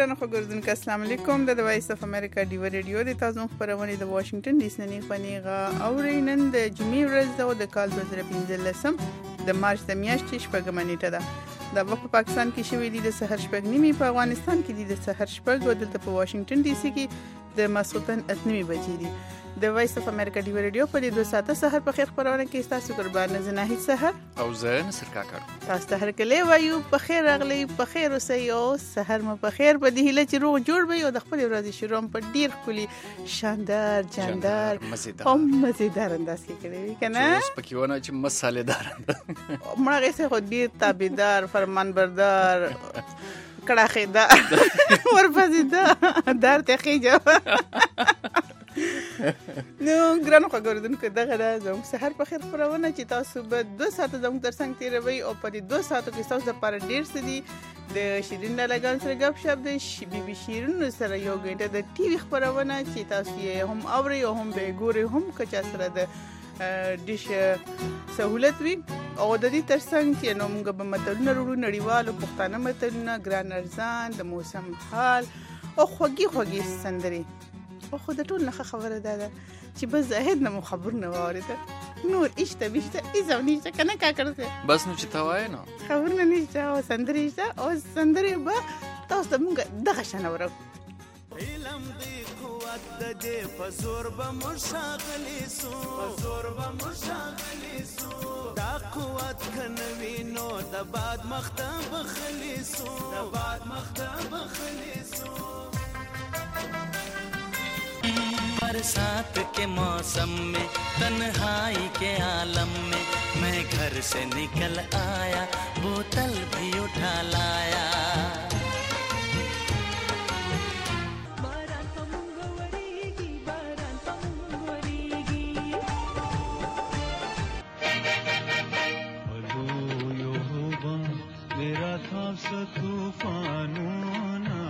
ګرانو خبردونکو السلام علیکم د وایس اف امریکا ډیو ریډیو د تاسو خبرونه د واشنگټن ډي سي نه پنیغه اورینن د جمعې ورځ د کال 2015 د مارچ د میاشتې شپږمه نیټه ده د وخت په پاکستان کې شوې دي د سحر شپږ نیمې په افغانستان کې دي د سحر شپږ او دلته په واشنگټن ډي سي کې د ماسخوتن اتنمي بجې دي د وایس اف امریکا ډیو ریډیو په دې 2 ساعته سحر په خیر خبرونه کې تاسو قربان زناهي سحر او زه نصر کاکړ تاسو ته هر کله وایو په خیر راغلی په خیر اوسئ او سحر مو په خیر په دې هیله چې روغ جوړ وي او د خپل ورځې شروع په ډیر خولي شاندار جاندار مزیدار انداز کې کړی وي کنه اوس پکې ونه چې مصالحدار مړه غسه خو ډیر تابعدار فرمانبردار کړه خېدا ورپسې دار ته خېجا نو ګرانو خبردونکو دغه زموږ سحر په خیر خبرونه چې تاسو به 2 ساعته زموږ ترڅنګ تیروي او په دې 2 ساعتو کې تاسو لپاره ډیر څه دي د شیرین لالاګان سره غب شپ د بي بي شیرین سره یو غنټه د ټي وي خبرونه چې تاسو یې هم اوري او هم به ګوري هم کچا سره د ډیش سہولت وي او د دې ترڅنګ چې نو موږ به متلونه وروړو نړیوالو پښتانه متلونه ګران ارزان د موسم حال او خوږی سندري او خو د ټول نه خبره ده چې بس زاهد نه خبر نه واره نور ایشته بیشته ایزو نشته کنه کا کړته بس نو چې توای نو خبر نه نشته او سندري شته او سندري به تاسو ته موږ دغه شنه ورو علم دی قوت د دې فزور به مشاغلی سو دا قوت کنوي نو د باد مختب خلیسو बरसात के मौसम में तन्हाई के आलम में मैं घर से निकल आया बोतल भी उठा लाया मेरा था तूफानों ना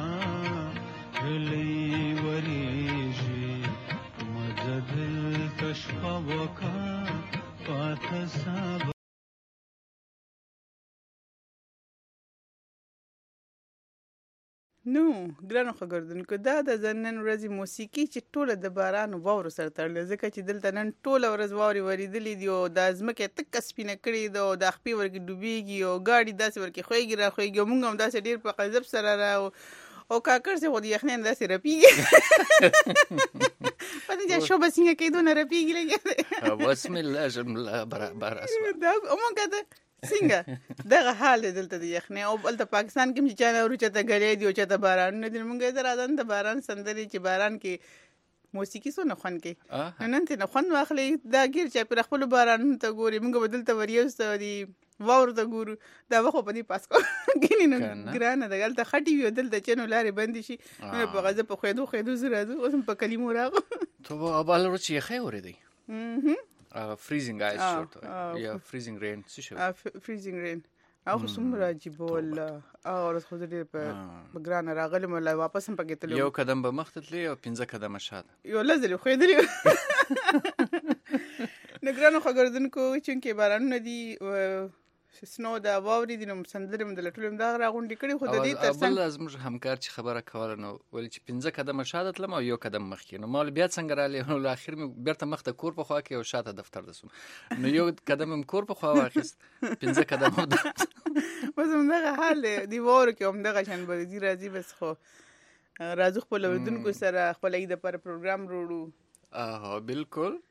نو ګرانو خبردونکو دا د نن ورځې موسیقي چې ټوله د باران او واورو سره تړلې ځکه چې دلته نن ټوله ورځ واوري وریدلې دي او د ځمکې تک سپینه کړې ده او د خپې ورګې ډوبېږي او گاډي داسې ورکې خوېږي را خوېږي موږ هم داسې ډېر په قذب سره را او کاکړ سے خو د یخنۍ داسې رپیږي پته چې شو به څنګه کېدو نه رپیږي لګي بسم الله جمله برابر اسمه دا موږ څنګه دغه حال دی دلته د یخنۍ او بلته پاکستان کې چې چا ورو چاته غلې دی او چاته باران نه دی موږ یې راځن د باران سندري چې باران کې موسیقي سونه خوان کې نن ته نه خوان واخلي دا غیر چې پر خپل باران ته ګوري موږ بدلته وریوسته دی واور ته ګورو دا وخت په دې پاس کو ګینې نه ګرانه دغلته خټي وي دلته چنو لارې بند شي نو په غزه په خوېدو زره اوس په کلمو راغو ته ابل ورچ یې خې ورې دی freezing ice short یا freezing rain څه شو freezing rain او څومره عجیب والله او خو دې په ګران راغلی مله واپس هم پکې تلو یو قدم به مخ ته تللی او 15 قدم شاته یو لزل خو دې نګرانو خبردونکو چې باران نه دی سنو دا واوري دي نو سندرم د لټولم دا راغونډي کړي خو د دې ترڅنګ لازم همکار چې خبره کوله نو ول چې 15 قدم شاته تلم او یو قدم مخکې نو مال بیا څنګه را لې نو اخر مې بیرته مخ ته کور په خوا کې او شاته دفتر دسم نو یو قدم هم کور په خوا واخیست 15 قدم بس همدغه حال دی وور کې همدغه شان به دي راځي بس خو راځو خپل ودونکو سره خپل اې د پر پروګرام وروړو بالکل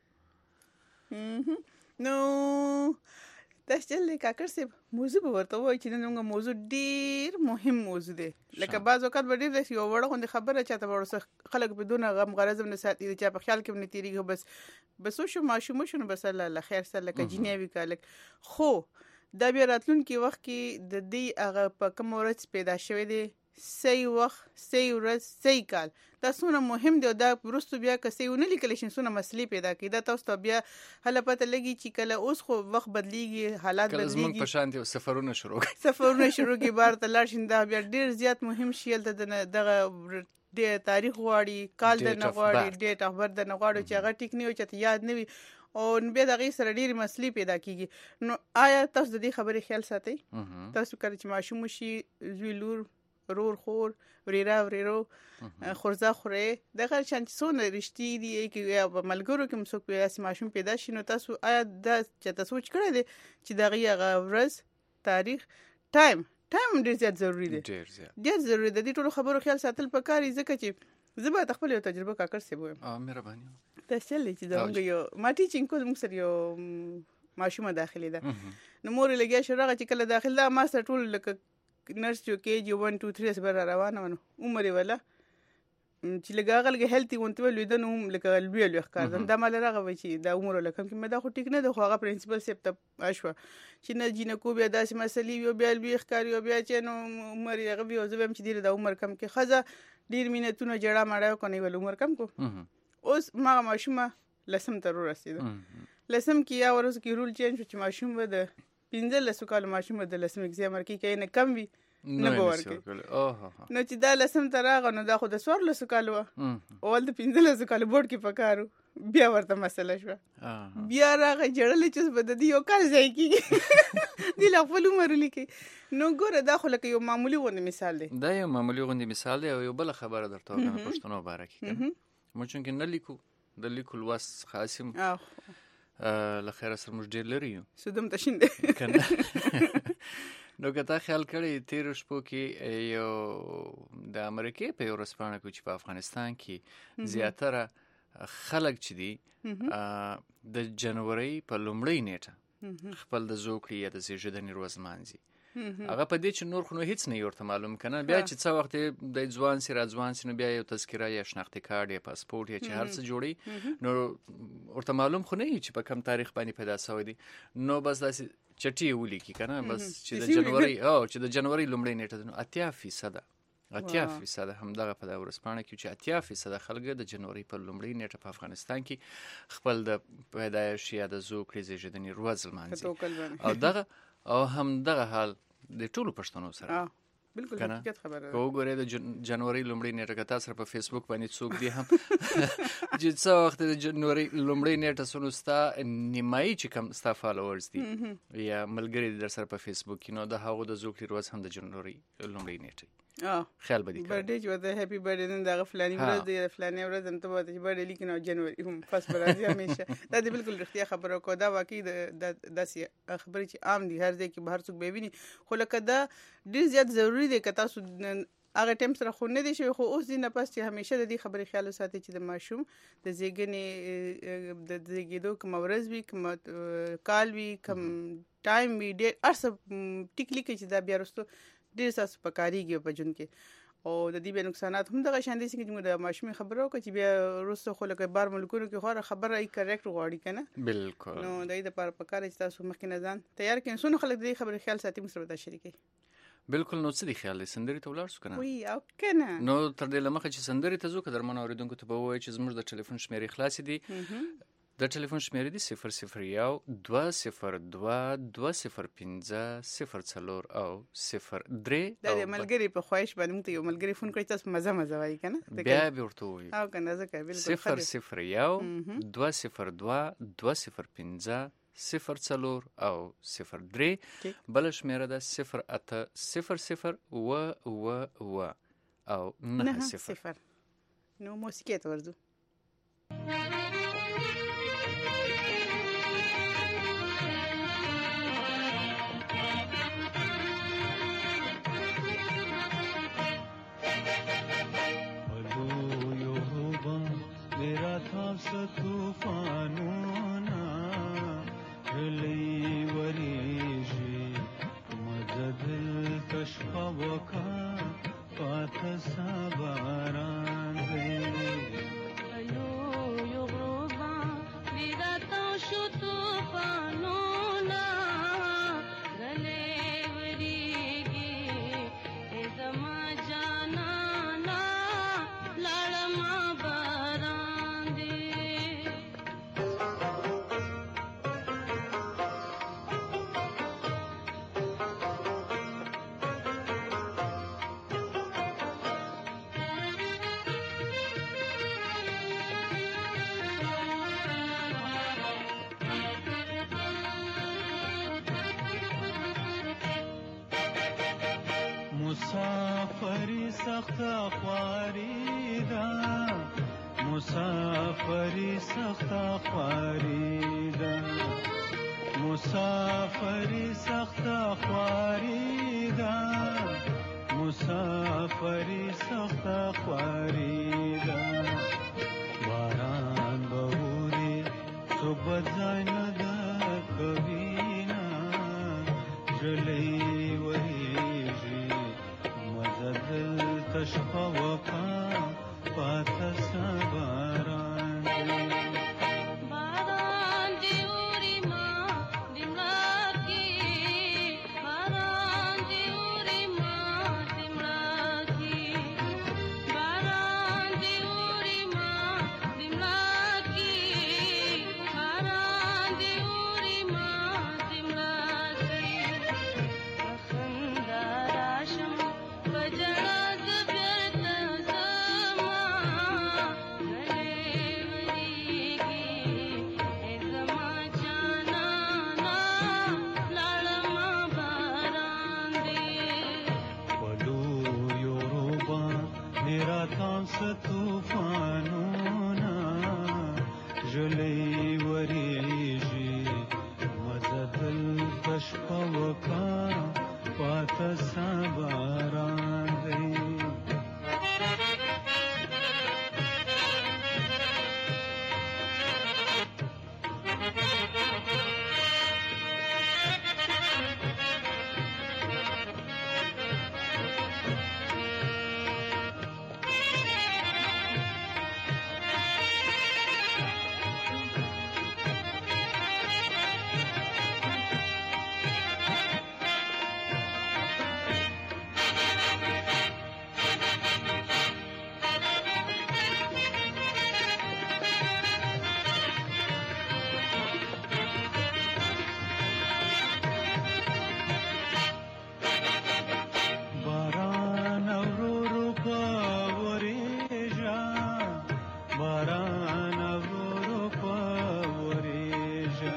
نو تاسو له کاکړ صاحب موضوع به ورته وایي چې نن موږ موضوع ډیر مهم موضوع دی لکه بعض وخت به ډیر یو وړه غونډه خبره چاته ورسه خلک بدون غم غرض نه ساتي چې په خیال کې نه تیریږي بس شو ماشوم شنو بس الله خیر سره لکه جنیوي کالک خو دا بیا راتلونکي وخت کې د دې هغه په کوم ورځ پیدا شوی دی صحیح وخت صحیح ورځ صحیح کال دا څونه مهم دی دا ورستو بیا کسي ونه لیکل شي څونه مسلې پیدا کیدا تاسو ته بیا هله پته لګي چې کله اوس خو وخت بدلیږي حالات بدلیږي کله زموږ په شان دي سفرونه شروع کی بار ته لاړ شین دا بیا ډیر زیات مهم شي دغه د تاریخ غواړي کال د نه غواړي ډیټ اف برث د نه غواړي چې هغه ټیک نه وي چې یاد نه وي او بیا دغه سره ډیر مسلې پیدا کیږي نو آیا تاسو د دې خبرې خیال ساتئ تاسو کله چې ماشوم شي زوی لور رور خور وریرا وريرو خورزه خوره دغه شان چې څونه رښتې دي کې یا ملګرو کې مسوک پیدا ماشوم پیدا شي نو تاسو آیا دا چې تاسو سوچ کړی دی چې دغه ورځ تاریخ ټایم ډیر زیات ضروری دی ډیر ضروری دی. ټول خبرو خیال ساتل پکاري ځکه چې زه به خپل یو تجربه کاکر سی وایم. مهرباني تاسو چې دا موږ یو ما ټیچینګ کوم موږ سره یو ماشومه داخلي ده نو مور لګیا شو چې کله داخل ده ما سره ټول لکه نرس جو کې جو 1 2 3 سره روانه ونه عمر ولا چې لګا غلګه هیلتي ونته ولید نو لکه لوی ښکار دا مال راغوي چې دا عمر لکه کوم دا خو ټیک نه ده خو هغه پرنسپل سیب ته اشوا چې نه جینه کو بیا داسې مسلې یو بیا لوی ښکار یو بیا چې نو عمر هغه بیا زبم چې ډیر د عمر کم کې خزه ډیر مينتونه جړه ماړه کوي ول عمر کم کو اوس ما ماشومه لسم تر رسیدو لسم کې یا ورس کې رول چینج چې ماشوم و د 15 کال ماشوم د لسم ایگزام ورکی کې نه کم وي نه ورکی نو چې دا لسم تر هغه نو دا خو د 14 کال و اول د 15 کال بورډ کې پکارو بیا ورته مسله شو بیا راغی جړل چې بد دی یو کال ځای کیږي دی لا خپل عمر لیکي نو ګوره دا خو لکه یو معمولی غونډه مثال دی دا یو معمولی غونډه مثال دی او یو بل خبره درته وایم پښتنو باره کې مو چې نه لیکو د لیکل واس خاصم لخيره سره موږ ډیر لري یو سودم تشین دی کنه نو کته خیال کړی تیر شپو کې یو د امریکای په ورسپانه کې چې په افغانستان کې زیاتره خلک چې دي د جنوري په لومړۍ نیټه خپل د زوکړي یا د زیږیدنې ورځ مانځي هغه په دې چې نور خو هیڅ نه ورته معلوم کنه بیا چې څو وخت د ځوان سره ځوان سره بیا یو تذکره یا شناختی کارت یا پاسپورت یا چې هر څه جوړي نو ورته معلوم خو نه چې په کم تاریخ باندې پیدا شوی دی نو بس داسې چټي ولیکي کنه بس چې د جنوري لومړۍ نیټه 80% همدغه په ورسپانه کې چې 80% خلک د جنوري په لومړۍ نیټه په افغانستان کې خپل د پیدایش یا د زوکړي زیږیدنې ورځ لمانځي او همدغه حال د ټولو پښتنو سره بالکل حقیقت خبره ده. وګوره د جنوري لومړۍ نیټه کته سره په فیسبوک باندې څوک دی هم چې څو وخت د جنوري لومړۍ نیټه سنوستا نیمای چې کم ستا فالوورز دي یا ملګری در سره په فیسبوک کې نو د هغه د زوکړي ورځ هم د جنوري لومړۍ نیټه خیال بدی کړ برډے چې د هپی برډے نن د فلانی ورځ دی فلانی ورځ هم ته وایي چې برډے لیکنه جنوري هم پس برازي همیشه دا بالکل رښتیا خبره کو دا واقعي د داسې خبرې چې عام دي هر ځای کې بهر څوک به ویني خو لکه دا ډیر زیات ضروری دی که تاسو هغه ټیم سره خو نه دی شوی خو اوس دی نه پس چې همیشه د دې خبرې خیال وساتئ چې د ماشوم د زیږیدو کوم ورځ وي کوم کال وي کوم ټایم وي ډیر ارسه ټیکلی کې چې دا بیا وروسته ډیر ساس پکاريږي په جون کې او د دې به نقصانات هم دغه شان دي چې موږ د ماشوم خبرو کوي چې بیا وروسته خو لکه بار ملکونو کې خو خبره ای کریکټ غواړي کنه بالکل نو د دې لپاره پکاره چې تاسو مخکې نه ځان تیار کړئ څونه خلک د دې خبرې خیال ساتي موږ سره شریکي بالکل نو څه دی خیال سندري ته ولاړ شو کنه وی او کنه نو تر دې لمخه چې سندري ته ځو کدر منو اوریدونکو ته به وایي چې زموږ د ټلیفون شمیرې خلاص دي د ټلیفون شمیرې دي 001 202 205 0 او 03 دا د ملګری په خواهش باندې موږ یو ملګری فون کړی تاسو مزه وایي کنه بیا به ورته وایي او کنه ځکه بالکل 001 205 0 او 03 بل شمیره ده 0800 او 90 نو موسیقي ته ورځو तूफानोना रली वरीजी मदद तशवका पाथ साबारान alo yoba virata shu toofanona rale warigi ezama jana na lalama سخته خواري ده مسافري سخته خواري ده مسافري سخته خواري ده مسافري سخته خواري ده باران بوري صبح ځای ده کوینا جلي وریږي مزدل تشخه وکا پاته سباران باران دی اوري ما دمړه کې باران دی اوري ما دمړه کې باران دی اوري ما دمړه کې باران دی اوري ما دمړه کې خندا راشم بجړه زبرته زما غلې وريږي زما جانا نا لاړما باران دی پلو یوروبا میرا تانس طوفانونا جلی وریږي مزدل تشپه وکا پاته سباران دی باران اورورو په وریژه باران اورورو په وریژه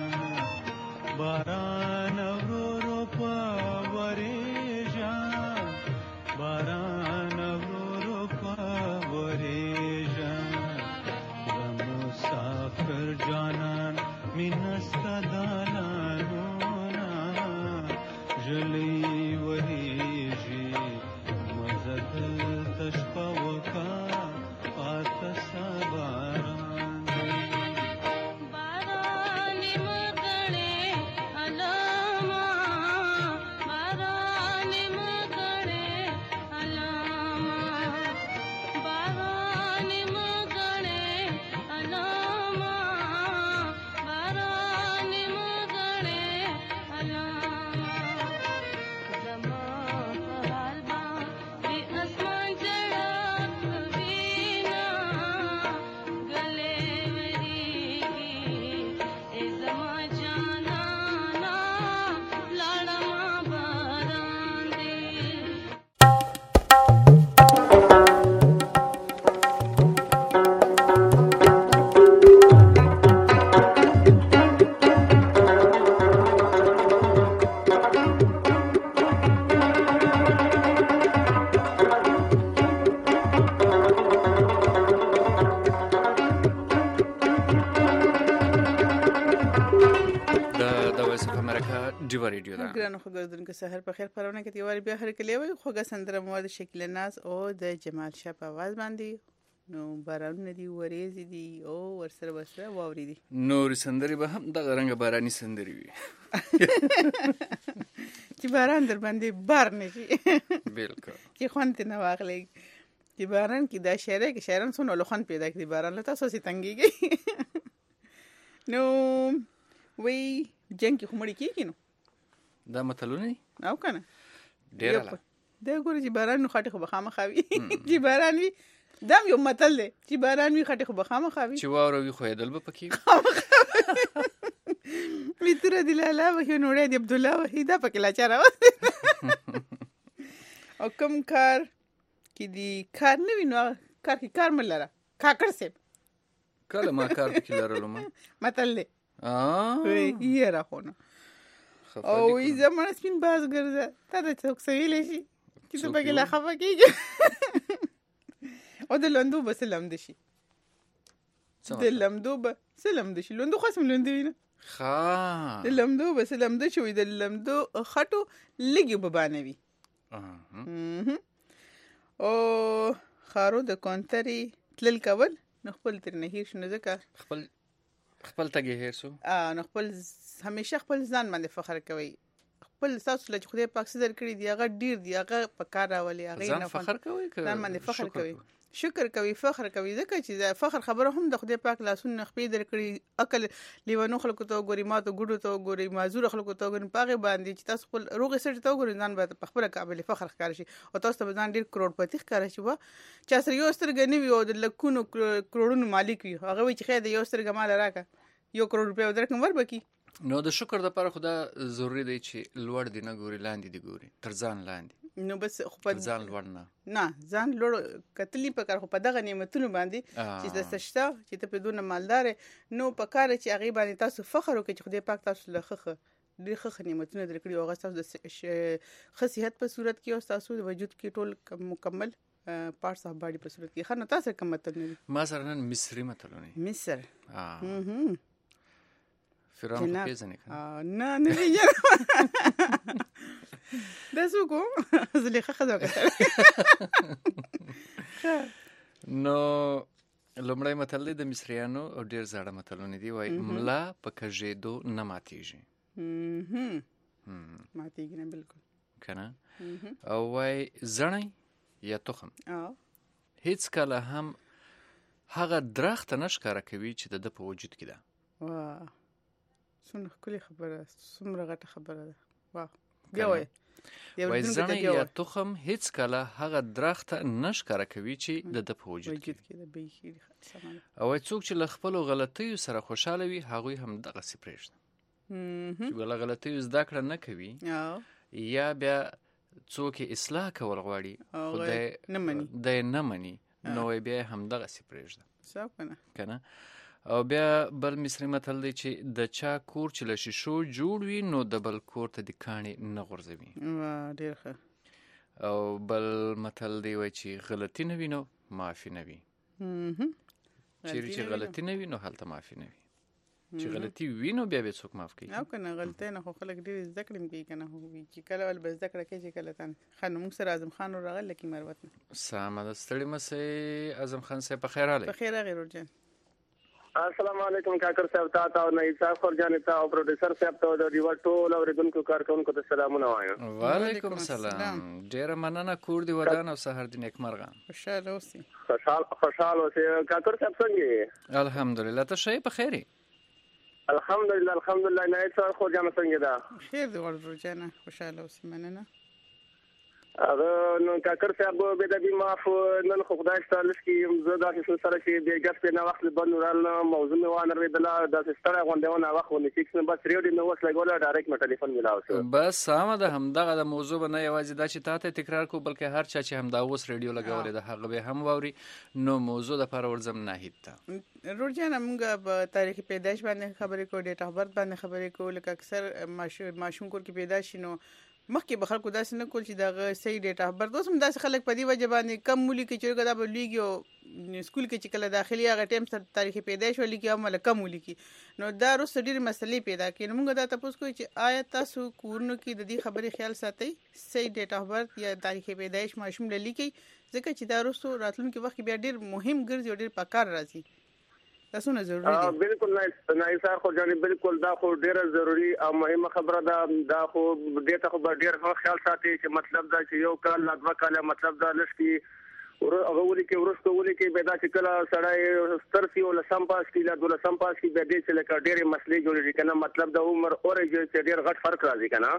باران اورورو په وریژه باران اورورو په وریژه د مسافر جانان مینستا دالانونا جلی وریږي مزدل تشپه وکا پاته سباران باران مګړې علما باران مګړې علما باران مګړې علما باران مګړې علما زما په حال باندې اسمان جړا کوینا غلې وريږي زما جانا نا لاړما باران دی د وایس اف امریکا ډیوا ریډیو ده. ګرانو خبردونکو سحر په خیر پرونه کې دیوار بیا هر کلی وي خوګه سندره مواد شکل ناز او د جمال شاه په आवाज باندې نو بارانونه دي ورېزي دي او ورسره واوري دي نور سندري به هم د رنګ باراني سندري وي چې باران در باندې بار نشي بالکل چې خوند نه واغلي چې باران کې دا شعر کې شاعران سونه له خوند پیدا کړي باران له تاسو سي تنګيږي نو وی جنگ کې خمړی کیږي نو دا متلونه او کنه ډیر لا دا ګوري چې باران نو خاطر خو بخامه خاوي چې باران وي دام یو متل دی چې باران وي خاطر خو بخامه خاوي چې واوره وي خو یدل به پکې میتره دی لاله وه نو دی عبد الله وه دا پکې لا چاره او کوم کار کې دی کار نه وینو کار کې کار ملره کاکړ سیب کله ما کار پکې لرلو ما متل دی وی یې را خونه او ای زمانه سپین باز ګرځه تا د څوک سویلې شي چې ته پکې لا خفه کېږي او د لندو به څه لمده شي د لمدو به څه لمده شي لندو خو هم لنده وي نه د لمدو به څه لمده شي وي د لمدو خټو لږې به بانوي او خارو د کونترې تلل کول نو خپل ترې نه هېر شو نو ځکه خپل تګې هېر شو نو خپل همیشه خپل ځان باندې فخر کوئ خپل ستاسو له چې خدای پاک څه درکړي دي هغه ډېر دي هغه په کار راولي هغې ځان فخر کوئ ځان باندې فخر کوئ شکر کوي فخر کوي ځکه چې فخر خبره هم د خدای پاک لاسونه خپې درکړي عقل لیوانو خلکو ته وګوري ماتو ګوډو ته وګوري معذور خلکو ته وګوري په هغې باندې چې تاسو خپل روغې سړي ته وګورئ ځان به په خپله قابل فخر ښکاره شي او تاسو ته به ځان ډېر کروړپتي ښکاره شي چا سره یو سترګه نه وي او د لکونو کروړونو مالک وي هغه وایي چې خیر د یو سترګه ماله راکړه 1 کروڑ روپۍ درکړم وربکي نو د شکر لپاره خو دا ضروري دی چې لوړ دی نه ګوري لاندې دی ګوري تر ځان لاندې نو بس خو تر ځان لوړ نه ځان لوړ کتلی په کار خو په دغه نعمتونو باندې چې د سشته چې ته په دونه مالدار نو په کار چې هغه باندې تاسو فخر وکړئ چې خدای پاک تاسو له خخه ډېر ښه نعمتونه درکړي او هغه تاسو د ښه صحت په صورت کې او تاسو د وجود کې ټول مکمل پارټس اف باډي په صورت کې خنو تاسو کوم متل نه ما سره نن مصری متلونه مصر فرعون په پیژنې نه پیژنم دا څوک زلیخه خزو کتل نو لومړی متل دی د مصریانو او ډېر زاړه متلونه دي وایي ملا په کږېدو نه ماتېږي ماتېږي نه بالکل که نه او وایي زڼی یا تخم هیڅ کله هم هغه درخت نه ښکاره کوي چې د ده په وجود کې ده څومره ښکلې خبره څومره غټه خبره ده بیا وایي زڼی یا تخم هیڅ کله هغه درخت نه ښکاره کوي چې د ده په وجود کې او وایي څوک چې له خپلو غلطیو سره خوشحاله وي هغوی هم دغسې پرېږده چې له غلطیو زده کړه نه کوي یا بیا څوک یې اصلاح کول غواړي خو دی نه مني نو وایي بیا یې همدغسې پرېږده که نه او بیا بل مصري متل دی چې د چا کور چې له شیشو جوړ وي نو د بل کور ته د کاڼي نه غورځوي ډېر ښه او بل متل دی وایي چې غلطي نه وي نو معافي نه وي چیرې چې غلطي نه وي نو هلته معافي نه وي چې غلطي وي نو بیا به څوک معاف کوي او که نه غلطۍ نه خو خلک ډېر زده کړې هم کوي که نه چې کله ول به زده کړه کوي چې کله تن ښه نو موږ سره اعظم خان راغلی لکي مروت نه سمه ده ستړي مه سئ اعظم خان صاحب په خیر راغلی په خیر راغی رور جان السلام علیکم کاکر صاحب تا او نایب صاحب خورجان تا او پروډوسر صاحب ته د ډیو ټول اوریدونکو کارکونکو ته سلامونه وایم وعلیکم السلام ډیره مننه کور دی ودان او سحر دی نیکمرغه خوشاله اوسئ خوشحال اوسئ کاکر صاحب څنګه الحمدلله ته ښه په خیر الحمدلله نایب صاحب خورجان څنګه ده خیر دی ورور جان خوشاله اوسئ مننه هغه نو کاکر صاحب به د بي معاف نن خو خدای ستاسو کې زه دا څه سره چې د ګټ په نه وخت بل نورال موضوع مې وانه ردلا د ستړی غونډونه وخت ونی فکس نه بس ریډي نو وس لګول ډایرکټ ما ټلیفون ملاو شو بس سامه ده همدغه د موضوع نه یوازې دا چې تاسو تکرار کو بلکې هر چا چې همدا اوس ریډیو لګولې ده هغه به هم ووري نو موضوع د پر ورزم نه هیته رور جان موږ په تاریخ پیدائش باندې خبرې کو ډیټ اف برث باندې خبرې کو لکه اکثر ماشوم کور کې پیدا شي نو مخکې به خلکو داسې نه کول چې دغه صحیح ډیټ اف برث اوس هم داسې خلک په دې وجه باندې کم ولیکي چې دا به لویږي او سکول کې چې کله داخلي هغه ټایم سره تاریخ پیدایش ولیکي او مله کم ولیکي نو دا وروسته ډېرې مسلې پیدا کوي نو موږ دا تپوس کوو چې آیا تاسو کورونو کې د دې خبرې خیال ساتئ صحیح ډیټ اف برث یا تاریخ پیدایش ماشوم له لیکي ځکه چې دا وروسته راتلونکي وخت کې بیا ډېر مهم ګرځي او ډېر پکار راځي تاسو نه ضروري دی بالکل نه صاحب خو جاني بالکل دا خو ډیره ضروری او مهمه خبره ده دا خو دې ته خو ډیر خیال ساتي چې مطلب دا چې یو کال لا دوه کال مطلب دا لشتي هغه ولي کې ورسته ولي کې به دا چې کله سړی سترسي او لسم پاس کې لا دوله سم پاس کې به دې چې لکه ډېرې مسلې جوړېږي کنه مطلب د عمر اورې چې ډېر غټ فرق راځي کنه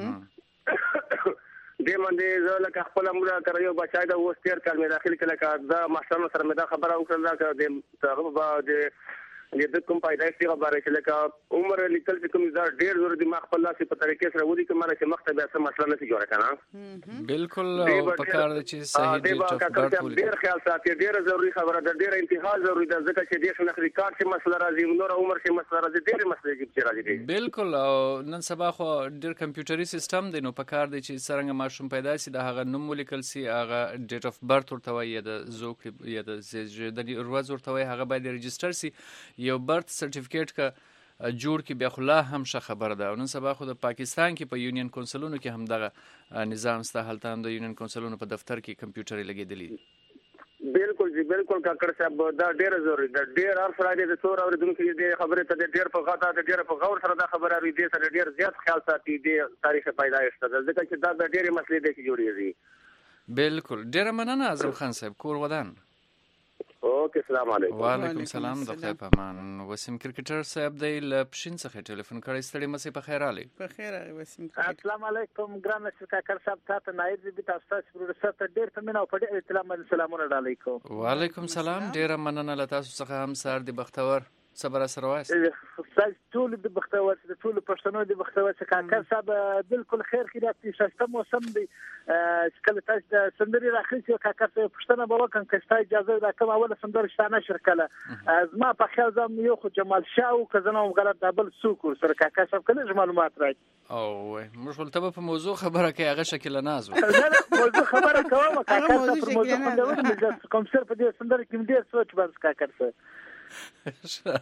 دې باندې زه لکه خپل موږ کړو یو بچای دا اوس تیر کال مې داخل کړل دا ماشوم سره مې دا خبره وکړه چې د د کوم پیدایش دی خبره چې لکه عمر لیکل چې کوم زار ډیر ضروري دی ما خپل لاس په طریقې سره ودی کوم چې مخته بیا څه مسله نه جوړه کنه بالکل او په کار دی چې صحیح ډیټ اف برث ډیر خیال ساتي ډیر ضروري خبره ده ډیر انتها ضروري ده ځکه چې د شناخت کارت چې مسله راځي نور عمر چې مسله راځي ډیر مسله چې راځي بالکل او نن سبا خو ډیر کمپیوټري سیستم دی نو په کار دی چې څنګه ماشوم پیدا سي د هغه نوم ولیکل سي هغه ډیټ اف برث ورته وایي د زوک یا د ورځ ورته وایي هغه باید ريجستر سي یو برث سرټیفیکیټ کا جوړ کی بیا خلا هم ښه خبر ده نن سبا خو د پاکستان کې په یونین کونسلونو کې هم دغه نظام سته هلته هم د یونین کونسلونو په دفتر کې کمپیوټر لګیدلی بالکل جی بالکل کاکړ صاحب دا ډیر ضروري ده ډیر هر فرایډے د څور اوریدونکو دې خبره ته ډیر په غاټه د ډیر په غور سره دا خبره اوري دې سره ډیر زیات خیال ساتي د تاریخ پیدایش ته ځکه چې دا د ډیر مسلې د کې جوړیږي بالکل ډیر مننه اعظم خان صاحب کور ودان اوکے السلام علیکم وعلیکم السلام د خیر په امان وسیم کرکټر صاحب دی ل پښین څخه ټلیفون کړی ستړي مسې په خیر علي په خیر وسیم السلام علیکم ګران کاکړ صاحب تاسو نایب دې تاسو ته پروډوسر ته ډیر تمنه او په ډیر احترام باندې سلامونه علیکم وعلیکم السلام ډیر مننه له تاسو څخه هم سار دی بختور صبر سره وایست ټول د بختور د ټول پښتنو د بختور څخه کاکړ صاحب بالکل خیر خیرات شته موسم دی کله تاسو د سندري راخلي کاکړ صاحب پښتنه به وکم کستا اجازه راکم اوله سندر شانه شرکله زما په خیال زم یو خو جمال شاه او کزنه غلط دبل سوکو سره کاکړ صاحب کله معلومات راځي او موږ ولته په موضوع خبره کوي هغه شکل ناز موضوع خبره کوم کاکړ صاحب په موضوع باندې کوم څه په دې سندر کې ډیر سوچ بس کاکړ صاحب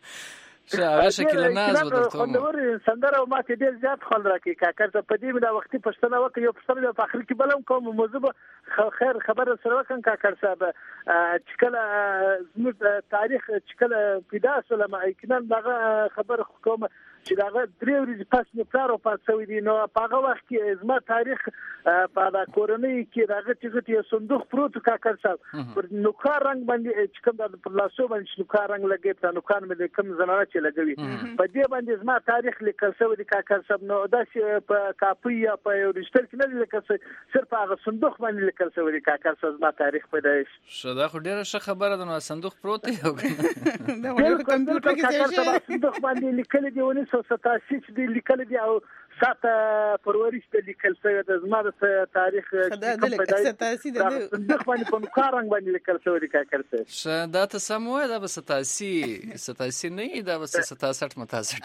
هغه شکل ناز ودرته نو سندره ما کې ډیر زیات خل راکې کاکړ ته په دې مله وختي پښتنه وکړ یو پښتنه په اخر کې بلم کوم موضوع خیر خبره سره وکړ کاکړ صاحب چې کله زموږ تاریخ چې کله پیدا سره ما کینن دغه خبر کوم چې دغه درې ورځې پس نه پلارو پاتې دي نو په هغه وخت کې زما تاریخ په دا کورنۍ کې دغه چې یو صندوق پروت کاکړ صاحب پر نوکار رنگ باندې چې کوم د پلاسو باندې نوکار رنگ لګي په نوکار باندې کوم زنانه چې لګوي په دې باندې زما تاریخ لیکل شوی دی کاکړ صاحب نو دا چې په کاپي یا په یو رجستر کې نه لیکل شوی صرف هغه صندوق باندې لیکل شوی دی کاکړ صاحب زما تاریخ پیدایش شدا خو ډیره ښه خبره ده نو صندوق پروت دی دا ولې کمپیوټر کې ځای صندوق باندې لیکل دی 1987 دی لیکل دی او 7 فروری ته لیکل شوی د زما د تاریخ پیدایش صندوق باندې په نوکار رنگ باندې لیکل شوی دی کاکړ صاحب شدا ته سم وای دا 87 نه دا 67 متاسف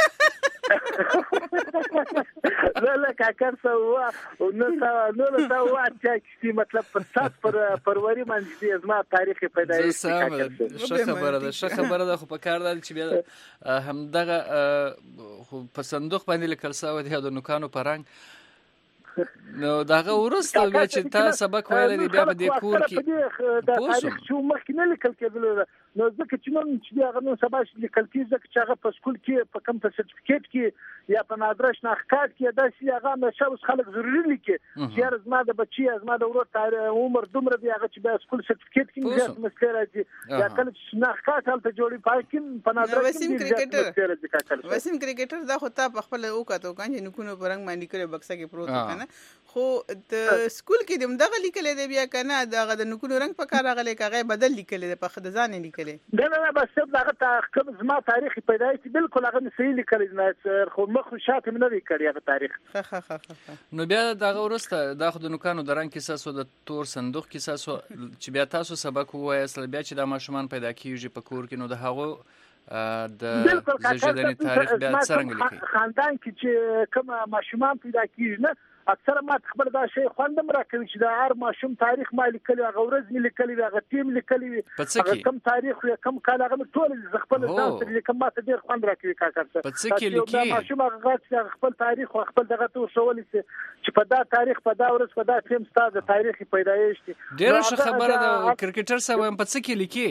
لا کاکړ صاحب نو تا چې مطلب پر 7 فروری باندې زما تاریخ پیدایش ښه خبره ده خو په کار ده چې بیا هم دغه په صندوق باندې لیکل شوی دی د نوکانو په رنګ نو داغه ورسته بیا چې تا سبق ویل دی بیا په دې کور کې د تاریخ شو مخکې نه لیکل کېدل نو ځکه چې نن چې هغه نو سبا لیکل کېږي ځکه چې هغه په سکول کې په کوم سرټیفیکیټ کې یا په نادرش ناخکات کې دا چې هغه نشه اوس خلک ضروري لیکي چې زما د بچي زما د ورور عمر دومره دی هغه چې په سکول سرټیفیکیټ کې زیات مسله راځي یا کله چې ناخکات هلته جوړي پاکین په نادرش کې وسیم کرکټر دا خو تا په خپل وکاتو کنه نو کو پرنګ باندې کړي بکسه کې پروت کنه خو د سکول کې دم دغه لیکل دی بیا کنه دغه د نکونو رنگ په کار غلې کاغه بدل لیکل دی په خد ځان لیکل نه بس دغه کوم زما تاریخ پیدایش بالکل هغه صحیح لیکل نه خو مخ شاته نه لیکل هغه تاریخ نو بیا دغه ورسته د خود نکانو د رنگ کې ساسو د تور صندوق کې ساسو چې بیا تاسو سبق وایي اصل بیا چې د ماشومان پیدا کیږي په کور کې نو د هغه د زیږیدنې تاریخ بیا څنګه لیکي خاندان کې چې کوم ماشومان پیدا کیږي نه اکثر ما خبر دا شی خوندم راکوي چې دا هر ماشوم تاریخ ما لیکلی هغه ورځ مې لیکلی هغه ټیم لیکلی هغه کم تاریخ یا کم کال هغه ټول خپل ځان سره لیکم ما ته ډیر خوند راکوي کاکړ په څه کې لیکي ماشوم هغه خپل تاریخ او خپل دغه تو شول چې په دا تاریخ په دا ورځ په دا ټیم ستاسو د تاریخ پیدایش دي ډیر ښه خبره ده کرکټر صاحب په څه کې لیکي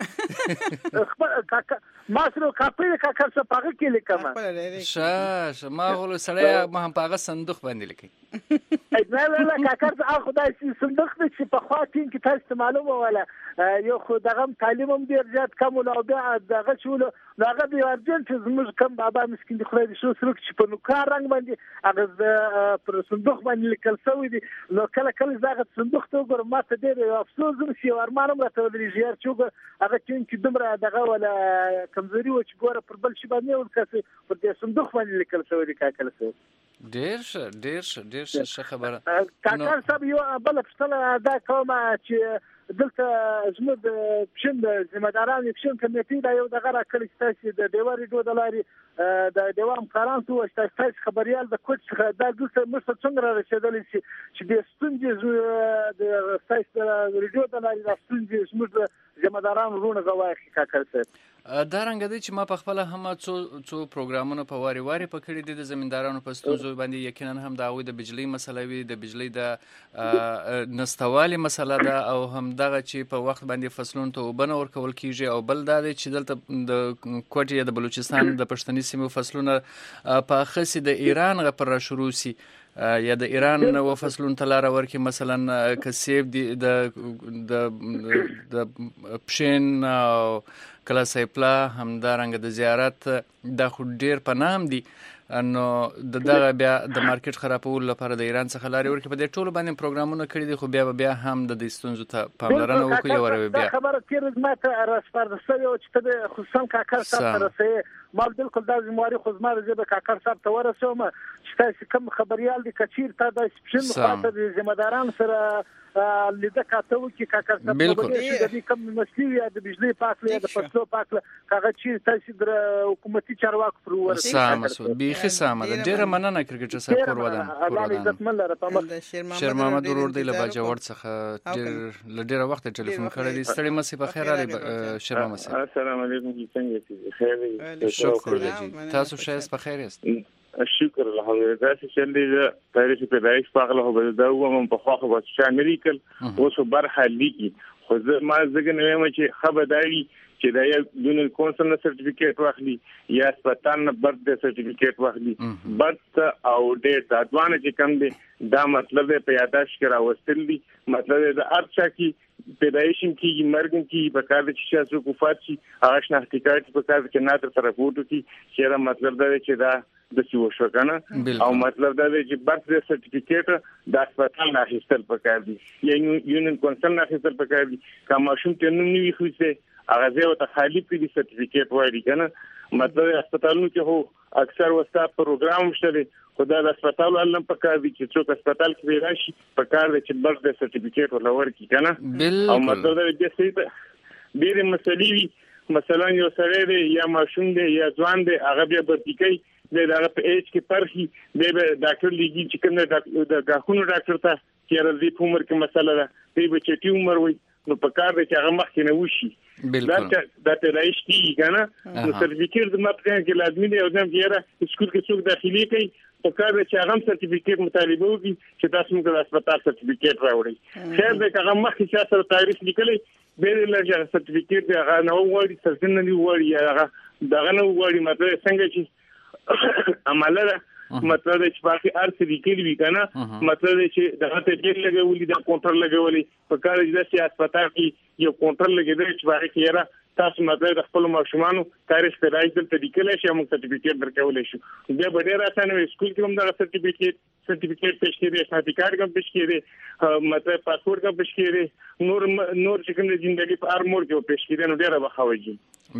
ما سره کاپي کاکړ څه پاګه کې لیکم ما غول سړی ما هم پاګه صندوق باندې لیکي نه کاکر خدای سي صندوق چې په خوا کې تاسو معلومه ولا یو خو دغه تعلیم هم ډیر زیات کم او بیا دغه شول دغه دی ورجن چې زموږ کم بابا مسکین دی خدای دې شو سره چې په نوکار رنگ باندې هغه پر صندوق باندې لیکل شوی دی نو کله دغه صندوق ته ګور ماته ډیر افسوس شي ورمانم راته ودرې ژر چې هغه چې دومره دغه ولا کمزوري و چې ګور پر بل شي باندې ورکسي پر دې صندوق باندې لیکل شوی دی کاکل څه ډیر ښه خبره کاکر صاحب یو بل پښتنه دا کومه چې دلته زموږ د پښین د ذمہداران پښین کمیټې دا یو دغه راکړی چې د ډیوا ریډیو د لارې د ډیوام کاران څو تاسو خبريال د کوټ څخه دا دلته مست څنګه رسیدلی چې د ستونزې د تاسو ریډیو د لارې د ستونزې زموږ ذمہداران ورونه غواړي کاکر صاحب دا رنګ دی چې ما په خپل هم څو پروګرامونه په واری په کړی دي د زمیندارانو په ستونزو باندې یقینا هم دا د بجلی مسله وي د بجلی د نستوالي مسله ده او هم دغه چې په وخت باندې فصلونو ته وبنه ورکول کیږي او بل دا دی چې دلته د کوټ یا د بلوچستان د پښتني سیمو فصلونه په خاصه د ایران غپر را شروع سي یا د ایران و فصلون تلاره ورکی مثلا کسیب د پښین او کلا سیپلا هم دا رنګ د زیارت د خو ډیر په نام دي نو دغه بیا د مارکیټ خرابول لپاره د ایران څخه لاري ورکې په دې ټولو باندې پروګرامونه کړی دي خو بیا هم د ستونزو ته پاملرنه وکړي او روي بیا خبره تیر زماته راسپارسه یو چې ته خصوصا کاکر صاحب سره ما بالکل د زمواري خو زما د کاکر صاحب ته ورسوم چې تاسو کوم خبريال دي کچیر ته د سپشن خاطر د ذمہداران سره لیده کاته کی کاکر صاحب بالکل د دې کوم مسلې یا د بجلی پاکله د پښتو پاکله کاغه چې تاسو د حکومتي چارواکو پر ورسې سامسو بيخي سامه د ډیره مننه کرکټر صاحب کور ودان شیر محمد ورور دی له باجوړ څخه ډیره وخت ټلیفون کړی دی ستړي مسی په خیر علي شیر محمد السلام علیکم څنګه خیر شکر دی تاسو شایست په خیر یاست شکر الحمدلله چې چلې تاریخ پیدایش پاغله هو دا و په خواخه و چې امریکل اوس برخه لیکي خو ما زګ نه وایم چې خبرداري چې دا یو یونین کونسل سرټیفیکیټ واخلي یا سپتان برث سرټیفیکیټ واخلي برث او ډیټ دا دوانه چې کم دي دا مطلب په یاداش کې راوستل دي مطلب دا ارچا کې پیدایشم کې مرګ کې په کار چې شاسو کوفات شي هغه شناختی کارت په کار کې نه تر طرف وټو کې چې دا مطلب دا چې دا د څه وشو کنه او مطلب دا دی چې برث سرټیفیکیټ د هسپتال نه اخیستل پکار دي یا یونین کونسل نه اخیستل پکار دي کوم شوم ته نوم نیوي خو څه هغه ځای ته خالی پیډي سرټیفیکیټ وایي کنه مطلب هسپتالونو کې هو اکثر وستا پروګرام شته خدای د هسپتال علم پکار دي چې څوک هسپتال کې راشي پکار دي چې برث سرټیفیکیټ ولور کی کنه او مطلب دا دی چې ډېر مسلې مثلا یو سره یا ماشوم دی یا ځوان دی هغه بیا برتی کوي د هغه په ایج کې پرخي د ډاکټر لګي چې کوم د غاښونو ډاکټر ته چې راځي په عمر کې مسله ده دی به چې عمر وي نو په کار دی چې هغه مخکې نه وشي دا ته راشي کنه نو سرټیفیکیټ د ماته کې لازمي دی او د یاره سکول کې څوک داخلي کوي په کار دی چې هغه سرټیفیکیټ مطالبه وکړي چې تاسو موږ د هسپتال سرټیفیکیټ راوړي خیر دی هغه مخکې چې سره تاریخ لیکلي به لږه سرټیفیکیټ دی هغه نو وړي څنګه نه وړي هغه دغه نو وړي مطلب څنګه چې عمله مطلب چې باقي ارث لیکلي وي کنه مطلب چې دغه ته ډېر لګولې د کنټرول لګولې په کار دي چې هسپتال کې یو کنټرول لګیدل چې باقي کیره تاسو مطلب د خپل ماشومانو تاریخ پیدایش دلته لیکل شي موږ سرټیفیکیټ درکولای شو بیا به ډېر اسانه وي سکول کې هم دا سرټیفیکیټ پیش کړي ساتي کارت کوم پیش کړي مطلب پاسپورت کوم پیش کړي نور چې کوم د ژوندۍ په هر موړ کې پیش کړي نو ډېر بخاوږي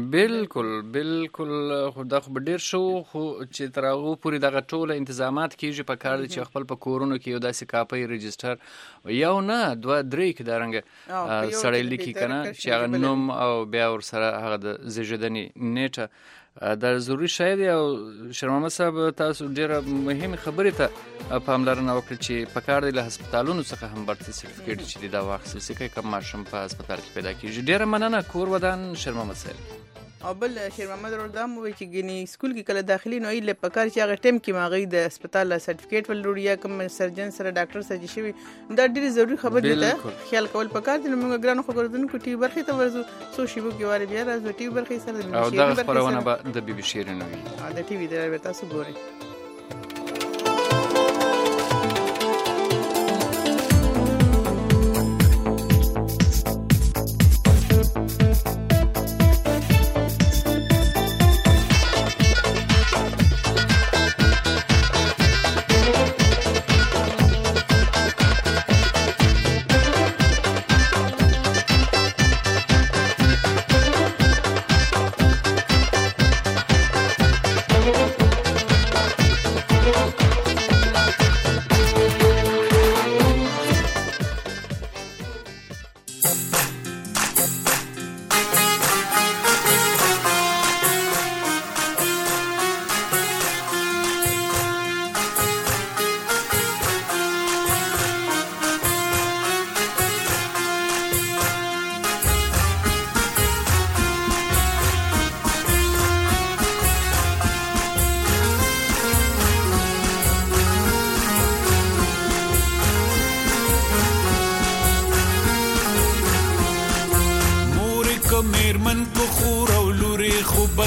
بالکل خدا خو ډیر شو خو چې ترغه پوری دغه ټول انتظامات کیږي په کار چې خپل په کورونو کې یو داسې کاپي ريجستر یو نه 2-3 کې دارنګ سړی لیکي کنه چې هغه نوم او بیا ور سره هغه د زیږدنی نیټه دا ضروری شاید او شرمامه صاحب تاسو ډیره مهمه خبره ته پاملرنه وکړئ چې په کار دی له هسپتالونو څخه هم برث سرټیفیکیټ چې دا واخیستل شي کوم ماشوم په هسپتال کې پیدا کیږي ډیره مننه کور ودان شرمامه صاحب او بل شیر محمد رودام وی چې ګنی سکول کې کله داخلي نو ایله پکار چې هغه ټیم کې ماغي د هسپتال سرټیفیکیټ ولوري یا کوم سرجن سره ډاکټر سره چې شوی دا ډیره ضروری خبره ده خیال کول پکار دي موږ ګرانو خبرونه کوي برخه ته ورزو سو شی وو کې واره بیا راځو ټي برخه سره او دا خبرونه به د بي بي شیرینو وي دا ټي وي دا تاسو ګورئ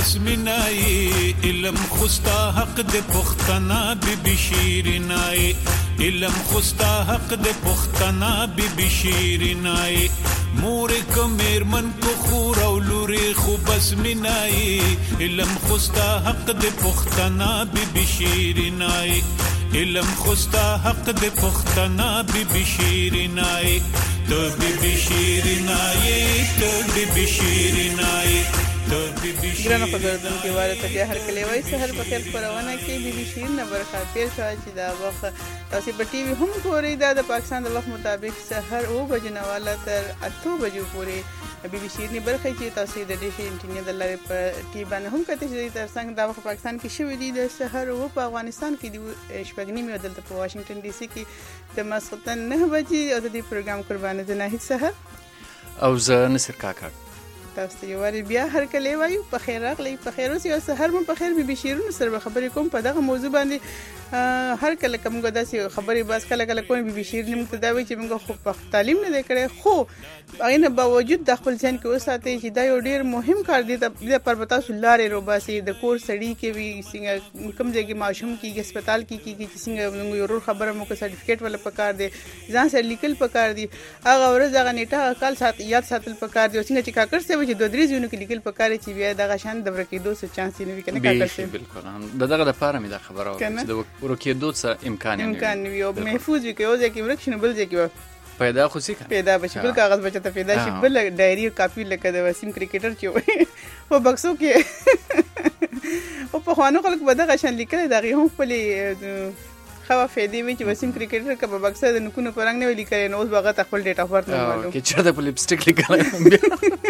بس مینای علم خوستا حق د پختنا بی شیرینای علم خوستا حق د پختنا بی شیرینای مور کمر من کو خور او لوري خو بس مینای علم خوستا حق د پختنا بی شیرینای علم خوستا حق د پختنا بی شیرینای تو بی شیرینای تو بی شیرینای ګرانو خبردونکو واره ته بیا هر کله وای سحر په خیر خبرونه کې بي بي شیرین نمبر خاطر شو چې دا وخت تاسو په ټي وي هم ګورئ دا د پاکستان د وخت مطابق سحر او بجنه والا تر 8 بجو پورې بي بي شیرین برخه چې تاسو د ډیش انټرنیټ د لارې په ټي باندې هم کته چې تر څنګه دا وخت پاکستان کې شوې دي د سحر او په افغانستان کې د شپږنی مې دلته په واشنگټن ډي سي کې د مسخوتن 9 بجې او د دې پروګرام قربانه ده نه سحر او زه نصر کاکړ تاسو یو وری بیا هر کله وایو په خیر راغلی په خیر اوس یو سحر مو په خیر بي بي شیرین سره خبرې کوم په دغه موضوع باندې هر کله کوم غداسي خبرې بس کله کله کوم بي بي شیرین مو ته دا وی چې موږ خو په تعلیم نه کړې خو هغه باوجود د خپل ځان کې وساتې چې دا یو ډیر مهم کار دی د پربتا سولارې روباسي د کور سړی کې وی څنګه کوم ځای کې ماشوم کې هسپتال کې چې څنګه یو خبره مو کو سرټیفیکیټ ولا پکار دی ځان سره لیکل پکار دی هغه ورځ هغه نیټه کال سات یاد ساتل پکار دی څنګه چې کاکر څه چې 2-3 ځونه کې لیکل پکار چې بیا دغه شان د ورکېدو څه چانس نه وي کنه کاکر څه بالکل هم دغه د پاره مې دا خبره چې د ورکېدو څه امکان نه وي او محفوظ وي کې او ځکه ورکشن بل ځکه پیدا خو سي پیدا بشي بل کاغذ بچته پیدا شي بل ډایری او کاپی لکه د وسیم کرکټر چې وي په بکسو کې او په خوانو خلک به دغه شان لیکل دغه هم خپل خو فېدی وی چې وسیم کرکټر کبه بکسه د نکونو پرنګ نه ویل کړي نو اوس باغه خپل ډیټا اف برث نه معلوم کې چرته په لپسټیک لیکل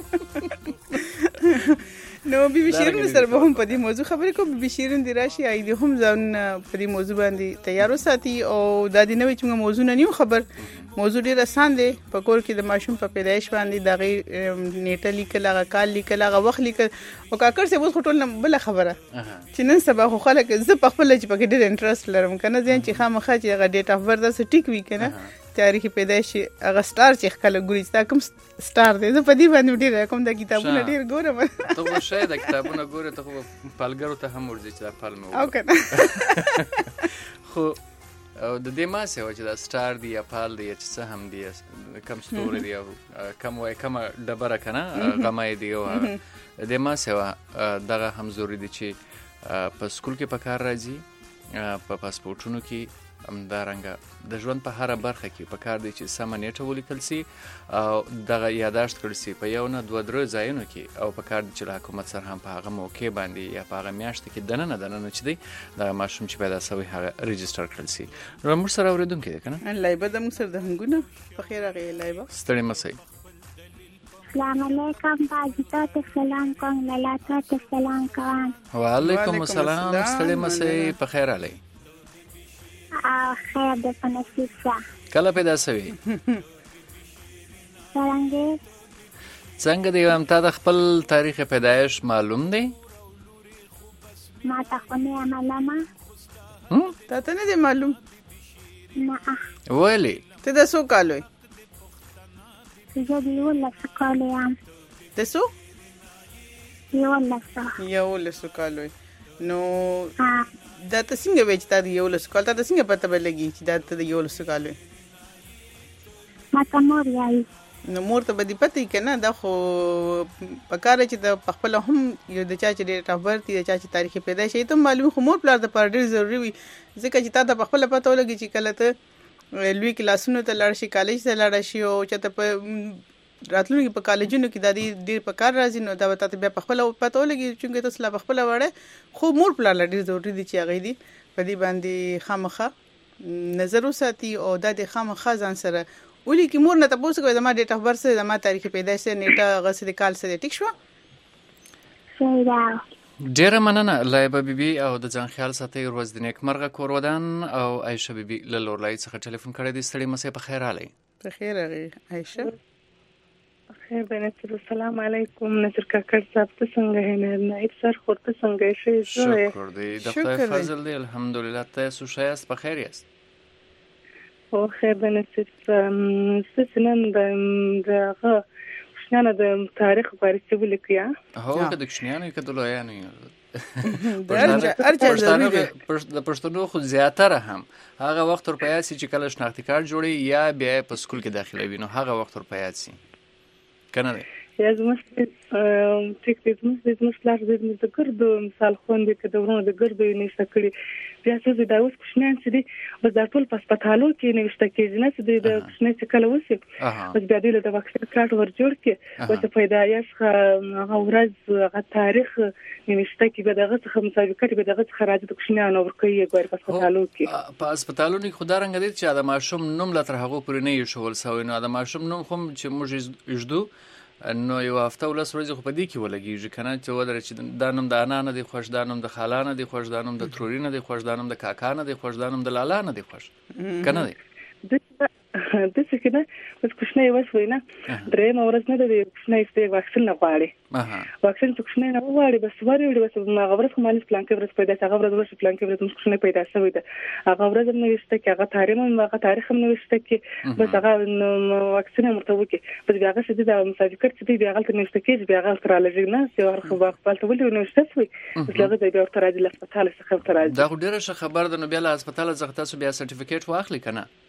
نو بي بي شیرین سره به هم په دې موضوع خبرې کوم بي بي شیرین دی راشي اې هم ځان په دې موضوع باندې تیار وساتي او د دې نوې چې موضوع نه نیو خبر موضوع ډیر آسان دی په کور کې د ماشوم په پیدایش باندې دغه نیټه لیکل هغه کال لیکل هغه وخت لیکل او کاکر څه وو ټول بل خبره چې نن سبا خو خلک زه په خپل چې په ډیر انټرست لرم کنه ځین چې خامخا چې هغه ډیټ اف برث ټیک وی کنه تاریخ پیدایش هغه سٹار چې خلک ګوري تا کوم سٹار دی زه په دې باندې ډیر کوم د کتابونو ډیر ګورم ته خو شاید د کتابونو ګورې ته خو پالګرو ته هم ورځي چې دا پالمه او کنه خو او د دې ما سه چې دا سٹار دی یا پال دی چې څه هم دی کم ستوري دی او کم وای کم ډبره کنه غمای دی او د ما سه دغه هم ضروری دی چې په سکول کې په کار راځي په پاسپورتونو کې همدارنګه د ژوند په هره برخه کې په کار دی چې سمه نیټه ولیکل سي او دغه یاداشت کړل سي په یو نه 2-3 ځایونو کې او په کار دی چې حکومت سره هم په هغه موقع باندې یا په هغه میاشت کې دننه چې دی د ماشوم چې پیدا شوی هغه ريجستره کړل سي نو موږ سره اوریدونکو دی کنه لایبه د موږ سره د هنګونه په خیر راغی لایبه ستړي مسئ السلام علیکم باجی ته سلام کوم لاله ته سلام کوم وعلیکم السلام ستړي مسئ په خیر علي خیر د پنځه څه کله پیدا شوی څنګه دی هم تا د خپل تاریخ پیدایش معلوم دی ما ته خو نه معلومه تا ته نه دی معلوم نه ولی ته د څو کال وي زه د 11 کال یم د څو 11 کال وي نو دا ته څنګه وای چې تا د 11 کال ته څنګه پته ولګي چې دا ته د 11 کال وي ما ته مور یای نو مور ته به دې پته کنه دا خو پکاره چې د خپل هم یو د چا چې ډیټ اف برث د چا چې تاریخ پیدایش یې ته معلوم خو مور پلار د پر ډیر ضروری وي ځکه چې تا د خپل پته ولګي چې کله ته لوی کلاسونو ته لاړ شي کالج ته لاړ شي او چې ته په راتلونکي په کالجونو کې د ډیر په کار راځي نو دا ته بیا په خپل پته ولګي چې تاسو لا په خپل وړه خو مور پلار ډیر ضروری دي چې هغه دي په دې باندې خامخه نظر وساتي او د خامخه ځان سره ولي کی مور نه تاسو کوی زما ډیټ اف برث زما تاریخ پیدایش نیټه غسه د کال سره ټیک شو ډیره مننه لایبه بیبي او د ځان خیال ساتي ورځ د نیک مرغه کور ودان او عائشه بیبي له لورلای څخه ټلیفون کړی دی ستړي مسې په خیر علي په خیر علي عائشه خیر بنصر السلام علیکم نصر کاکړ صاحب ته څنګه نه نایب سر خورته څنګه شي شکر دی د خدای فضل دی الحمدلله تاسو شایست په خیر یاست او خیر بنصر سنن دغه کوشنیانو د تاریخ باره څه ولیکي هو که د کوشنیانو که د لویانو د پښتنو خو زیاتره هم هغه وخت ور په یاد سي چې کله شناختي کارت جوړي یا بیا په سکول کې داخلوي نو هغه وخت ور په یاد سي کنه دی یا زموږ زموږ پلار د ګردو مثال خوندې که د ورونو د ګردو یې نشته کړي بیا څه دا اوس کوشنیان چې دي بس دا ټول په هسپتالو کې نوشته کېږي نه چې د کوشنۍ چې کله وسي بس بیا دوی له د واکسین کارت ور جوړ کړي بس په پیدایش هغه ورځ هغه تاریخ نوشته کړي بیا دغه څخه مسابقه بیا دغه څخه راځي د کوشنیانو ورکوي ګوري په هسپتالو کې په هسپتالونو کې خو دا رنګ دی چې د ماشوم نوم لا تر هغه پورې نه ایښول سوی نو د ماشوم نوم خو چې موږ ایږدو نو یو هفته ولس ورځې خو په دې کې ولګېږي که نه چې ودرې چې دا نوم د انا نه دی خوښ دا نوم د خالا نه دی خوښ دا نوم د تروري نه دی خوښ دا نوم د کاکا نه دی خوښ دا نوم د لالا نه دی خوښ که نه دی داسې کې نه بس کوشنۍ وشوي نه درېیمه ورځ نه ده د کوشنۍ چې واکسین نه غواړي واکسین چې کوشنۍ نه وغواړي بس وړي بس هغه ورځ خو مالي پلانکې ورځ پیدا شي هغه ورځ ورشي پلانکې ورځ موږ کوشنۍ پیدا شوې ده هغه ورځ هم نوشته کړي هغه تاریخ هم نوشته کړي بس هغه واکسین هم ورته وکړي بس بیا هغه چې د مسافر چې دی بیا هغلته نوشته کېږي بیا هغلته رالیږي نه چې هغه خپلته ولې نوشته شوي بس هغه ځای بیا ورته راځي له هسپتاله څخه ورته راځي دا خو ډېره ښه خبره ده نو بیا له هسپتاله څخه تاسو بیا سرټیفیکیټ واخلئ که نه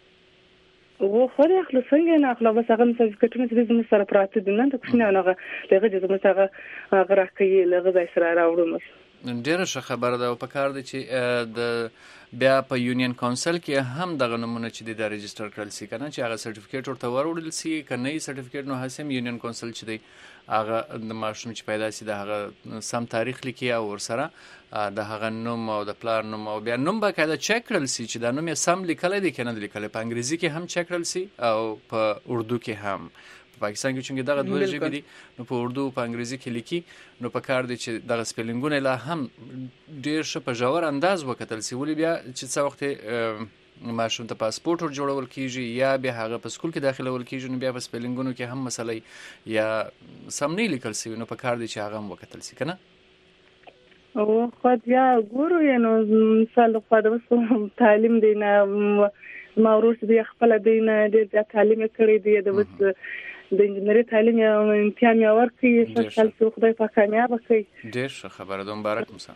خو دې اخلو څنګه نه اخلو بس هغه سرټیفیکیټونه چې زموږ سره پراته دي نه د کوشنیانو هغه دغه چې زموږ هغه راکوي له هغه ځای سره راوړو ډېره ښه خبره ده او پکار دی چې د بیا په یونین کونسل کې هم دغه نومونه چې دي دا رجسټر کړل سي که نه چې هغه سرټیفیکیټ ورته وروړل سي که نه یې سرټیفیکیټ نو هسې هم یونین کونسل چې دی هغه د ماشوم چې پیدا سي د هغه سم تاریخ لیکي او ورسره د هغه نوم او د پلار نوم او بیا نوم باقاعده چک کړل سي چې دا نوم یې سم لیکلی دی که نه دی لیکلی په انګریزي کې هم چک کړل سي او په اردو کې هم په پاکستان کې چونکې دغه دوه ژبې دي نو په اردو په انګریزي کې لیکي نو په کار دی چې دغه سپیلنګونه لا هم ډېر ښه په ژور انداز وکتل سي ولې بیا چې څه وخت ماشوم ته پاسپورټ ور جوړول کېږي یا بیا هغه په سکول کې داخلول کېږي نو بیا په سپیلنګونو کې هم مسله یا سم نه لیکل سوي نو په کار دی چې هغه هم وکتل سي که نه او خو بیا ګورو نو مثال خو د تعلیم دی نه ما ورور چې دی خپله دی نه ډېر زیات تعلیم یې کړی دی د اوس د انجینري تعلیم یې امتحان یې ورکړي ښه خیال چې خدای پاک کامیابه کړي ډېر ښه خبره ده مبارک مو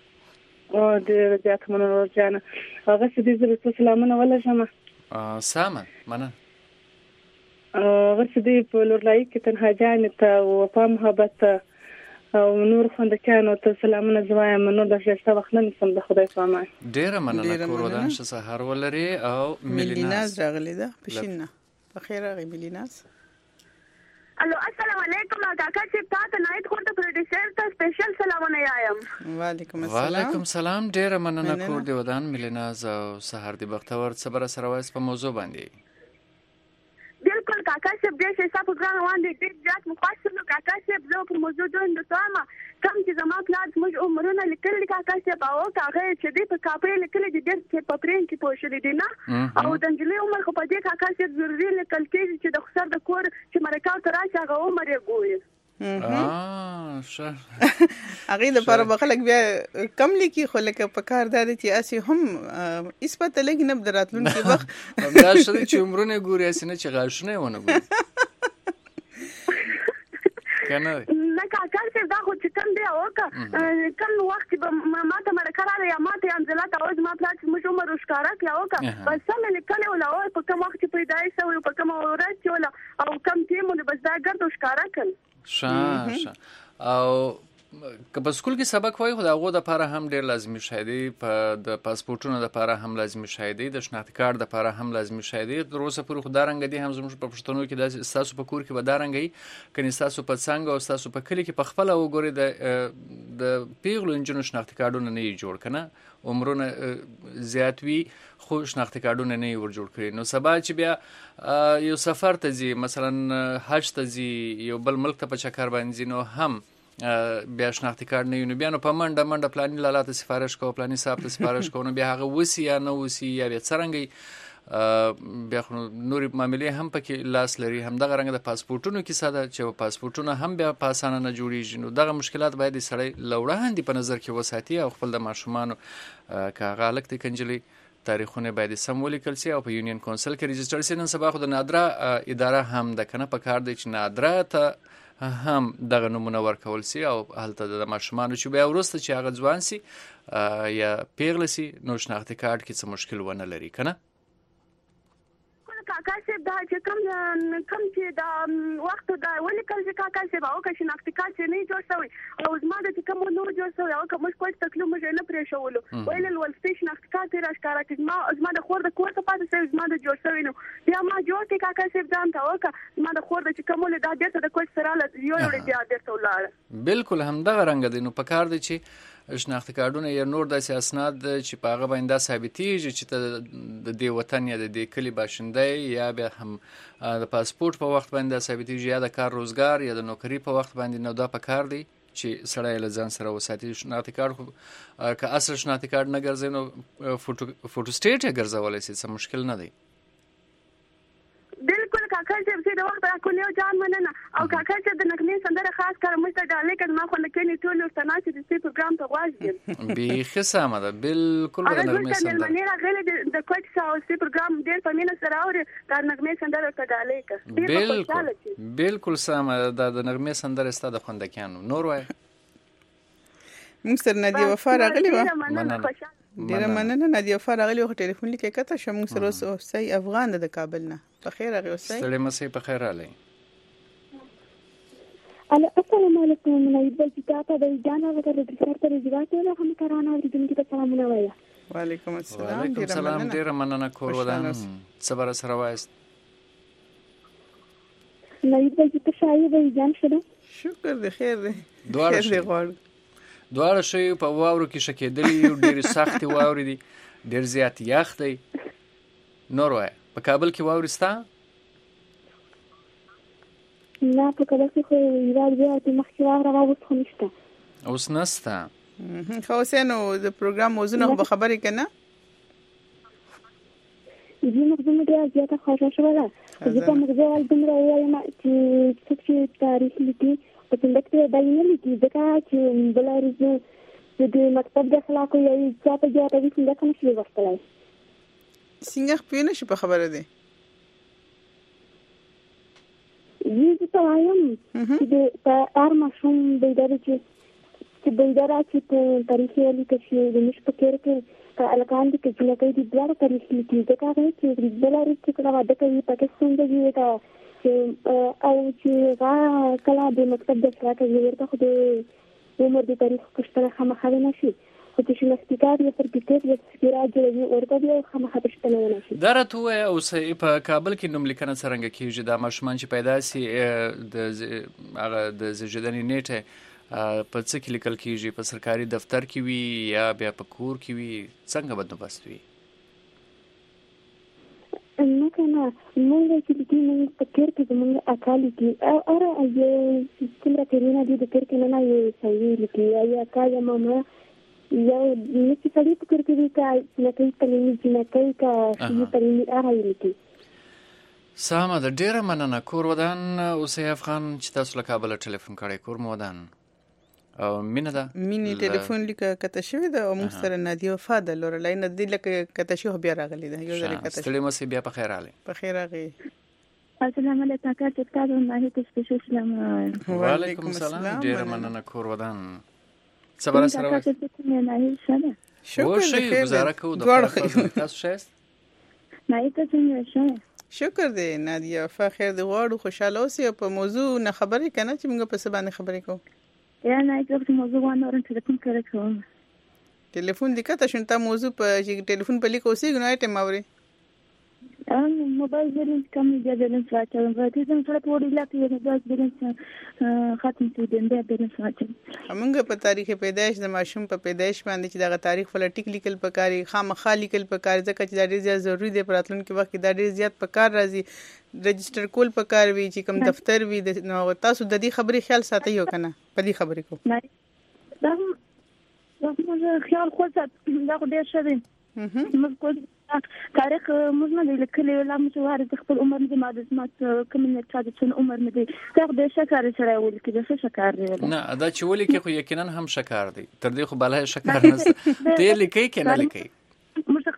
ډېره زیاته مننه ورور جانه هغه چې دی زه به څه سلامونه ولږم سمه مننه هغه چې دی په لورلایي کې تنها جانې ته وفا محبت او نور خوندکانو ته سلامونه زه وایم نور د ښایسته وخت نه نیسم د خدای په امان ډېره مننه کور ودان ښه سهار ولري او ملیناز راغلی ده پښین نه بخیر راغی ملیناز الو السلام علیکم کاکا چې تاسو نایت خورته پروډوسر ته سپیشل سلامونه یایم وعلیکم السلام وعلیکم السلام ډېره مننه کور دی ودان ملیناز او سهار دی بختور صبر سره وایس په موضوع باندې بالکل کاکا صاحب دې چې تاسو ګران باندې ډېر زیات مخاصم کاکا صاحب زه په موضوع د توامه کم چې زما پلان موږ عمرونه لیکل کاکا صاحب او هغه چې دې په کاپې لیکل دي ډېر په پرین کې پوښل دي نه او د انجلۍ عمر خو په دې کاکا صاحب ضروري لیکل کېږي چې د خسر د کور چې مرکاو تر راځي هغه عمر یې ګوري هغه د پر بخلک بیا کم لیکي خو لکه په کار دا چې اسی هم اثبات لګي نه دراتلون کې وخت دا شری چې عمرونه ګوري اسی نه چې غاښونه ونه ګوري کنه نه کاکا چې دا خو چې کم دی اوکه کم وخت به ما ته مرکه یا ما ته انزلات اوز ما پلاټ موږ عمر وشکاره کړه اوکه بس سم لیکل ولا او په کوم وخت پیدا شوی په کوم ورځ ولا او کم ټیمونه بس دا ګرد وشکاره کړ شه او که په سکول کې سبق وای خو د هغو دپاره هم ډېر لازمي شی دی په د پاسپورټونو دپاره هم لازمي شی دی د شناختي کارت دپاره هم لازمي شی دی تر اوسه پورې خو دا رنګه دي هم زموږ په پښتنو کې داسې ستاسو په کور کې به دا رنګه وي کنې ستاسو په څنګه او ستاسو په کلي کې په خپله وګورئ د پیغلو نجونو شناختي کارډونه نه یې جوړ که نه عمرونه زیات وي خو شناختي کارډونه نه یې ور جوړ کړي نو سبا چې بیا یو سفر ته ځي مثلا حج ته ځي یو بل ملک ته په چکر باندې ځي نو هم بیا شناختي کارت نه وي نو بیا نو په منډه پلاني لالا ته سفارش کوو پلاني صاحب ته سفارش کوو نو بیا هغه وسي یا نه وسي یا بیا څرنګه بیا خو نورې معاملې هم پکې لاس لري همدغه رنګه د پاسپورټونو کیسه ده چې پاسپورټونه هم بیا په اسانه نه جوړېږي نو دغه مشکلات باید د سړی له وړاندې په نظر کې وساتي او خپل د ماشومانو که هغه هلک دی که نجلۍ تاریخونه باید سم ولیکل سي او په یونین کونسل کې ريجستر سي. نن سبا خو د نادره اداره هم د کنه په کار دی چې نادره ته هم دغه نمونه ورکول سي او هلته د ماشومان چې بیا ورسته چې هغه ځوان سي یا پیغله سي نو شناختی کارت کې څه مشکل ونه لري کنه. کاکا صاحب دا چې کم چې دا وخت دا ولیکل چې کاکا صاحب او که شناختی کارت نه جوړ شوی او زما د چې کوم نو جوړ شوی او که موږ کوم تکلیف موږ نه پرې شوولو ویل ولستي شناختی کارت راښکاره کړي زما د خور د کور ته پاتې شوی زما د جوړ شوی نو بیا ما جوړ کړي کاکا صاحب ځان ته وکړه زما د خور د چې کوم دا بیرته د کوچ سره یو بیا بیرته ولاړه. بالکل همدغه رنګ دی. نو په کار دی چې شناختی کارتونه یا نور داسې اسناد چې په هغه باندې ثابتېږي چې ته د دې وطن یا د دې کلي باشنده یا بیا هم د پاسپورت په وخت باندې ثابتېږي یا د کار روزګار یا د نوکري په وخت باندې. نو دا په کار دی چې سړی له ځان سره وساتي. شناختی کارت خو که اصل شناختی کارت نه ګرځي نو فوټو سټیټ یې ګرځولی سي، څه مشکل نه دی. بالکل کاکا صاحب چې د وخت راکول یو جان مننه او کاکا صاحب د نغمې سندره خاص کار مشته ډالې کړه ما خو لکه ټول استناسي د سی پروګرام ته واځي به سمه ده. بالکل د نغمې سندره مننه غلې د کوټ ساو سی پروګرام ډېر په مینه سره اوري د نغمې سندره ته ډالې کړه. بالکل سمه ده. د نغمې سندره ستاسو خوندکانو نور وای موږ سره نادیه وفا راغلی و. مننه ډیره مننه نادیه وفا راغلی و. ټلیفون لیکه کته شو موږ سره اوسې افغان د کابل نه. په خیر راغی اوسې. ستړي مسې په خیر راغلی. السلام علیکم. نایب وزیرتا د جانا وګړو د سرتر ځواکو له هم کارانه اوریدونکو ته سلامونه وایم. وعلیکم السلام. وعلیکم السلام. ډیره مننه کور ودان صبر سره وایست. نایب وزیرتا شایي د جان شته. شکر دی خیر دی. دواړه شی په واورو کې شکېدلی ډېرې سختې واورې دي، ډېر زیات یخ دی. نور وایه په کابل کې واورې سته؟ نه په کابل کې خو یوه بیا مخکې واوره اوس خو نشته. اوس نسته. ښه اوسې نو د پروګرام موضوع نه خو به خبرې که نه؟ دې موضوع مې ډېره زیاته خوښه شوله. زه په موضوع دومره ووایم چې څوک چې تاریخ لیکي په څنګه کې دا نه لیکي ځکه چې بله ورځ د مکتب د اخلاقو یو چا په جواب وي څنګه کوم شي ورتلای څنګه خپې نه شي په خبره دی. زه ته وایم چې د هر ماشوم بیداره چې بیداره چې په تاریخ یې لیکل شي د موږ په کېر کې که هلکان دي که جینکۍ دي دواړه تاریخ لیکي ځکه هغه چې بله ورځ چې کله واده کوي پکې ستونزه وي او چې هغه کله د مکتب د اصلاح کوي ورته خو د عمر د تاریخ پوښتنه خامخا نه شي خو چې شناختي کارت یا سرټیفیکیټ یا تذکره جوړوي ورته بیا خامخا پوښتنه ونه شي. دا راته ووایه اوس په کابل کې نوملیکنه څرنګه کېږي؟ دا ماشومان چې پیدا سي د زیږېدنې نیټه په څه کې لیکل کېږي؟ په سرکاري دفتر کې وي یا بیا په کور کې وي؟ څنګه بندوبست وي؟ نه کنه موږ چې لیکي موږ په کور کې زموږ اکا لیکي او څومره کلونه دي د کور کې نه یو صحیح لیکي یا اکا یا ماما یا نشي سړي په کور کې وي که نکۍ تعلیمي جینکۍ که شي تعلیمي هغه لیکي. سمه ده. ډېره مننه. کور ودان اوسئ افغان چې تاسو له کابله ټلیفون کړی. کور مو ودان او مینه ده مینې ټلیفون لیکه کته شوې ده او موږ سره نادیه وفا ده لورلی نه دې لکه کته شوې خو بیا راغلی ده یو ځلې کته ستړي مسئ بیا په خیر راغلی. په خیر راغی. السلام علیکم کاکا چې تاسو ماهي ته سپیشل سلام. وعلیکم السلام. ډېره مننه. کور ودان صبر سره وایست. شکر شي گزاره کوو د تاسو شایست ماهي ته څنګه شای؟ شکر دی نادیه وفا خیر دی غواړو خوشحاله اوسئ او په موضوع نه خبرې که نه چې موږ په څه باندې خبرې کوو؟ یا نه چې موضوع باندې اورم ټلیفون کړی کوم ټلیفون دې کته شون تا موضوع په چې ټلیفون په لیک اوسېږي نو ټیم اوري موبایل بیلنس کم دی بیلنس واچوم ورته زم ټول پوری لاته یو د بیلنس ختم شو دی بیلنس واچوم. موږ په تاریخ پیدایش د ماشوم په پیدایش باندې چې دا تاریخ فل ټیک لیکل پکاري خامخا لیکل پکاري ځکه چې دا ډیر زیات ضروری دی په راتلونکي وخت کې دا ډیر زیات پکار راځي رجستر کول پکار وي چې کوم دفتر وي نو تاسو د دې خبرې خیال ساتئ یو کنه په دې خبرې کو دا موږ خیال خو دا خو ډیر ښه دی. موږ تاریخ موږ نه لیکلی لا موږ وارد خپل عمر دې معلومات کوم نه چا د عمر نه دی دا د شکر سره ولیکي د شکر دی نه دا چې ولیکي خو یقینا هم شکر دی تر دې خو بلای شکر نه ته لیکي کنه لیکي موږ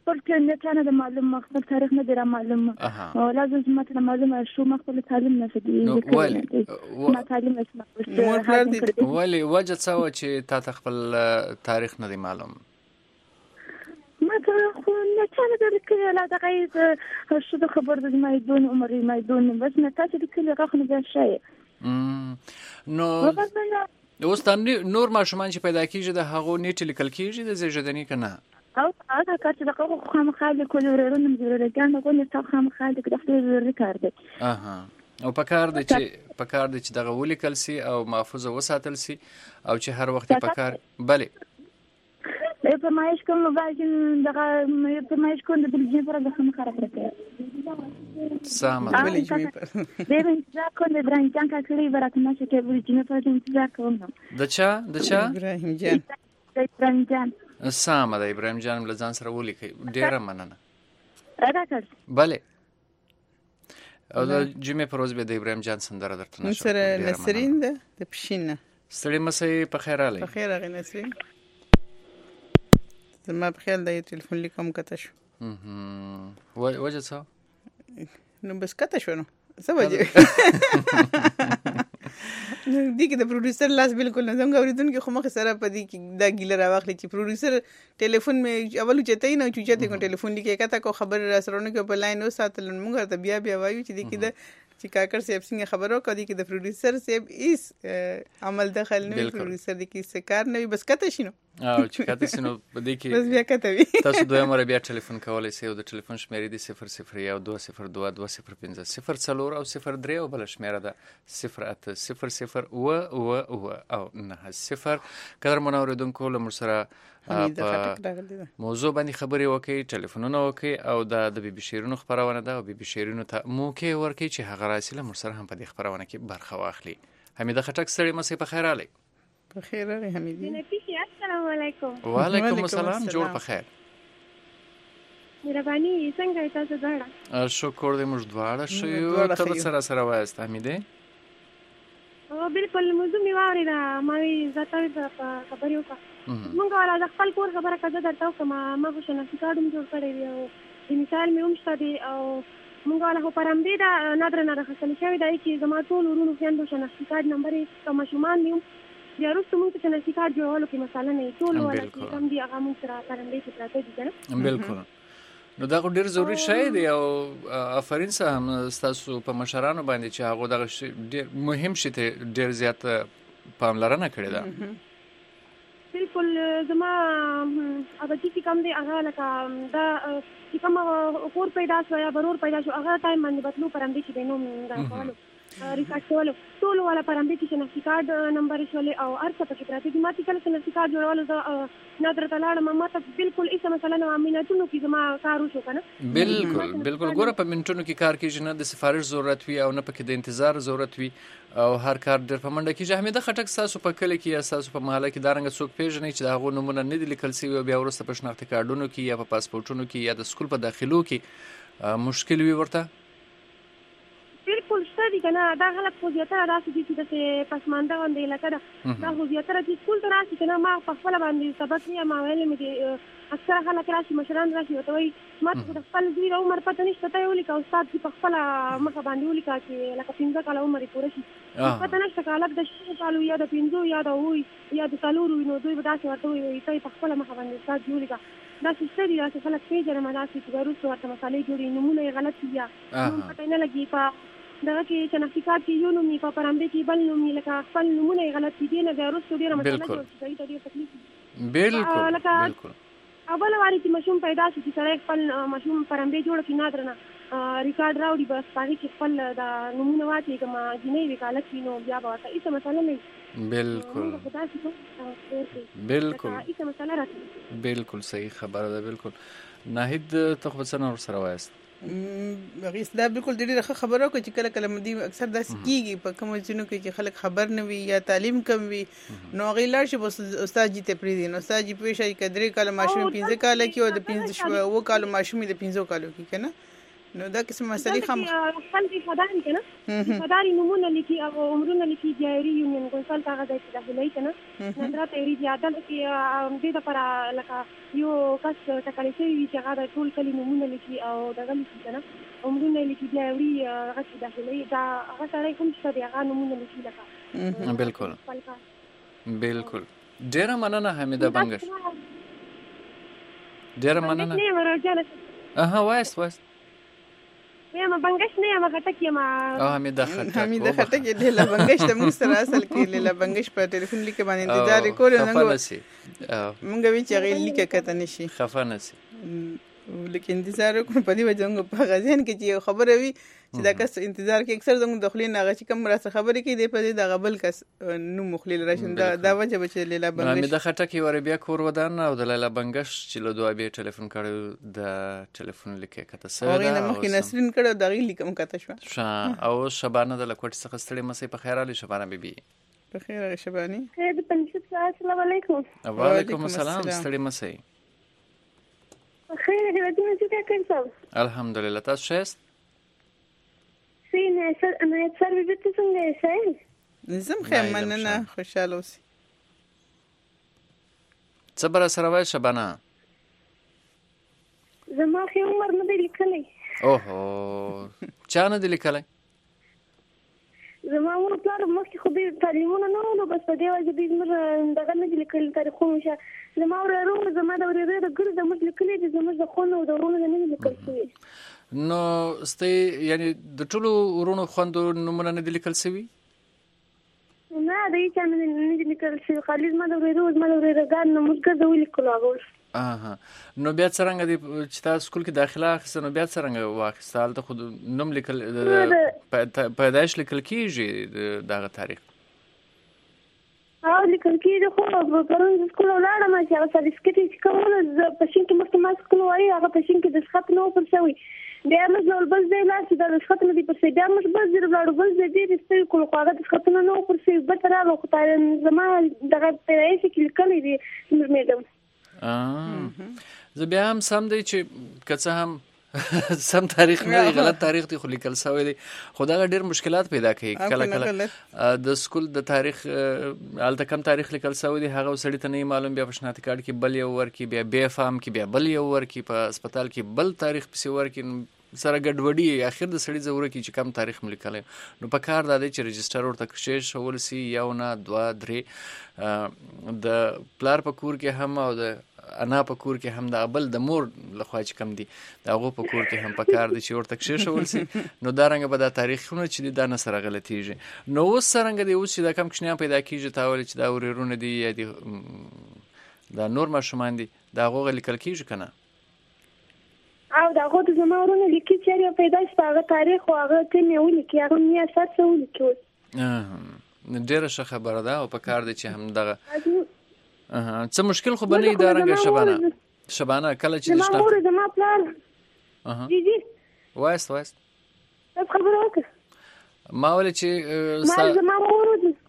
خپل کې نه د معلوم خپل تاریخ نه دی معلوم او لازم چې معلومه شو خپل تعلیم نه سدي ما تعلیم اسمه ولی وجه څه چې تا خپل تاریخ نه دی معلوم ما خو نه چانه د کلی لا دغه شو د خبر د مایدون عمري مایدون بس نه تاسو د کلی غاخنه بیا شي نو اوس نور ماشومان چې پیدا کیږي د هغو نیټ لیکل کیږي د زیږدنې کنه او هغه کار چې دغه خامخاله کولی ورونم ضروري ګان غو نه تا خامخاله د خپل ضروري کار دی او پکار دی چې دغه ولیکل سي او محفوظ وساتل سي او چې هر وخت پکار بله فرمایش کوم موبایل دغه فرمایش کوم د بلجیم پر د خمه خراب راکې سامه بلجیم پر د انتظار کوم د ابراهیم جان کاکړي براتنه چې بلجیم پر انتظار کوم د چا ابراهیم جان د ابراهیم جان سامه د ابراهیم جان لزان سره ولیکي ډیره مننه راکړ بله او د جمعې پر ورځ به د ابراهیم جان سندره درته نشو سره نسرین ده د پښینه ستړي مسې په خیر علي په خیر غي نسرین زما په خیال د ټلیفون لیکم کته شو وجه څه نو بس کته شو نو څه وجه دي کې د پروډوسر لاس بالکل نه څنګه اوریدونکو خو مخ سره پدې کې دا ګیله راوخلی چې پروډوسر ټلیفون مې اول چته نه چوچته کو ټلیفون لیکه کته کو خبر را سره نه په لاین وساتل موږ ته بیا وایو چې دي کې د چې کاکر صاحب څنګه خبرو کړي کې د پروډوسر صاحب ایس عمل دخل نه پروډوسر د کې سکار نه بس کته شنو او چې کته شنو بده کې بس بیا کته وي تاسو دوه مره بیا ټلیفون کولای شئ او د ټلیفون شمیرې دی 00 یو 202 205 04 او 03 او بل شمیره ده 0800 او 90 قدر منوردونکو له سره موضوع باندې خبرې وکړي ټلیفونونه وکړي او د بي بي شیرونو خبرونه ده او بي بي شیرونو ته موقع ورکړي چې هغه راسله مر سره هم په دې خبرونه کې برخه واخلي حمیده خټک سړی مسې په خیر علي په خیر علي حمیده السلام علیکم وعلیکم السلام جوړ په خیر مهرباني څنګه تاسو دا شکر دې موږ دواړه شو ته سره وایست حمیده او بالکل موضوع می واره دا ما زاته خبرې وکړه مونږ ولا د خپل کور خبره کړه درته کوم ما خو شنه کارډ مې جوړ کړی او د مثال مې هم شته او مونږ ولا خو پرم دې دا نادر خپل شوی دی چې زما ټول ورونو خويندو شنه کارډ نمبر کوم شومان مې بیا وروسته مونږ ته شنه کارډ جوړولو کې مساله نه ټول ولا کوم دی هغه مونږ سره پرم دې چې پراته دي کنه بالکل نو دا ډیر ضروری شی دی او افرین سم تاسو په مشرانو باندې چې هغه دغه ډیر مهم شي ته ډیر زیات پاملرنه کړې ده بالکل زما هغه چې کوم دی هغه لکه دا چې کوم کور پیدا شو یا برور پیدا شو هغه ټایم باندې بدلو پرم دي چې نو دا کولو ریکارډ کولو ټول ولا پرم دي چې شناختی کارت نمبر شولې او ارڅه پکې پراته دي ما چې کله شناختی کارت جوړول زه نادر تلاړم ما ته بالکل هیڅ مسله نه امیناتونو کې زما کار وشو کنه بالکل ګوره په منټونو کې کار کیږي نه د سفارش ضرورت وي او نه پکې د انتظار ضرورت وي او هر کار ډېر په منډه کېږي حمیده خټک تاسو په کله کې یا تاسو په محله کې دارنګ څوک پیژنې چې هغه نمونه نه دي لیکل شوی بیا ورسته په شناختی کارتونو کې یا په پاسپورتونو کې یا د سکول په داخلو کې مشکل وي ورته بالکل شته دي کنه دا غلط خو زیاتره راسي چې د پسمانده باندې لکه دا خو زیاتره چې سکول ته راسي کنه ما په خپل باندې سبق یا ما ویل مې اکثر خلک راسي مشران راسي او ته وایي ما ته د خپل دوی عمر پته نشته ته ولیکه استاد چې په خپل مخه باندې ولیکه چې لکه 15 کاله عمر یې پوره شي پته نشته کالک د 6 کالو یا د 15 یا د وي یا د څلورو نو دوی به داسې ورته وایي ته په خپل مخه باندې استاد ولیکه دا څه دي چې خلک پیژنه ما داسې چې ورسره ورته مسالې جوړي نمونه یې غلط دي نو پته نه لګي په دغه کې شناختی کارت کې یو نوم په پرامبه کې بل نوم لکه خپل نمونه یې غلط دي نه د ورسره ډیره مسله جوړي ته ډیره تکلیف بالکل اول واری چې مشوم پیدا شي چې سره خپل مشوم پرامبه جوړ کې نادر نه ریکارډ راوړي بس پاره کې خپل د نمونه واچي کما جنې وکالت کینو بیا به تاسو هیڅ مسله نه بالکل صحیح خبره ده بالکل ناهید تخبصنا سره وایست غیس دا بالکل ډیره خبره کوي چې کله کله مدي اکثر داسې کیږي په کوم ځینو کې چې خلک خبر نه وي یا تعلیم کم وي نو غیلار شي بس استاد جی ته پریدي نو استاد جی پېښه کډري کاله ماشوم 15 کاله کې او د 15 و کاله ماشوم د 15 کالو کې کنه نو دا قسم مسلې خام خلک فدان کنه فدان نمونه لیکي او عمرونه لیکي جاری یونین ګونسل هغه د داخلي کنه نظرات یې عدالت کې د لپاره لکه یو کس تکلیف وي چې هغه ټول کلی نمونه لیکي او دغه لیکي کنه عمرونه لیکي جاری هغه د داخلي دا هغه سره کوم څه دی هغه نمونه لیکي لکه بالکل بالکل ډیره مننه حمیده بنگش ډیره مننه وایست ما بنگش نه ما خټکی ما حمیده خټکی دی لا بنگش ته موږ سره اصل کې لا بنگش په ټلیفون لیکه باندې انتظار کول نه موږ وی چې غي لیکه کته نشي خفه نشي لیکن انتظار کوم په دی وجه موږ په غزين کې چې خبره وي چې دا کس انتظار کې اکثر زموږ داخلي نه چې کوم راځه خبرې کې دی په دې د غبل کس نو مخلیل راشن دا وجه به چې لیلا بنگش حمیده خټکی ور بیا کور ودان او د لیلا بنگش چې له دوه به ټلیفون کړو د ټلیفون لیکه کته سره او نه مخکې نسرین کړو د غي لیکم کته شو او شبانه د لکوټ څخه ستړي مسې په خیر علي شبانه بیبي په خیر شبانی خیر د پنځه السلام علیکم وعلیکم السلام ستړي مسې خیر دې ودونه چې تاسو الحمدلله تاسو شست انا اتسربي بنت څنګه یې نظم خیر مننه خوشاله اوسې صبر سره وای شبانه زما خو عمر نه دی لیکلی اوهو چا نه دی لیکلی زما مور پلار مخکې خو دې تعلیمونه نه ولو بس په دې وجه دې زموږ دغه نه دي لیکلي تاریخونه شه زما ورورو زما د ورورو د ګرد زموږ لیکلي دي زموږ د خونو د ورونو نه دي لیکل شوي نو ستې یعنی د ټولو ورونو خوندو نمونه نه دي لیکل شوي نه د هیڅ نه دي لیکل شوي خالي زما د ورورو ګان نه موږ ګرځو لیکلو هغه نو بیا څنګه دی چې تاسو سکول کې داخله اخیسته نو بیا څنګه واخیستل ته خود نوم لیکل پیدایش لیکل کیږي دغه تاریخ لیکل کیږي خو پرون سکول ولاړم چې هغه سرټیفیکټ چې کومه پښین کې مخکې ما سکول وایي هغه پښین کې د ښخت نو پر شوی بیا موږ نو بل ځای لا چې د ښخت نه دی پر شوی بیا موږ بل ځای ولاړو بل ځای دې ستې کول خو هغه د ښخت نه پر شوی به تر هغه خو زما دغه پیدایش کې لیکل دي میډم زه بیا هم سم دی چې کڅه هم سم تاریخ نه غلط تاریخ دی خو لیکل شوی دی خو دا ډېر مشکلات پیدا کوي کله د سکول د تاریخ الته کم تاریخ لیکل شوی دی هغه سړی ته نه معلوم بیا په شناختی کارت کې بل یو ورکی بیا فام کې بیا بل یو ورکی په هسپتال کې بل تاریخ پسې ورکی سره ګډوډي اخر د سړی ضروره کې چې کم تاریخ ملیکل نو په کار دا دی چې رجستر ورته کښې شول سي یو نه 2 3 د پلار په کور کې هم او د انا په کور کې هم د ابل د مور لخوا چې کم دي د هغه په کور کې هم په کار دي چې ورته کښې شول سي نو دا رنګ به دا تاریخونه چې دا نه سره غلطیږي نو اوس څنګه دی اوس چې دا کم کښنیان پیدا کیږي تاول چې دا ورورونه دي یا دي دا نور ماشومان دي دا هغه لیکل کیږي کنه او دا هغه د زما ورونه لیکي چې پیدا شي هغه تاریخ او هغه ته نه ولیکي هغه نه اساس ولیکي ډیره ښه خبره ده او په کار دي چې هم دغه څه مشکل خو بنې دا رنګ شبانه کله چې زما مور زما پلان جی وایست خبره وکړه ما ولې چې زما مور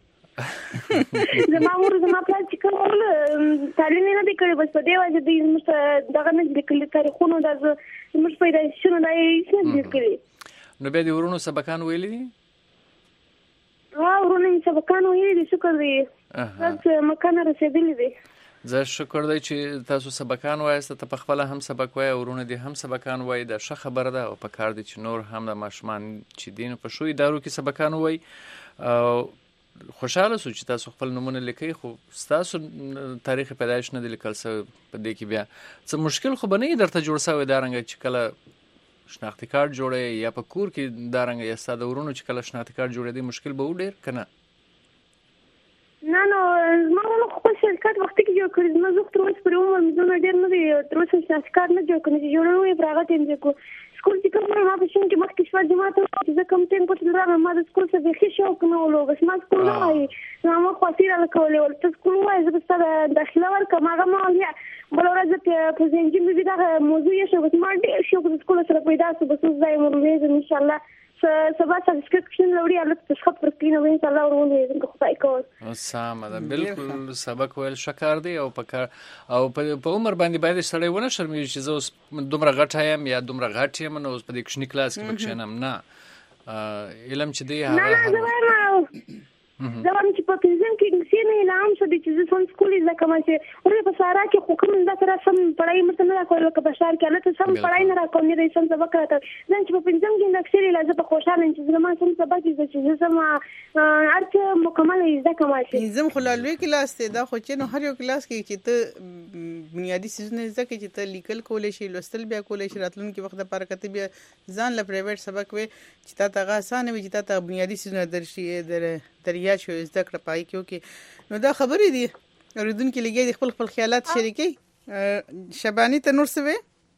زما پلان چې کوم تعلیم نه دی کړی بس په دی وجه دی دغه نه دی کړی تاریخونه د موږ پیدا شونه دا یې نه کړی نو به دي ورونو سبقان ویلي دي ورونو سبقان ویلي دي شکر دی تاسو مکان رسیدلی دي زه شکر دی چې تاسو سبقان وایسته ته په خپل هم سبق وای ورونه دي هم سبقان وای دا ښه خبره ده او په کار دي چې نور هم د ماشومان چې دین په شوي دارو کې سبقان وای خوشاله سو چې تاسو خپل نمونه لیکي خو تاسو تاریخ پیدایش نه لیکل سو په دې کې بیا څه مشکل خو بنې درته جوړ سوی دا رنګ چې کله شناختی کارت جوړه یا په کور کې دا رنګ یا ساده ورونو چې کله شناختی کارت جوړې دي مشکل به وډیر کنه نه ما نو خپل شرکت وخت کې جوړ کړی ما زه تر اوسه پر عمر مزونه ډیر نه دی تر اوسه شناختی کارت نه جوړ کړی جوړوي پراغت یې کو سکول چې کوم ما په شین کې مخکې شو جماعت چې کوم ټیم په تل راغله ما د سکول څخه به شوق نه ولو بس ما سکول نه وای نو ما خاطر له کولې ولته سکول وای زه بس داخله ورکه ما ما بل ورځ ته په ځینځي به دا موضوع یې شو بس ما ډیر شوق د سکول سره پیدا شو بس زای مو ان شاء الله سبا سبسکرپشن لوري الک تشخط پرکینه وین صلی الله ورونه څنګه خدای کو سم ده بالکل سبق ویل شکر دی او په عمر باندې باید سړی ونه شرمېږي چې زه اوس دومره غټ یم یا دومره غټ یم نو اوس په دې کوچني کلاس کې کښېنم نه علم چې دی هغه زه وایم چې په پنځم کې انګلیسي نه اعلان شو چې زه سم سکول زده کوم چې ورته په سارا کې خو کوم زده کړم سم پړای مته نه راکول لکه په شهر کې البته سم پړای نه راکوم نه سم سبق راته ځکه چې په پنځم کې انګلیسي لازم په خوشاله چې زما سم سبق چې زه سم ارته مکمل زده کوم چې پنځم خلالوي کلاس ته دا خو چې نو هر یو کلاس کې چې ته بنیادی سيزونه زده کې چې ته لیکل کولې شي لوستل بیا کولې شي راتلونکي وخت لپاره کته بیا ځان له پرایویټ سبق وي چې تا ته آسان وي چې تا ته بنیادی سيزونه درشي دریا شو زده کړه پای کې نو دا خبرې دي اوریدونکو لګي د خپل خیالات شریکي شبانی ته نور څه وي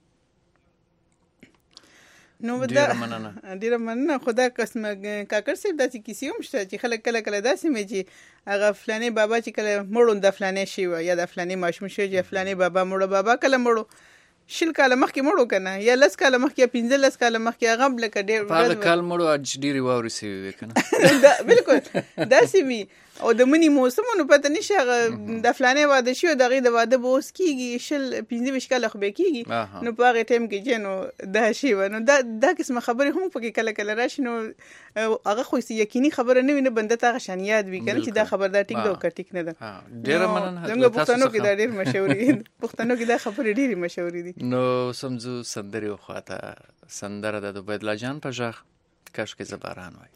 نو ډیر مننه خدا قسم کاکر صاحب داسې کیسې هم شته چې خلک کله داسې مې چې هغه فلانه بابا چې کله مړون د فلانه شي یا د فلانه ماشوم شي چې فلانه بابا مړو بابا کله مړو شل کاله مخکې مړو کنه یا لس کاله مخکې یا 15 کاله مخکې هغه بلکې ډېر هغه کال مړو اج ډېری واوري سی وي کنه بالکل داسې وي او د منی موسمونو پته نشي هغه د فلانه واده شي او دغه د واده بوس کیږي شل 15 کاله خو به کیږي نو په هغه ټیم کې جنو دا شی ونه دا قسمه خبره هم پکې کله راشي نو هغه خو یقیني خبره نه ویني بنده ته غشن یاد وی کنه چې دا خبر دا ټیک دا ټیک نه ده ډېر مننه څنګه پښتنو کې دا ډېر مشهور دي پښتنو کې دا خبره ډېر مشهور دي نو سمزو سندري خواته سندره د عبیدالله جان په ژغ کاش کې زباران وای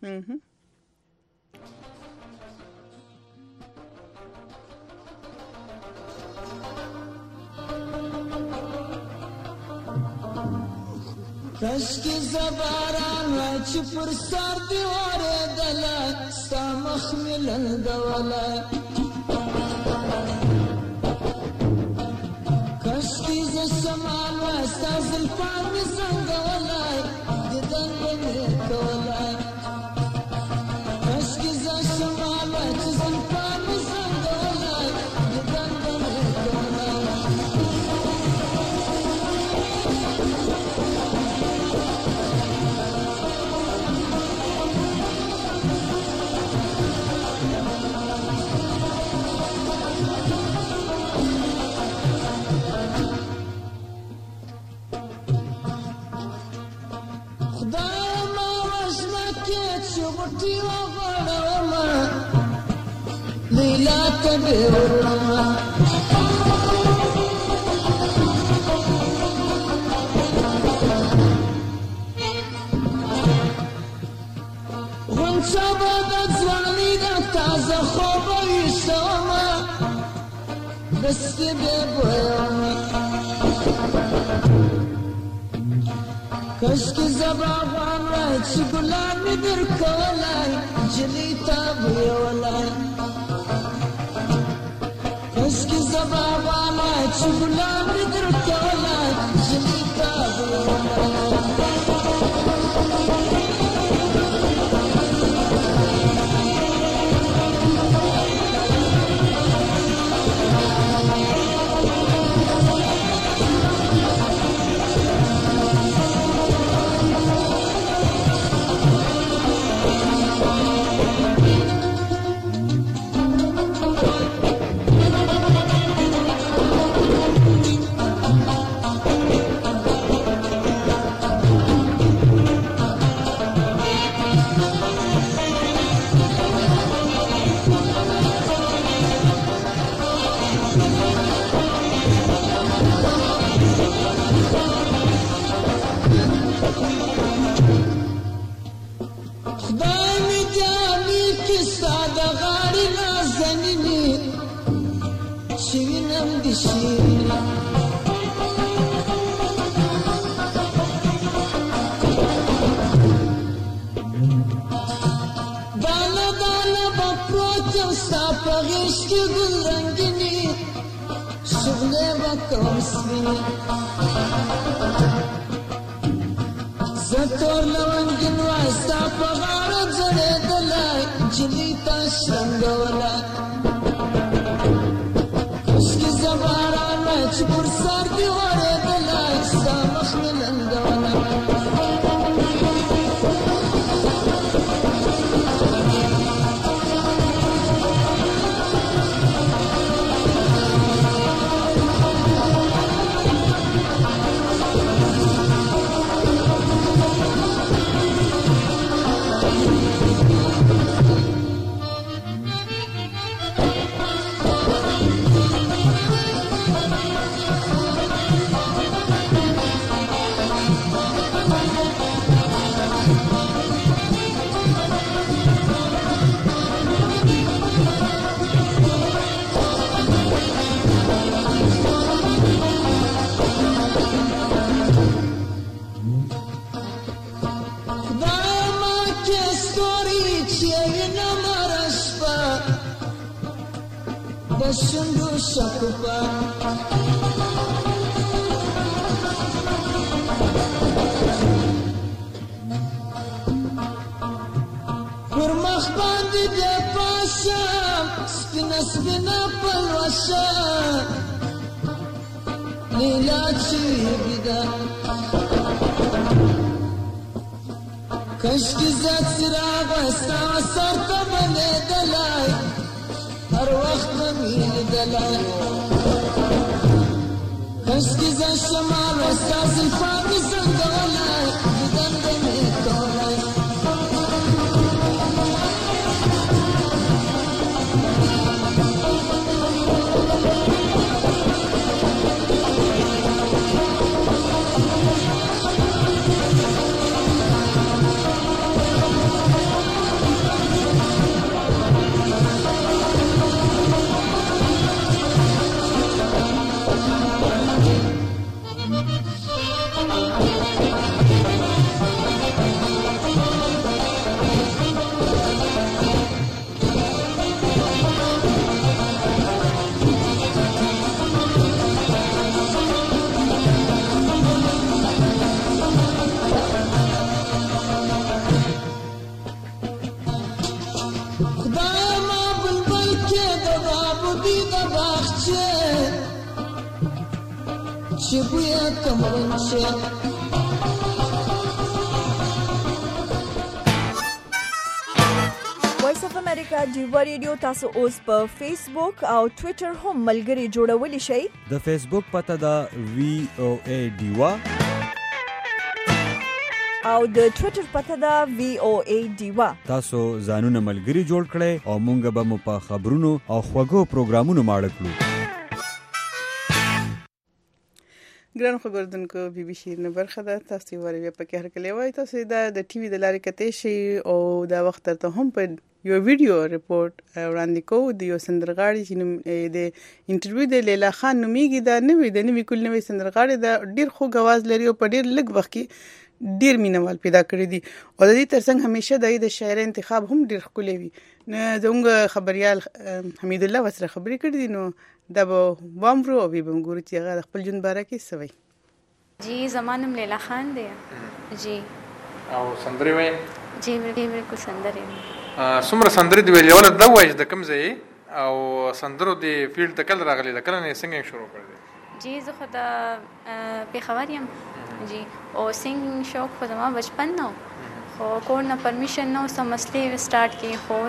کشکی زباران وای چې پر سر دی اوریدله ستا مخ مې لنګولی کشکی زه شمال وای ستا زلفان مې زنګولی دیدن به مې کولی کشکی زه شمال وای چې زلفان مې زنګولی دیدن به مې کولی لیلا کبه ورما غنچه باد ځواني د تازه خوب ویشتما دسته به بویما کشکی زبان وای چې ګلان می در کولای جلی تا ویولای کشکی زبان وای چې ګلان می در کولای جلی تا ویولای زتور لونگین واستا پغار زده دلای جلی تا شنگولا کشکی زباران وای چی پر سر دیواره دلای ستا مخملنگولا کې ستوري چې وینم هره شپه د شونډو شکوفه پر مخ باندې بیا پاشه سپینه سپینه پلوشه لیلا چې بیده کشکی زد سراغ ستا سر ته بلیدلی هر وخت بمی لیدلی کشکی زد شمال ستا زلفانی زنگولی دیدن بمی کولی وایس اف امریکا ډیوا ریډیو تاسو اوس په فیسبوک او ټوئیټر هم ملګري جوړولی شئ. د فیسبوک پته ده VOA ډیوا او د ټوئیټر پته ده VOA ډیوا. تاسو ځانونه ملګري جوړ کړئ او مونږ به مو په خبرونو او خوږو پروګرامونو ماړه کړو. ګران خبردونکو بي بي شي نه برخه ده تاسو وری بیا پکې هر کله وای تاسو دا د ټي وي د لارې کته شي او دا وخت ته هم په یو ویډیو ریپورت وړاندې کوو د یو سندرغاړي چې د انټرویو د لیلا خان نوميږي دا نوې کول نوې سندرغاړي دا ډیر خو غواز لري او په ډیر لږ وخت کې ډیر مینوال پیدا کړی دي او د دې ترڅنګ همیشه د شاعر انتخاب هم ډیر ښکلی وي. نه زموږ خبريال حمید الله وسره خبرې کړې دي نو دا به وامرو او به موږ چې هغه خپل جون باره کې سوي. جی زمانم لیلا خان دی. جی او سندري وای جی بالکل سندري. څومره سندري دی ویل ولر دا وای د کوم ځای او سندرو دی فیلډ ته کله راغلی د کله نه سنگینګ شروع کړی. جی زه خو د پیښور یم. جی او سنگینګ شوق خو زما بچپن نو خو کور نه پرمیشن نو سم مسلې سٹارټ کی خو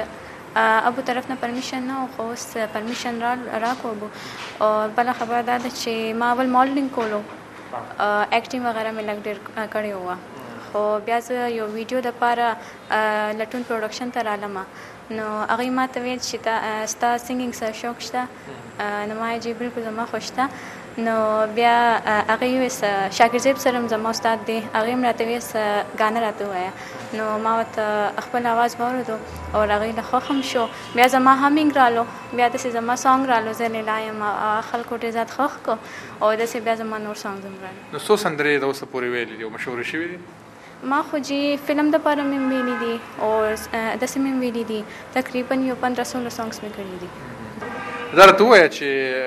ابو طرف نه پرمیشن نو خو پرمیشن را کو او بل خبر دا چې ما ول ماډلینګ کولو ایکټینګ وغیرہ مې لګ ډیر کړی و خو بیا زه یو ویډیو د پاره لټون پروډکشن ته رالم نو هغه ما ته ویل چې ستا سنگینګ سره شوق شته نو ما یې بالکل زما خوښته نو بیا هغه یو شاکر زیب سره زما استاد دی هغه مراته ویس غانه راته وایا نو ما ته خپل आवाज واورېدو او هغه له خوښم شو بیا زما همینګ رالو بیا د زما سانګ رالو زه نه لایم خلکو ډیر زیات خوښ کو او د بیا زما نور سانګ زم رالو نو څو سندري د اوسه پورې ویلې دي او مشهور شوي دي. ما خو جی فلم د پاره مې ویلې دي او د سیمې ویلې دي تقریبا یو 1500 سانګز مې کړې دي. درته وای چې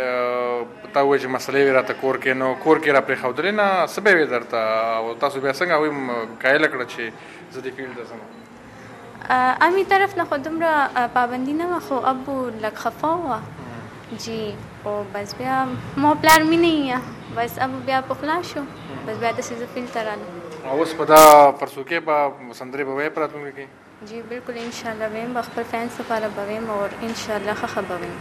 تا وای چې مسلې راته کور کې نو کور کې را پرې خودلې نه سبه وي درته او تاسو بیا څنګه وای کایل کړ چې زه دې فیلډ ته سم امی طرف نه خودم را پابندی نه خو ابو لک خفا وا جی او بس بیا مو پلان مې نه بس ابو بیا پخلا شو بس بیا د سیزه فیلډ ترانه او اوس په دا پرسوکې په سندري به وای پراتونګي کې جی بالکل ان شاء الله ویم خپل فینس لپاره بویم او ان شاء الله ښه خبرویم.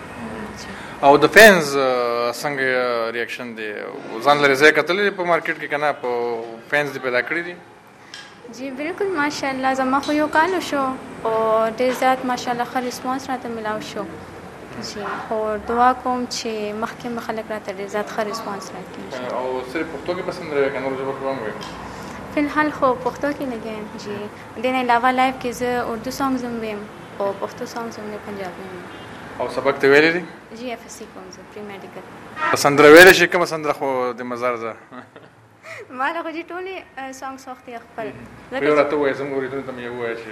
او د فینز څنګه ریاکشن دی ځان لري ځای کتلې په مارکیټ کې کنه په فینز دی پیدا کړی دي. جی بالکل ماشاءالله زما خو یو کال شو او ډیر زیات ماشاءالله ښه ریسپانس راته ملاو شو. جی او دعا کوم چې مخکې خلک راته ډیر زیات ښه ریسپانس راکړي. او صرف پښتو کې پسند لري کنه ورته کوم وي فی الحال خو پښتو کې لګیم. جی د نه علاوه لایف کې زه اردو سانګز هم ویم او پښتو سانګز هم پنجابي ویم. او سبق ته ویلې دي؟ جی اف اس سی کوم زه پری میډیکل. سندره ویلې شي کوم سندره خو د مزار ده ما له خو چې ټولې سانګس وختې خپل یو راته وایي زموږ اورېدونکو ته مې یو ووایه چې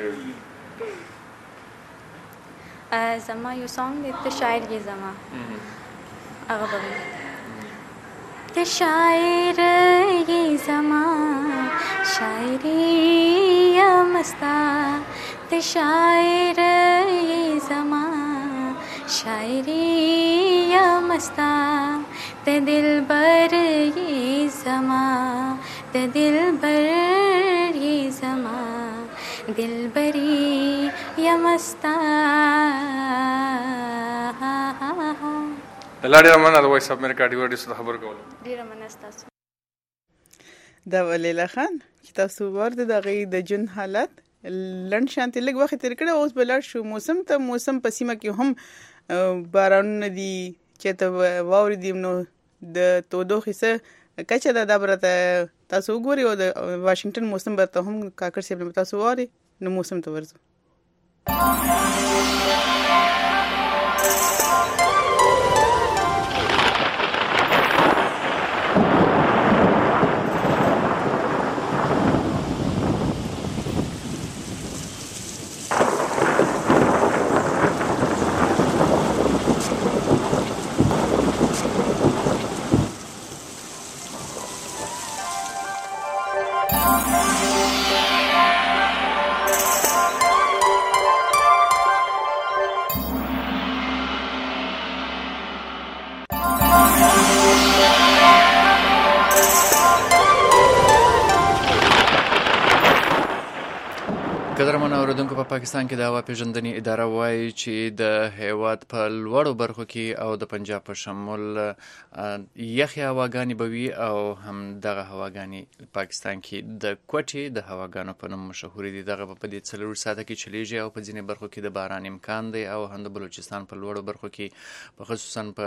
زما یو سانګ دی ته شاعر یې زما هغه به ته شاعر یې زما شاعري یم ستا ته شاعر یې زما شاعري یم ستا ته دلبر یې زما ته دلبر یې زما دلبری یم ستا الله ډېره مننه د وایس اف امریکا ډیو ډي څخه خبرو کولو ډېره مننه ستاسو دا لیلا خان چې تاسو ورته د غي د جون حالت لړن شانتي لګ وخت تیر کړه اوس بلار شو موسم په سیمه کې هم باران دي چې ته واوري دي نو د تودوخې سره کچه دا برته تاسو وګورئ او د واشنگټن موسم برته هم کاکر صاحب نه تاسو واره نو موسم ته ورځو قدرمن اوریدونکو په پاکستان کې د هوا پیژندنې اداره وایي چې د هیواد په لوړو برخو کې او د پنجاب په شمول یخي هواګانې به وي او هم دغه هواګانې پاکستان کې د کوټې د هواګانو په نوم مشهورې دي. دغه په دې 4 ساعته کې چلیږي او په ځینې برخو کې د باران امکان دی او هم د بلوچستان په لوړو برخو کې په خصوصا په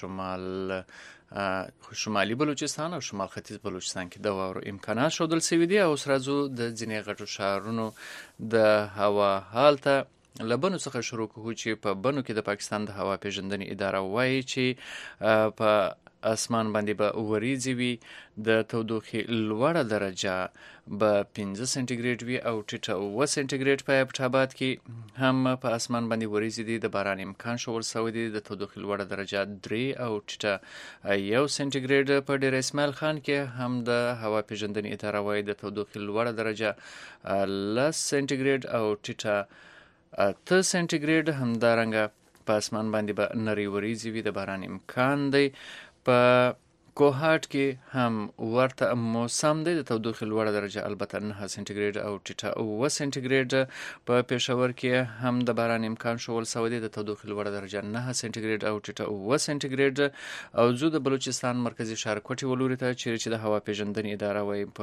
شمالي بلوچستان او شمال ختیځ بلوچستان کې د واورو امکانات ښودل شوي دي. او سرازو د ځینې غټو ښارونو د هوا حالت لبنو څخه شروع کوو چې په بنو کې د پاکستان د هوا پیژندنې اداره وایي چې په اسمان باندې به وریځې وي د تودوخې لوړه درجه به 15 سنټیګریډ وي او ټیټه 9 سنټیګریډ په ابټاباد کې هم په اسمان باندې وریځې دي. د باران امکان ښودل شوی دی. د تودوخې لوړه درجه 3 او ټیټه 1 سنټیګریډ په ډیر اسماعیل خان کې هم د هوا پیژندنې اداره وایي د تودوخې لوړه درجه 10 سنټیګریډ او ټیټه 8 سنټیګریډ همدارنګه په اسمان باندې به نری وریځې وي. د باران امکان دی. په کوهاټ کې هم ورته موسم دی. د تودوخې لوړه درجه البته 9 سنټیګریډ او ټیټه 9 سنټیګریډ. په پېښور کې هم د باران امکان ښودل شوی دی. د تودوخې لوړه درجه 9 سنټیګریډ او ټیټه 9 سنټیګریډ. او زو د بلوچستان مرکزی ښار کوټې ولوري ته چې د هوا پیژندنې اداره وایي په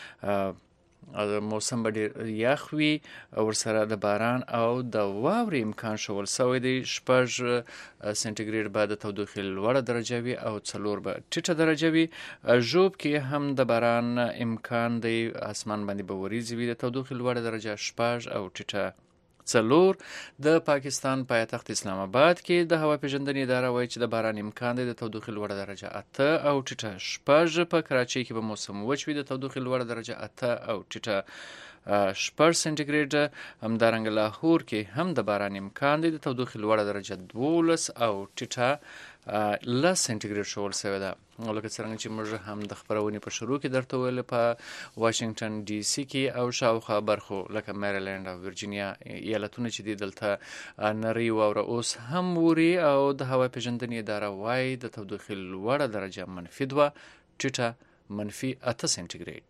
موسم به ډېر یخ وي ورسره د باران او د واورې امکان ښودل شوی دی. 6 سنټیګریډ به د تودوخې لوړه درجه وي او 4 به ټیټه درجه وي. ژوب کې هم د باران امکان دی. اسمان باندې به وریځې وي. د تودوخې لوړه درجه 6 او ټیټه 4. د پاکستان پایتخت اسلام آباد کې د هوا پیژندنې اداره وایي چې د باران امکان دی. د تودوخې لوړه درجه 8 او ټیټه 6. په کراچۍ کې به موسم وچ وي. د تودوخې لوړه درجه 8 او ټیټه 6 سنټیګریډ. همدارنګه لاهور کې هم د باران امکان دی. د تودوخې لوړه درجه 12 او ټیټه 10 سنټیګریډ ښودل شوې ده. لکه څرنګه چې موږ هم د خپرونې په شروع کې درته ویل په واشنگټن ډي سي کې او شاوخوا برخو لکه میریلند او ورجینیا ایالتونه چې دي دلته نری واوره اوس هم ووري او د هوا پیژندنې اداره وایي د تودوخې لوړه درجه -2 ټیټه -8 سنټیګریډ.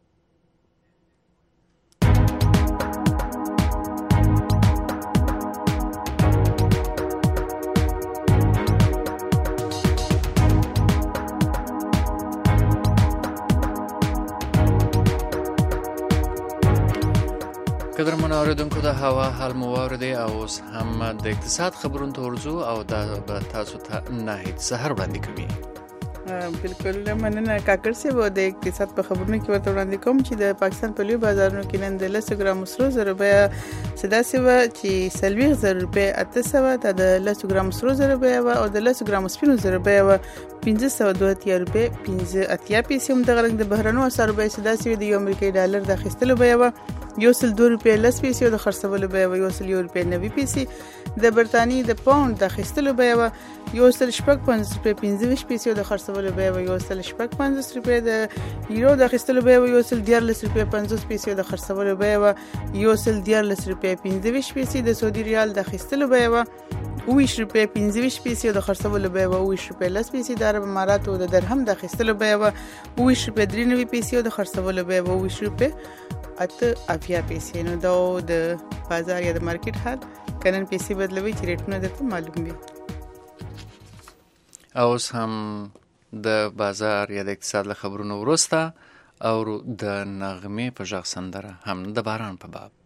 قدرمن اوریدونکو د هوا حال مو واورئ او اوس هم د اقتصاد خبرونو ته ورځو او دا به تاسو ته ناهید سحر وړاندې کوي. بالکل مننه کاکر صاحب. د اقتصاد په خبرونو کې ورته وړاندې کوم چې د پاکستان په لوی بازارونو کې نن د 100 ګرام سرو زر بیه سداسي و چې 40,000 روپے 800 د 100 ګرام سرو زر بیه او د 100 ګرام سپینو زر بیه 1502 روپۍ 15 پیسې هم د غرنګ د بهرنو اسعارو بیه سداسي د یو امریکایي ډالر د اخیستلو بیه یو سل 2 روپۍ 10 پیسې او د خرڅولو بیه یو سل 1 روپۍ 90 پیسې د برتانی د پاوند د اخیستلو بیه یو سل 50 روپۍ 15 پیسې او د خرڅولو بیه یو سل 50 روپۍ د یورو د اخیستلو بیه یو سل 14 روپۍ 50 پیسې او د خرڅولو بیه یو سل 14 روپۍ 15 پیسې د سعودي ریال د اخیستلو بیه 20 روپۍ 15 پیسې او د خرڅولو بیه 20 روپۍ 10 پیسې د عرب اماراتو د درهم د اخیستلو بیه 20 روپۍ 93 پیسې او د خرڅولو بیه 20 روپۍ 8 پیسې. نو دا د بازار یا د مارکیټ حال کنن پیسې بدلوي چې ریټونه درته معلوم وي. اوس هم د بازار یا د اقتصاد له خبرونو وروسته او د نغمې په غږ سندره هم د باران په باب.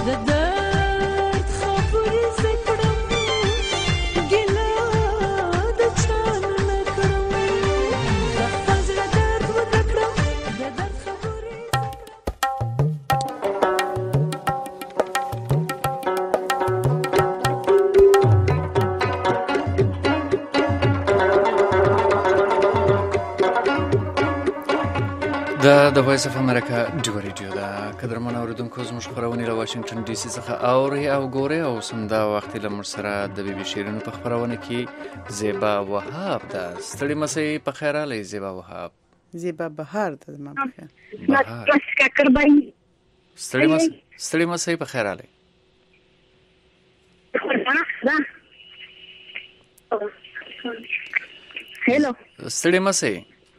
د وایس اف امریکا ډیو ریډیو دا قدرمن اوریدونکو زموږ خبرونه له واشنگټن ډي سي څخه اوري او ګوري او سمدا وخت له مر سره د بي بي شیرینو په خبرونه کې زیبا وهاب دا ستړي مسي په خیر علي زیبا وهاب زیبا بهار ته ما په خیر ستړي مسي په خیر علي هلو ستړي مسي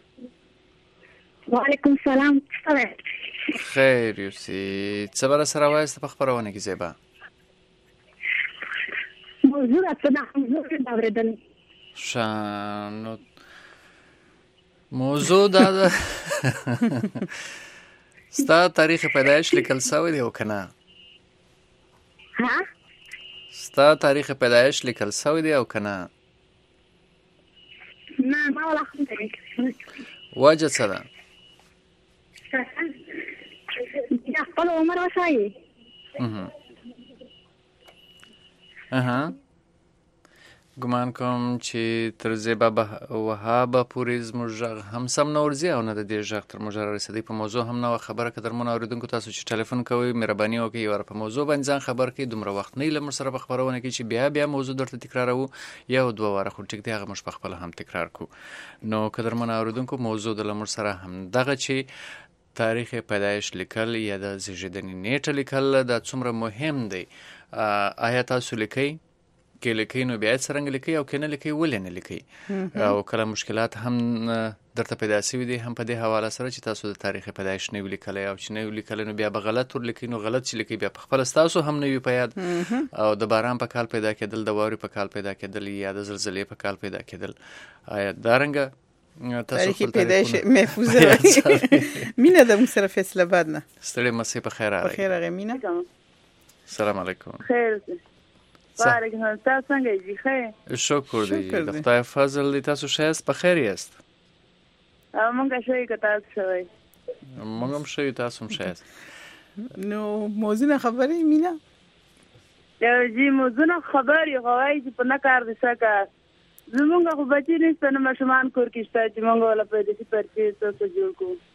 وعلیکم السلام خیر یوسي څبره سره وایست په خبرونه کې زیبا موضوع راځه دا ورېدل شانو موضوع دا ستا تاریخ پیدایش لیکل شوی دی او کنه ها ستا تاریخ پیدایش لیکل شوی دی او کنه نه ما ولا خبره وجه څه ده یا خپل عمر وسایي ګمان کوم چې تر زیبا وهاب پورې زموږ هم سم نه ورځي او نه د دې غږ تر موږ رسېدی په موضوع هم نه خبره کدر مون اوریدونکو تاسو چې ټلیفون کوئ مهرباني وکړئ ور په موضوع باندې ځان خبر کړئ دومره وخت نه لمر سره په خبرونه کې چې بیا موضوع درته تکرارو یا دوه واره خو ټیک دی هغه مش په خپل هم تکرار کو نو کدر مون اوریدونکو موضوع د لمر سره هم دغه چې تاریخ پیدایش لیکل یا د زیږیدنې نیټه لیکل دا څومره مهم دی آیا تاسو لیکئ کې لیکئ نو بیا څرنګه لیکئ او کنه لیکئ ولې نه لیکئ او کله مشکلات هم درته پیدا شوي دي هم په دې حواله سره چې تاسو د تاریخ پیدایش نه ولیکلی او چې نه ولیکلی نو بیا به غلط ورلیکئ نو غلط چې لیکئ بیا په خپله ستاسو هم نه وي په یاد او د باران په کال پیدا کېدل د واورې په کال پیدا کېدل یا د زلزلې په کال پیدا کېدل آیا دارنګه تاریخی پیدایش محفوظ راځي مینا د مصر فیصله بعد نه ستړي مسي په خیر راغی په خیر راغی مینا السلام علیکم خیر وعلیکم السلام تاسو څنګه یې خیر شکر دی د خدای فضل دی تاسو شایست په خیر یاست مونږه شوي که تاسو شوي مونږ هم شوي تاسو هم شایست نو موضوع خبرې مینا جی موضوع خبرې غواړي چې په نه کار دي څه زمونږ خو بچی نشته نو ماشومان کور کې شته چې مونږ ولا په دې پرچې څه جوړ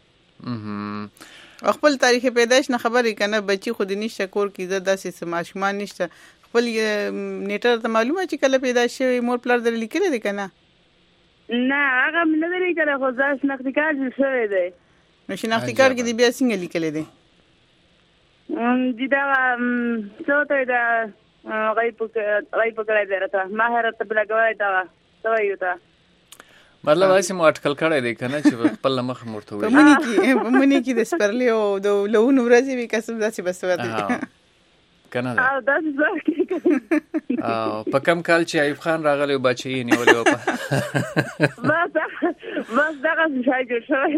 کوو خپل تاریخ پیدایش نه خبرې کنه بچی خو دې نشته کور کې داسې څه ماشومان نشته خپل نیټر ته معلومه چې کله پیدا شوی مور پلار در لیکل دي کنه نه هغه نه لري کله خو ځا شناختی کارت شوی دی نو شناختی کارت کې بیا څنګه لیکل دي دي دا څه ته دا غیب کړی دی راته ماهر ته بلګوي دا مطلب وایي مو اټکل کړی دی کنه چې خپل مخ مرته وي په منی کې د سپرلی او د لون ورځې وی کسب داسې بسوته کنه او داسې او په کم کال چې ایوب خان راغلی او بچی نیولې و بس دغه شای جوړ شوی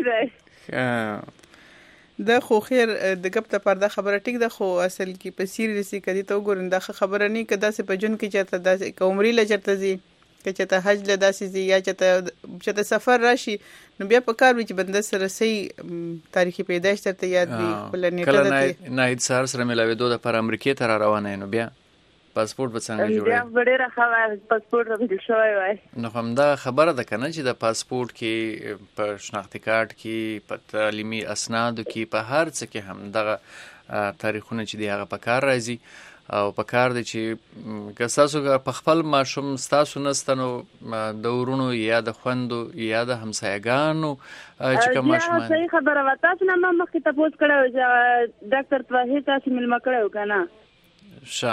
دی د خو خیر د غپ ته پرده خبره ټیک ده خو اصل کې په سیریسي کدي ته وګورئ دا خبره نه کدا سه په جون کې چاته داسې کومري لچرته زی چې ته حج له داسې زی یا چې سفر راشي نو بیا په کار وي چې بنده سره صحیح تاریخي پیدایش ترته یاد وي خپل نیټه ده نه هیڅ سره ملاوي دوه پر امریکا ته روانه نو بیا پاسپورت به څنګه جوړه بیا ډیره خبره پاسپورت راځي شوی وای نو هم دا خبره ده کنه چې د پاسپورت کې په شناختی کارت کې په تعلیمي اسنادو کې په هر څه کې هم دغه تاریخونه چې دی هغه په کار راځي او په کار دی چې تاسو په خپل ماشوم تاسو نستنو د ورونو یا د خوندو یا د همسایګانو چې کوم ماشومان صحیح خبره و تاسو نه مخکې تاسو کړو چې ډاکټر توحید تاسو ملما کړو کنه شا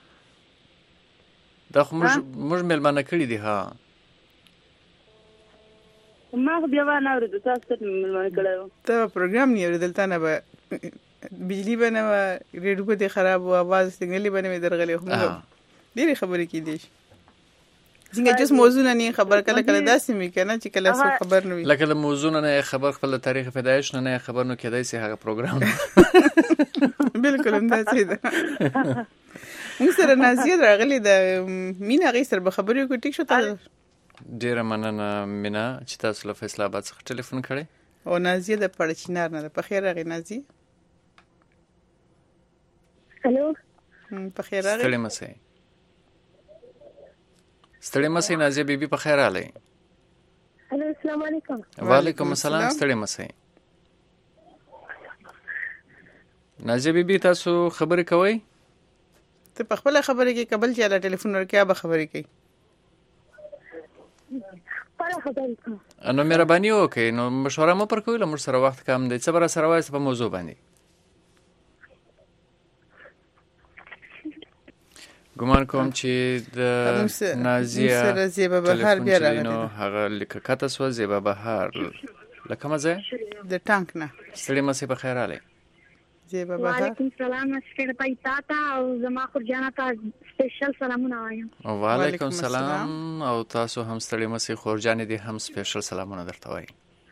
دا خو موږ ملمانه کړی دی ها ما خو بیا نه اورید تاسو ته ملمانه کړو ته پروګرام نه اوریدل تا نه بجلی بنه و ریډیو په خراب او आवाज سیګنال بنه درغلی خو ډېری خبرې کې دي څنګه چې موضوع نه خبر کله داسې می کنه چې کله څه خبر نه وي لکه د موضوع نه خبر خپل تاریخ پیدایش نه خبر نو کېدای سي هغه پروګرام بالکل همداسې ده. موږ سره نازیه راغلې ده. مینا هغې سره به خبرې وکړو. ټیک شو؟ ډېره مننه مینا چې تاسو له فیصل آباد څخه ټلیفون کړی. او نازیه د پړچینار نه ده. په خیر راغې نازیه. هلو په خیر راغې. ستړې مسئ نازیه بیبي. په خیر راغلی. هلو السلام علیکم. وعلیکم السلام. ستړې مسئ. نازیه بیبي تاسو خبرې کوئ؟ ته په خپله خبرې کوي که بل چا له ټلیفون ورکیا به خبرې کوي؟ نو مهرباني وکړئ نو مشوره مو پر کوئ. له موږ سره وخت کم دی. څه به را سره وایاست په موضوع باندې؟ ګمان کوم چې د نازیه ټلیفون نو هغه لکه کته سوه. زیبا بهار له کومه ځایه؟ د ټانک نه. ستړې مسئ په خیر راغلی. زیبا بهار. وعلیکم سلام. شکر پای تا ته او زما خورجانه ته سپیشل سلامونه وایم. وعلیکم سلام. او تاسو هم ستړې مسئ. خورجانې دې هم سپیشل سلامونه درته وایي.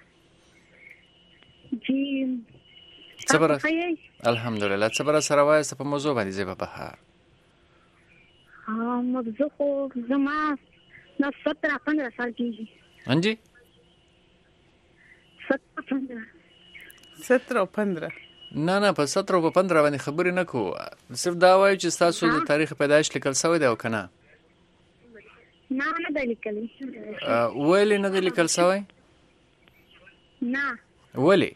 جی څه به الحمدلله. څه به را سره وایاست په موضوع باندې زیبا بهار؟ موضوع خو زما نه 17-15 سال کېږي. انجی 17-15 نه په 17 او په 15 باندې خبرې نه کوو. صرف دا وایو چې تاسو د تاریخ پیدایش لیکل شوی دی او که نه؟ نه دی لیکلی. ولې نه دی لیکل شوی؟ نه. ولې؟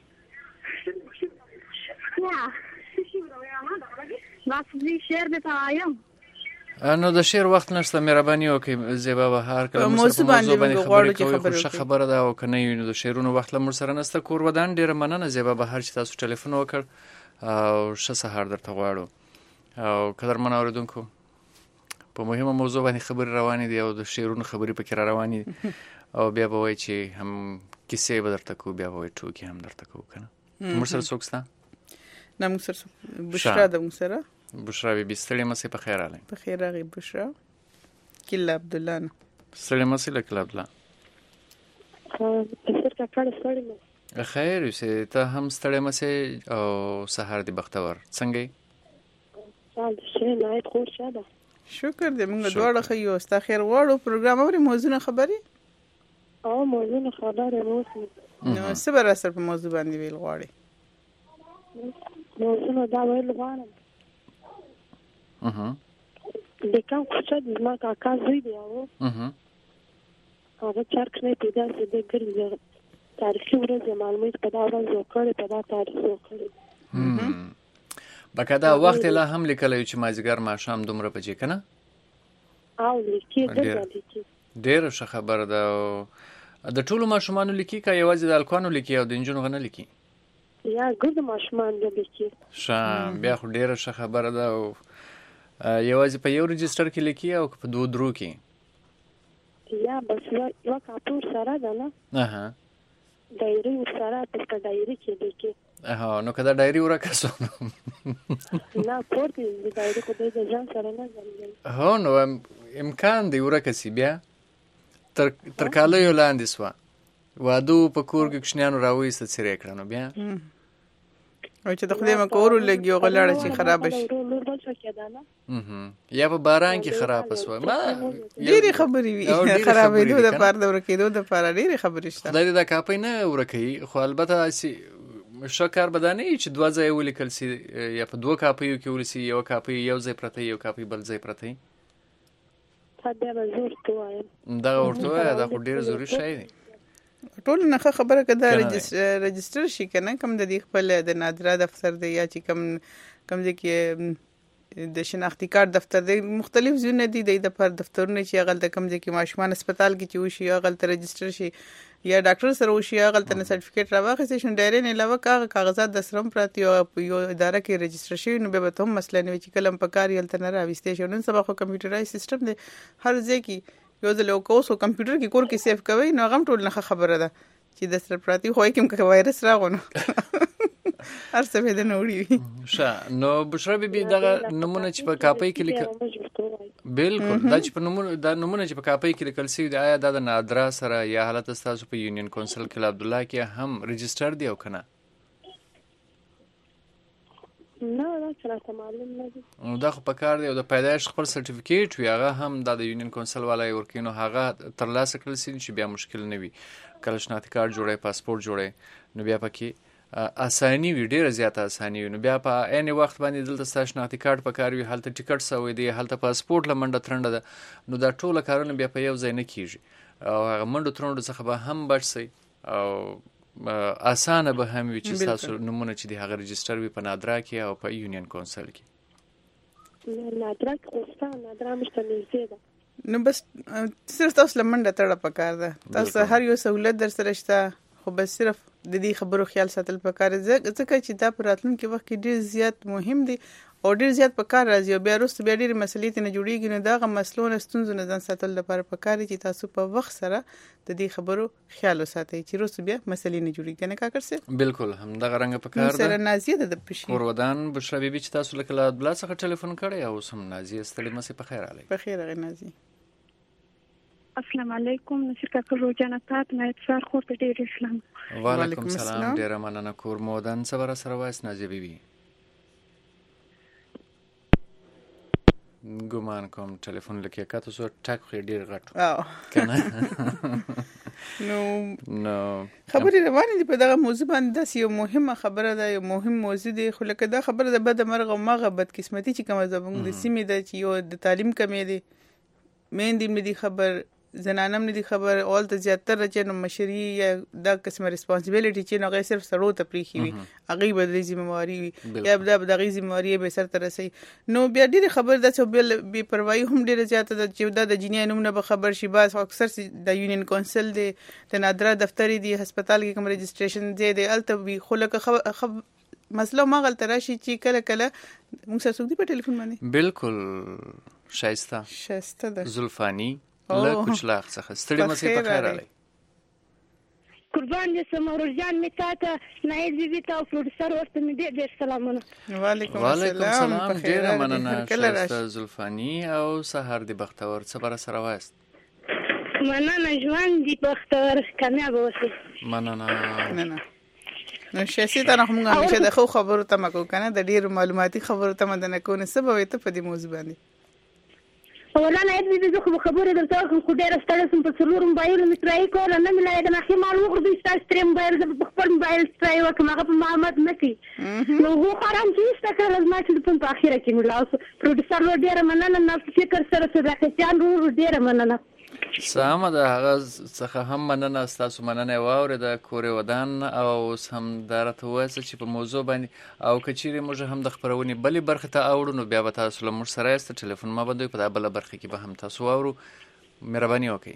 بس زه شعر درته وایم. نو د شعر وخت نشته. مهرباني وکړئ زیبا بهار. که موږ سره په موضوع باندې خبرې کوئ خو ښه خبره ده. او که نه وي نو د شعرونو وخت له موږ سره نشته. کور ودان. ډېره مننه زیبا بهار چې تاسو ټلیفون وکړ. او ښه سهار درته غواړو. او قدرمن اورېدونکو په مهمه موضوع باندې خبرې روانې دي او د شعرونو خبرې پکې را روانې دي. او بیا به وایي چې هم کیسې به درته کوو. بیا به وایي ټوکې هم درته کوو که نه. موږ سره څوک شته؟ نه موږ سره بشرا ده. موږ سره بشرا بیبي. ستړې مسئ په خیر راغلی. په خیر راغی بشرا. کله عبدالله نه. ستړې مسئ له کله عبدالله. خیر اوسې. ته هم ستړې مسئ او سهار دې بختور. څنګه یې؟ شکر دې. موږ دواړه ښه یو. ستا خیر غواړو. پروګرام اورې؟ موضوعونه خبرې؟ موضوعونه خبرې اوس نو څه به را سره په موضوع باندې ویل غواړې؟ موضوعونه دا ویل غواړم د کوم کوڅه د زما کاکا زوی دی. هغه چرک نه پیدا شي د ګرځي تاریخي ورځ معلومات په دا ورځ وکړي. په دا تاریخ وکړي. بکه دا وخت لا هم لیکلی چې مازدیګر ماښام دومره بجې که نه؟ او لیکي. ډېره ښه خبره ده. د ټولو ماشومانو لیکي که یوازې د هلکانو لیکي او د نجونو نه لیکي؟ یا ګرد ماشومان لیکي. ښه بیا خو ډېره ښه خبره ده. او یوازې په یو رجسټر کې لیکي او په 2-3 کې؟ یا بس یو کاپي ورسره ده نه. ډایري ورسره په ډایري کې لیکي. نو که دا ډایري ورکه سو نه کور کې د ډایري خو د ځان سره نه ځي. نو امکان دی ورکه سي. بیا تر کالیو لاندې سوه. واده په کور کې کوچنیانو راوایسته څیرې کړه. نو بیا او چې د خدای مکور ولګي او غلاړه چې خراب شي یا په باران کې خراب شوه. ما ډېرې خبرې وي خرابېدو دپاره د ورکېدو دپاره ډېرې خبرې شته. خدای دې دا کاپۍ نه ورکوي. خو البته ښه کار به دا نه وي چې 2 ځایه ولیکل سي یا په 2 کاپیو کې ولیسي. یو کاپۍ یو ځای پرته یو کاپۍ بل ځای پرته. دغه ورته وایه. دا خو ډېر ضروري شی دی. ټول نه خبره که دا رجسټر شي که نه کوم د دې خپل د نادره دفتر دی یا چې کوم ځای کې د شناختي کارت دفتر دی. مختلف ځایونه دي د دپاره دفترونه چې هغلته کوم ځای کې ماشومان هسپتال کې چې وشي هغلته رجسټر شي یا ډاکټر سره وشي هغلته نه سرټیفیکیټ راواخیستی شي. ډایري نه علاوه که هغه کاغذات د سره هم پراته یو اداره کې رجسټر شوي نو بیا به ته هم مسله نه وي چې کله هم په کار یې هلته نه راویستی شي. نن سبا خو کمپیوټرایز سیسټم دی. هر ځای کې یو ځل یو کوس کمپیوټر کې کور کې سیف کوي نو هغه هم ټول نه خبره ده چې د سره پراته خو یې کوم که وایرس راغو نو هر څه به د نه وړي وي. ښه نو بشرا بیبي دغه نمونه چې په کاپۍ کې لیکل بالکل دا چې په نمونه چې په کاپۍ کې لیکل شوي دي آیا دا د نادرا سره یا حالت ستاسو په یونین کونسل کې عبدالله کې هم رجسټر دی او که نه؟ نه دا څه راته معلوم نه دي. نو دا خو پکار دی او د پیدایښت خپل سرټیفیکیټ وي هغه هم د یونین کونسل والا یې ورکوي نو هغه ترلاسه کړل سي چې بیا مشکل نه وي. کله شناختی کارت جوړوي پاسپورت جوړوي نو بیا پکې اساني وي ډېره زیاته اساني وي نو بیا په عین وخت باندې دلته ستا شناختی کارت پکار وي هلته ټیکټ سوی دی هلته پاسپورت له منډه ترنډه ده نو دا ټوله کارونه بیا په یو ځای نه کیږي او هغه منډو ترنډو څخه به هم بچ سئ او اسانه به هم وي چې ستاسو نومونه چې د هغه رجسټر وي په نادرا کې او په یونین کونسل کې. نادرا کې خو ستا نادرا موږ ته نږدې ده نو بس صرف تاسو له منډه تړه پکار ده تاسو هر یو سهولت در سره شته خو بس صرف د دې خبرو خیال ساتل پکار ځکه چې دا په راتلونکي وخت کې ډېر زیات مهم دی او ډېر زیات پکار راځي او بیا وروسته بیا ډېرې مسلې ترې نه جوړېږي نو دغه مسلو نه ستونزو نه ځان ساتل لپاره پکار دی چې تاسو په وخت سره د دې خبرو خیال وساتئ چې وروسته بیا مسلې نه جوړېږي که نه کاکړ صاحب؟ بالکل همدغه رنګه پکار ده. سره نازیه ده د پشي کورودان بشرا بیبي چې تاسو لکه له بلا څخه ټلیفون کړی او اوس هم نازیه ستړې مسې په خیر راغلی. په خیر راغلی نازیه. السلام علیکم نصیر کاکا روزانه تات نه اتصال خور ته ډېر اسلام. وعلیکم السلام ډېره مننه کور مودان څه به راسره وایاست نازیه بیبي؟ ګمان کوم ټلیفون لکه کاته سو ټاک خو ډېر غټ کنه نو خبرې روانې دي په دغه موضوع باندې داسې یو مهمه خبره ده یو مهم موضوع دی خو لکه دا خبره د بده مرغه او مغه بدقسمتي چې کومه زموږ د سیمې ده چې یو د تعلیم کمې دی میندې نه دي خبر زنانم نه دي خبر اول ته زیاتره چې نو مشري یا دا قسمه ریسپانسیبিলিټي چې نو غیر صرف سړو ته پریخي وي هغه به د ذمہواری وي یا د دغه ذمہواری به سر ته رسي نو بیا ډېر خبر ده چې بي پروايي هم ډېر زیاته ده چې د جنیا نوم نه به خبر شي باز اکثر د یونین کونسل دی د نادرا دفتر دی هسپتال کې کوم رجسټریشن دی الته وي خو لکه مسله ما غلط راشي چې کله کله موږ سره څوک دی په ټلیفون باندې بالکل شایسته ده زلفانی له کوچلاغ څخه ستړي مسې په خیر راغلی. قربان دې سمور جان می تاته نایز بیبي ته او پروډوسر ورته می ډېر سلامونه. وعلیکم السلام ډېره مننه شایسته زلفانی او سهار دې بختور څه به راسره وایاست؟ مننه ژوند دې بختور کامیاب اوسې. مننه نو شایسته ته موږ همیشه د خو خبرو تمه کوو کنه د ډېر معلوماتي خبرو تمه نه کوو نه سبب ته په دې موضوع باندې ولانا دې زه خو خبرې درته کوم خو ډېر ستړی سم په څلور موبایل مې ترای کول نه مې لای د مخې مال وګړي ستاسو تر موبایل د خپل موبایل ترای وکم هغه په محمد نتی نو هو خرام چې ستاسو لازم چې په اخیره کې ملاوس پروډوسر ډېر مننه نه فکر سره صداقتيان ډېر مننه سامه د هغه څخه هم مننه ستاسو مننه واورې د کورې ودان او هم درته وایي چې په موضوع باندې او کچېرې موږ هم د خبرونې بلې برخه ته اوړو نو بیا به تاسو له موږ سره یاست ټلیفون ما باندې په دا بل برخه کې به هم تاسو واورو مهرباني وکړئ.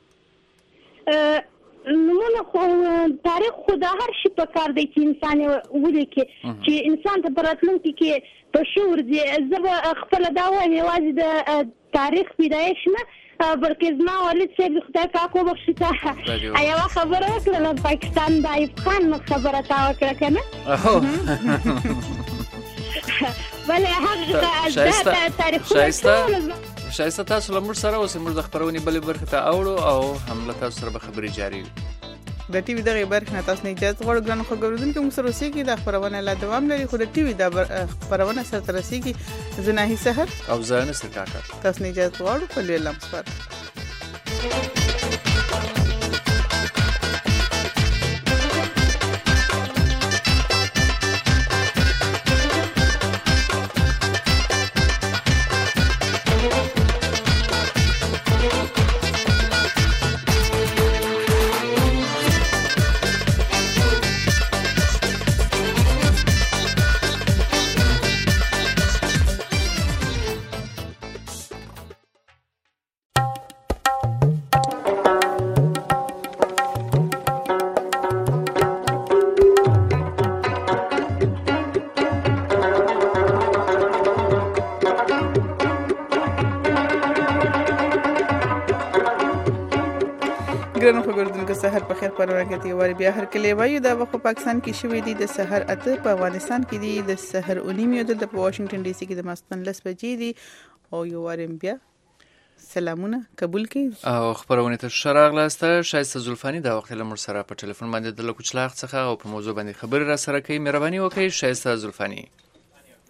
نمونه خو تاریخ خو د هر شي په کار دی چې انسان ولیکي چې انسان ته براتلونکي کې په شعور دی زه خپل دا وایم یوازې د تاریخ پیدایش نه بلکې زما والد صاحب خدای پاک وبخښي ته یوه خبره وکړه له پاکستان د ایوب خان خبره تا وکړه که نه ولې هغه تاریخونه شایسته تاسو له موږ سره اوسئ موږ د خپرونې بلې برخې ته اوړو او هم له تاسو سره به خبرې جاري وي. د ټي وي دغه برخه نه تاسو نه اجازه غواړو ګرانو خبرودونکو موږ سره اوسئ دا خبرونه لا دوام لري خو د ټي وي د خبرونه سره ترسيږي زناهي سحر او زانه سکاکا تاسو نه اجازه غواړو په لوی لمس ګرانو خبرودونکو سحر په خیر پرونګه دی وری بیا هر کله وایو دا په پاکستان کې شوې دي د سحر اته په افغانستان کې دي د سحر اونیمه د واشنگټن ډي سي کې د ماستن لس بجې دي او یو وارم بیا سلامونه قبول کړئ او خبرونه ته شراغلاسته شایسته زلفانی دا وخت له مر سره په ټلیفون باندې د لکوچلاغ څخه او په موضوع باندې خبر را سره کوي مهرباني وکړئ شایسته زلفانی.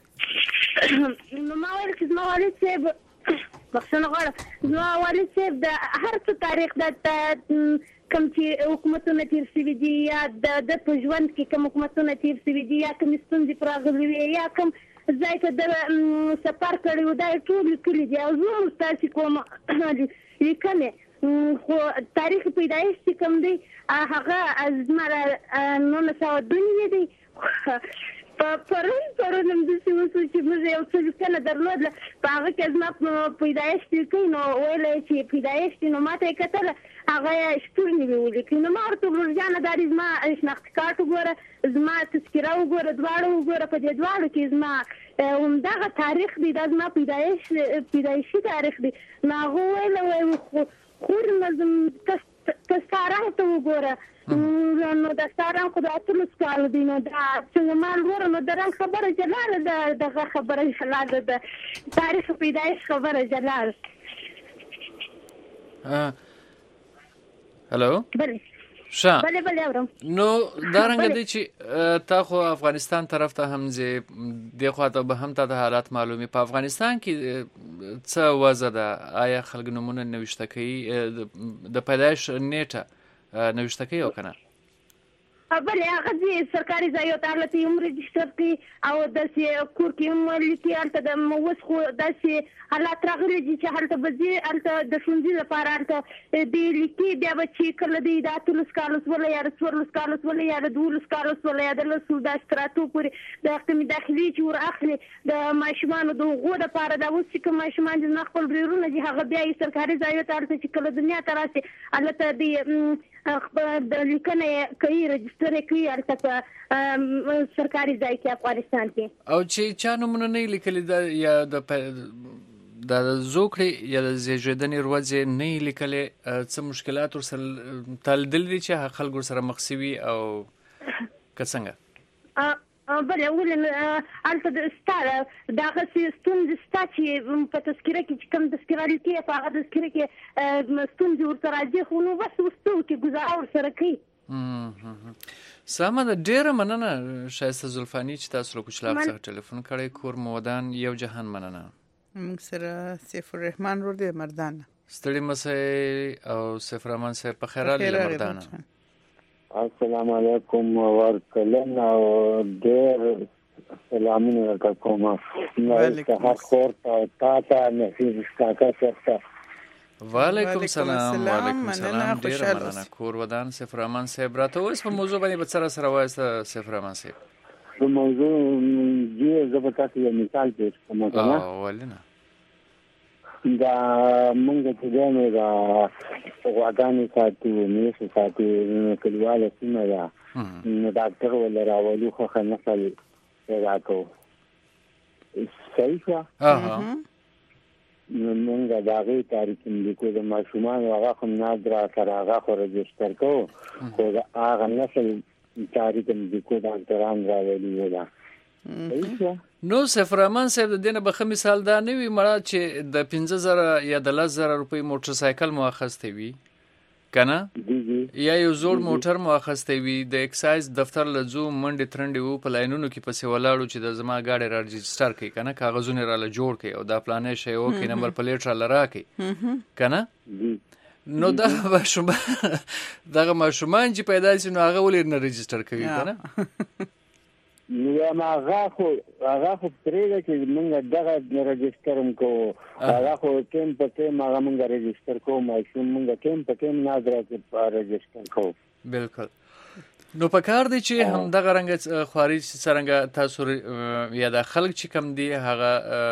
نو ما ویل چې زما والد صاحب بخښنه غواړم زما والد صاحب د هر څه تاریخ د کوم چې حکومتونه تیر شوي دي یا د په ژوند کې کوم حکومتونه تیر شوي دي یا کوم ستونزې پر راغلي وي یا کوم ځای ته د سفر کړی و دا ټول لیکلي دي او زه هم ستاسې کوم لیکنې خو تاریخ پیدایش چې کوم دی هغه زما 1902 دی پرون هم داسې وشو چې موږ یو څه لیکنه درلودله په هغه کې زما پیدایش لیکي نو ویلی چې پیدایش دی نو ما ته یې کتله هغه یې شتورنې مې ولیکي نو ما ورته وویل جانه دا دی زما شناختي کارت وګوره زما تذکره وګوره دواړه وګوره په دې دواړو کې زما همدغه تاریخ دی دا زما پیدایشي تاریخ دی نو هغه ویله خور نظم ته ستا رنګ ته وګوره نو د ستا رنګ خو د 18 کالو دی نو دا څنګه ما وروره نو د رنګ خبره جلا ده دغه خبره جلا ده د تاریخ پیدایش خبره جلا ده. هلو بله اورم. نو دا رنګ دی چې تا خو افغانستان طرف ته هم ځې دې خواته به هم تا د حالات معلومي په افغانستان کې څه وضع ده آیا خلک نومونه نوشته کوي د پیدایش نیټه نوشته کوي او که نه؟ بله هغه چې سرکاري ځایو ته هلته یې هم رجسټر کړي او داسې کور کې هم لیکي هلته د اوس خو داسې حالات راغلي دي چې هلته به ځي هلته د ښوونځي لپاره هلته دی لیکي بیا به چې کله دی د 18 کالو سوله یا د 14 کالو سوله یا د 12 کالو سوله یا د لسو داسې تر اتو پورې د حکمي داخلي چې ور اخلي د ماشومانو د هغو دپاره دا اوس چې کوم ماشومان دي زما خپل ورورونه دي هغه بیا یې سرکاري ځایو ته هلته چې کله دنیا ته راسي هلته دی د لیکنه کوي رجسټر کوي هلته په سرکاري ځای کې افغانستان کې او چې چا نومونه نه لیکلي یا د زوکړې یا د زیږېدنې ورځې نه یې لیکلې څه مشکلات ورسره تلدل دي چې خلک ورسره مخ شوي او که څنګه؟ بله ولې هلته ستا دغسې ستونزې شته چې په تذکره کې چې کوم تذکره لیکي په هغه تذکره کې ستونزې ورته راځي خو نو بس اوس څه وکړي ګزاره ورسره کوي. سمه ده ډېره مننه ښایسته زلفاني چې تاسو له کوچلاک څخه ټلیفون کړی کور مو ودان یو جهان مننه. موږ سره سیف الرحمن ور دی مردان ستړي مسئ او سیف الرحمن صاحب په خیر راغلی مردانه. السلام علیکم ورکلن او ډېر سلامونه ورته کوم نو هر خور تا نفیس کاکا سره وعلیکم السلام ډېر مننه کور ودان سیف الرحمن صاحب راته اوس په موضوع باندې به سره وایسته سیف الرحمن صاحب په موضوع یې زه به تاسو یو مثال پیش کوم کنه ولې نه دا مونږ ته دا نه دا غواګانې ساتو میسو ساتو کلیواله سیمه ده نو ډاکټر ولا راولو خو نسل راکو صحیح ښه مونږ دا غي تاریخ لیکو د ماشومان هغه هم نادر سره هغه خو رجسټر کو خو هغه نسل تاریخ لیکو د انتران راولي ولا نو سیف الرحمن صاحب د دینه به مثال دا نه وي مړه چې د 15000 یا د 10000 روپۍ موټر سایکل مو اخسته وي کنه یا یو زوړ موټر مو اخسته وي د اکسایز دفتر لزو منډه ترنډه وو په لاینونو کې پسې ولاړو چې د زما گاډي راجستر کوي کنه کاغذونه را له جوړ کوي او دا پلانې شی او کې نمبر پلیټ را لرا کوي کنه نو دا ماشومان دغه ماشومان چې پیدا شي نو هغه ولې نه رجستر کوي کنه نو ما هغه خو پرېږده چې موږ دغه رجسټر کوو هغه خو کیم په کیم هغه موږ رجسټر کوو ماشوم موږ کیم په کیم نادره کې رجسټر کوو بالکل نو په کار دی چې هم دغه رنګ خواري څرنګه تاسو یا د خلک چې کم دی هغه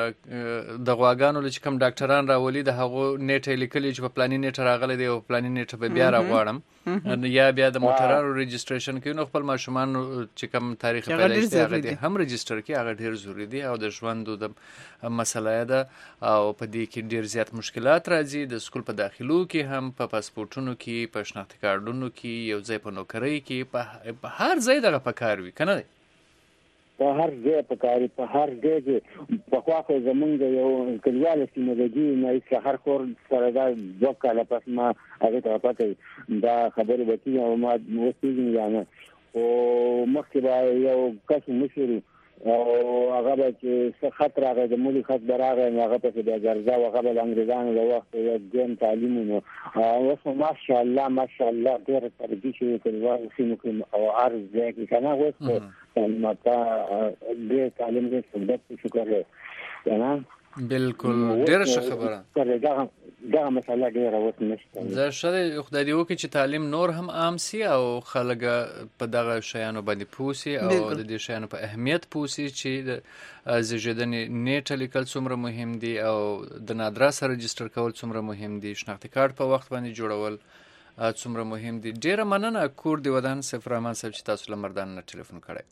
د غواګانو چې کم ډاکټران راولي د هغه نیټه لیکلي چې په پلاني نیټه راغلي دی او پلاني نیټه به بیا راغواړم یا بیا د موټرانو رجسټریشن کوي نو خپل ماشومان چې کم تاریخ پیدایش دی هغه دی هم رجسټر کوي هغه ډیر ضروری دی او د ژوند د مسله ده او په دې کې ډیر زیات مشکلات راځي د سکول په داخلو کې هم په پاسپورتونو کې په شناختی کارتونو کې یو ځای په نوکرۍ کې په هر ځای دغه پکار وي کنه په هر ځای پکاري په هر ځای په خواخو زمونږ یو کلیواله سیمه د دې نه چې هر کور سره دا دوه کاله پس ما هغه ته پته دا خبره وکړه او ما وسیږي یا نه او مخکې به یو کس مشر او هغه به چې څه خطر هغه د مولي خط براغه هغه په دې ګرځا او هغه د انګریزانو د وخت یو ګیم تعلیمونو او ماشاءالله ډېر ترجیح شوی کړو چې او عرض دی کنه وڅ ماته دې تعلیم کې څه شکر کنه بالکل ډېر ښه خبره دا مسله ډېره اوس نشته. زه شته خدای دې وکړي چې تعلیم نور هم عام سي او خلک په دغه شیانو باندې پوه سي او د دې شیانو په اهمیت پوه سي چې د زیږیدنې نیټه لیکل څومره مهم دي او د نادرا سره رجسټر کول څومره مهم دي، شناختي کارت په وخت باندې جوړول څومره مهم دي. ډېره مننه کور دی ودان صفر رحمان صاحب چې تاسو له مردان نه ټلیفون کړی.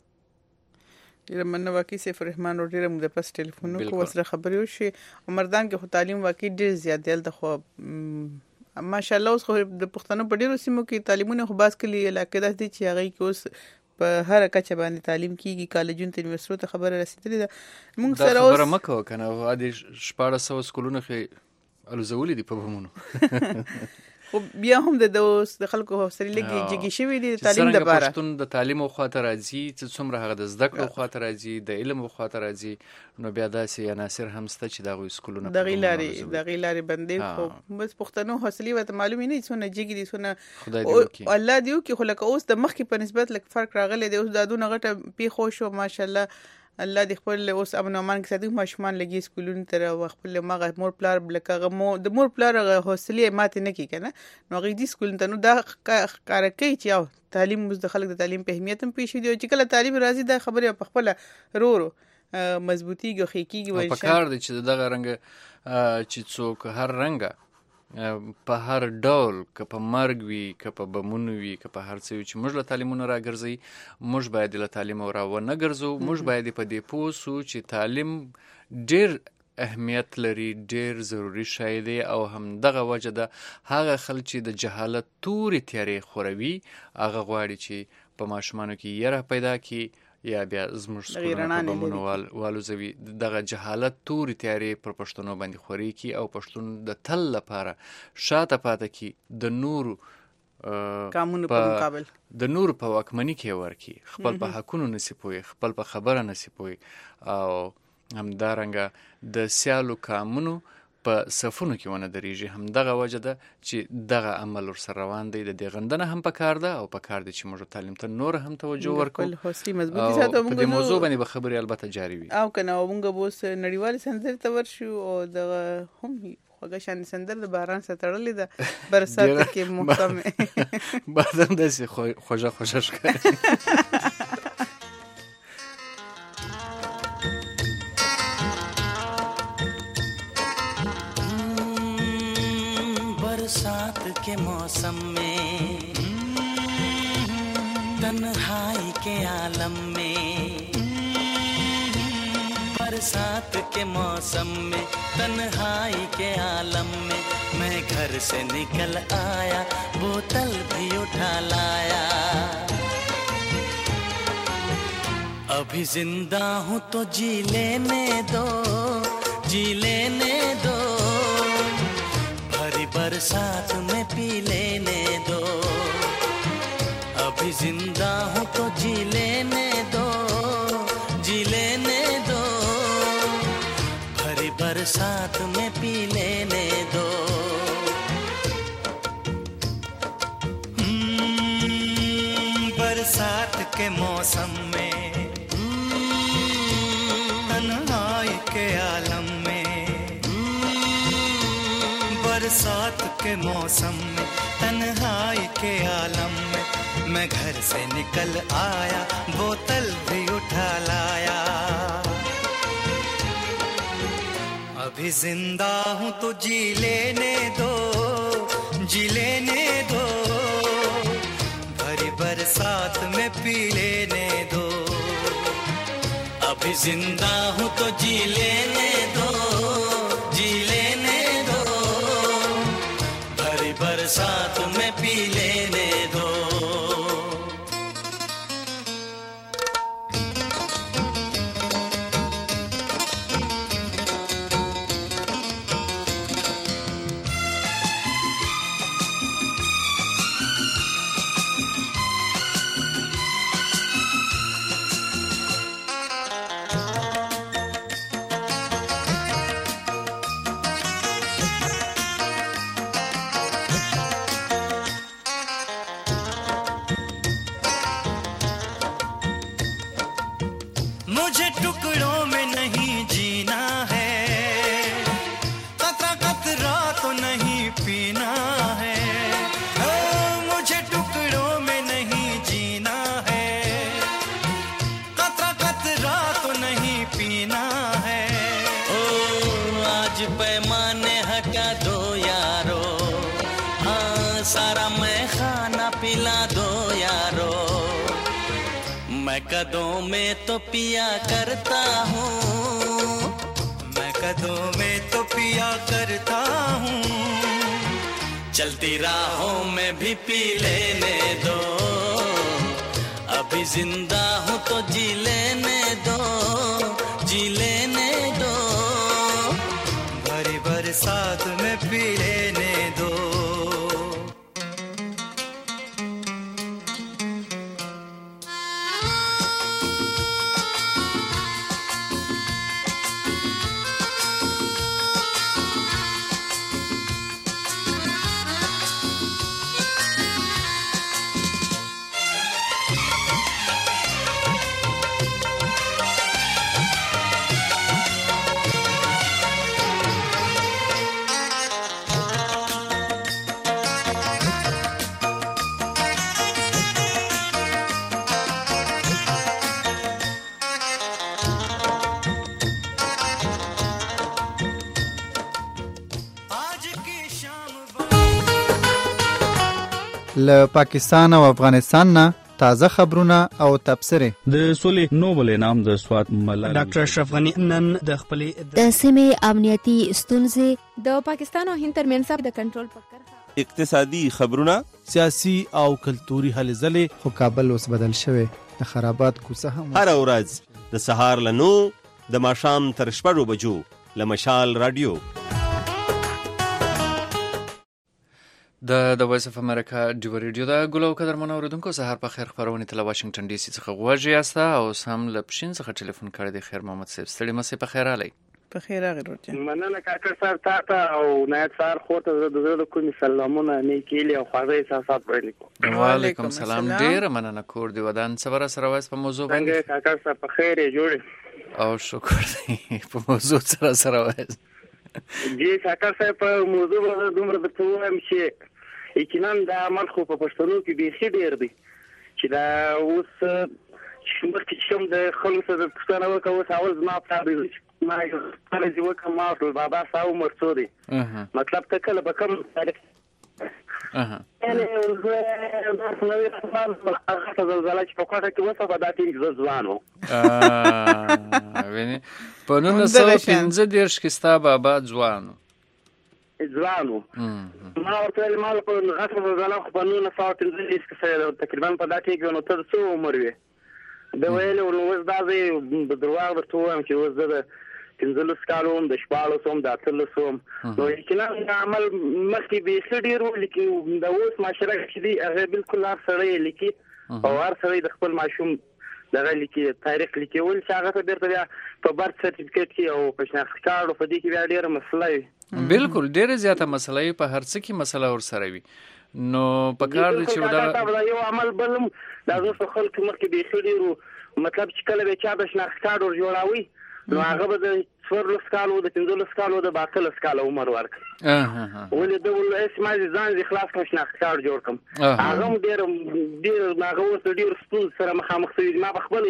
ډېره مننه واقعي صفر رحمان او ډېره موږ د پس ټلیفون وکړو سره خبرې وشي. مردان کې خو تعلیم واقعي ډېر زیات دی د خو ماشاءالله اوس خو د پښتنو په ډېرو سیمو کې تعلیمونه خو باز کلی علاقې داسې دي چې هغه کې اوس په هر کچه باندې تعلیم کیږي، کالجونو ته یونیورسيټو ته خبره رسیدلې ده. موږ سره اوس خبره مکو کنه هغه 1400 سکولونه خې الوزولې دي په بمونو او بیا هم د خلکو حوصله لګي جګی شوی دي تعلیم د باره پښتون د تعلیم او خاطر راځي چې څومره هغه د زده کړو خاطر راځي د علم او خاطر راځي نو بیا داسې عناصر هم ست چې د سکولونو د غیلاري باندې خو بس پښتنو حوصله وته معلومه نه څونه جګی دي څونه الله دیو کې خلک اوس د مخ کې په نسبت لک فرق راغلی دی. اوس دادونه غټه پی خوشو ماشاءالله الله دې خپل اوس امن امان کې ساتي ماشومان لګي سکولونو تر او خپل مغه مور پلار بلکه د مور پلار حوصله ماته نه کی کنه نو غي دي سکولونو ته نو دا کار کوي چې تعلیم مز د خلک د تعلیم په اهمیت هم پېښ دي چې کله تعلیم راځي د خبره په خپل رورو مضبوطیږي خېکیږي وای په کار دي چې دغه رنګ چې څوک هر رنګ په هر ډول که په مرګ وي که په بمونو وي که په هر څه وي چې موږ له تعلیمونو راګرځي موږ باید له تعلیم را ونه ګرځو. موږ باید په دې پوه سو چې تعلیم ډېر اهمیت لري، ډېر ضروری شی دی او هم دغه وجه ده هغه خلک چې د جهالت تورې تیارې خوروي هغه غواړي چې په ماشومانو کې یره پیدا کړي یا بیا زموږ سکولونه په بمونو والوزوي. دغه جهالت تورې تیارې پر پښتنو باندې خوري کی او پښتون د تل لپاره شاته پاتې کی د نورو قانون په مقابل د نورو په واکمنۍ کې ورکی خپل په حقونو نسی پوي خپل په خبره نسی پوي او همدارنګه د سیالو قانونو په صفونو کې ونه درېږي. هم دغه وجه ده چې دغه عمل ورسره روان دی. د دې غندنه هم پکار ده او پکار دی چې موږ تعلیم ته نور هم توجه ورکړو. حوصله مضبوطی ساتو موږ په دې موضوع باندې به خبرې البته جاری وي او کنه موږ به اوس نړیوال سندر ته ورشو او دغه هم خوږه شان سندر د باران سره تړلې ده برسات کې محکم بعدم داسې خوږه ښکاري. बरसात के मौसम में तन्हाई के आलम में बरसात के मौसम में तन्हाई के आलम में मैं घर से निकल आया बोतल भी उठा लाया अभी जिंदा हूँ तो जी लेने दो बरसात में पी लेने दो अभी जिंदा हूँ तो जी लेने दो भरी बरसात में पी लेने दो बरसात के मौसम में तन्हाई के आलम बरसात के मौसम में तन्हाई के आलम में मैं घर से निकल आया बोतल भी उठा लाया अभी जिंदा हूँ तो जी लेने दो भरी बरसात में पी लेने दो अभी जिंदा हूँ तो जी लेने दो बरसात में पी लेने दो आज पैमाने हटा दो यारो, हाँ सारा मैं खाना पिला दो यारो। मैं कदों में तो पिया करता हूँ, मैं कदों में तो पिया करता हूँ, चलती राहों में भी पी लेने दो, अभी जिंदा हूँ तो जी लेने दो, जी लेने दो, भरी बरसात में पी लेने दो। له پاکستان او افغانستان نه تازه خبرونه او تبصره. د سولې نوبل انعام د سوات ملالۍ ډاکټر اشرف غنی نن د خپلې د سیمې امنیتي ستونزې د پاکستان او هند ترمنځ د کنټرول فکر اقتصادي خبرونه سیاسي او کلتوري هلې ځلې خو کابل اوس بدل شوی د خرابات کوڅه هم هر ورځ د سهار له 9 د ماښام تر 6 بجو له مشال رادیو د وایس اف امریکا ډیو ریډیو دا ګلو قدرمنو اوریدونکو سهار په خیر خبرونه ته واشنگټن ډي سي څخه غواړی یاستا او سم لپشین څخه ټلیفون کړی دی. خیر محمد صاحب ستړي مسې په خیر علي په خیر راغی ورته مننه کاکر صاحب تاسو او نایت سار خو ته د زړه کومې سلامونه نه کېلی او خوږه احساسات ولیکو. وعلیکم السلام ډیر مننه کور دی ودان صبر سره وایس په موضوع باندې کاکر صاحب په خیر جوړ او شکر دی په موضوع سره وایس جی کاکر صاحب په موضوع باندې دومره د توهم چې یقینا د عمل خو په پښتنو کې بیخي ډیر دی چې دا اوس چې کوم د خلکو سره پښتنه وکاو اول زما په دې ما یو کله چې وکم ما ټول بابا ساو مرڅو دی مطلب ته کله به کوم تاریخ یعنی زه نو هغه زلزلہ چې په کوټه کې وسه په داتې ځوانو ویني په 1915 کې ستا بابا ځوانو ما ورته مال په غټه زلزلہ خو په 1915 کې تقریبا په داتې کې نو تر څو عمر وي د ویلو نو وز دازې د درواغ ورته وایم چې وز د 15 کالوم د 14 د 13 نو یقینا عمل مخکې به ډیر ولیکي د اوس معاشره کې دی هغه بالکل هر سړی لیکي او هر سړی د خپل ماشوم دغه لیکي تاریخ لیکي ول چې هغه ته بیرته په برث سرټیفیکټ کې او په شناخت کارت په دې کې بیا ډیره مسله وي. بالکل ډیره زیاته مسله وي په هر څه کې مسله ور سره وي نو په کار دي چې دا یو عمل بلم دا زه خلک مخکې به ډیرو مطلب چې کله به چا د شناخت کارت ور جوړاوي نو هغه به د 14 کالو د 15 کالو د 12 کالو عمر ورکړي ولې د ول اس ما ځان ځ خلاص کړ شناخت کارت جوړ کوم هغه ډیر هغه ورته ډیر ستون سره مخامخ شوی ما بخبل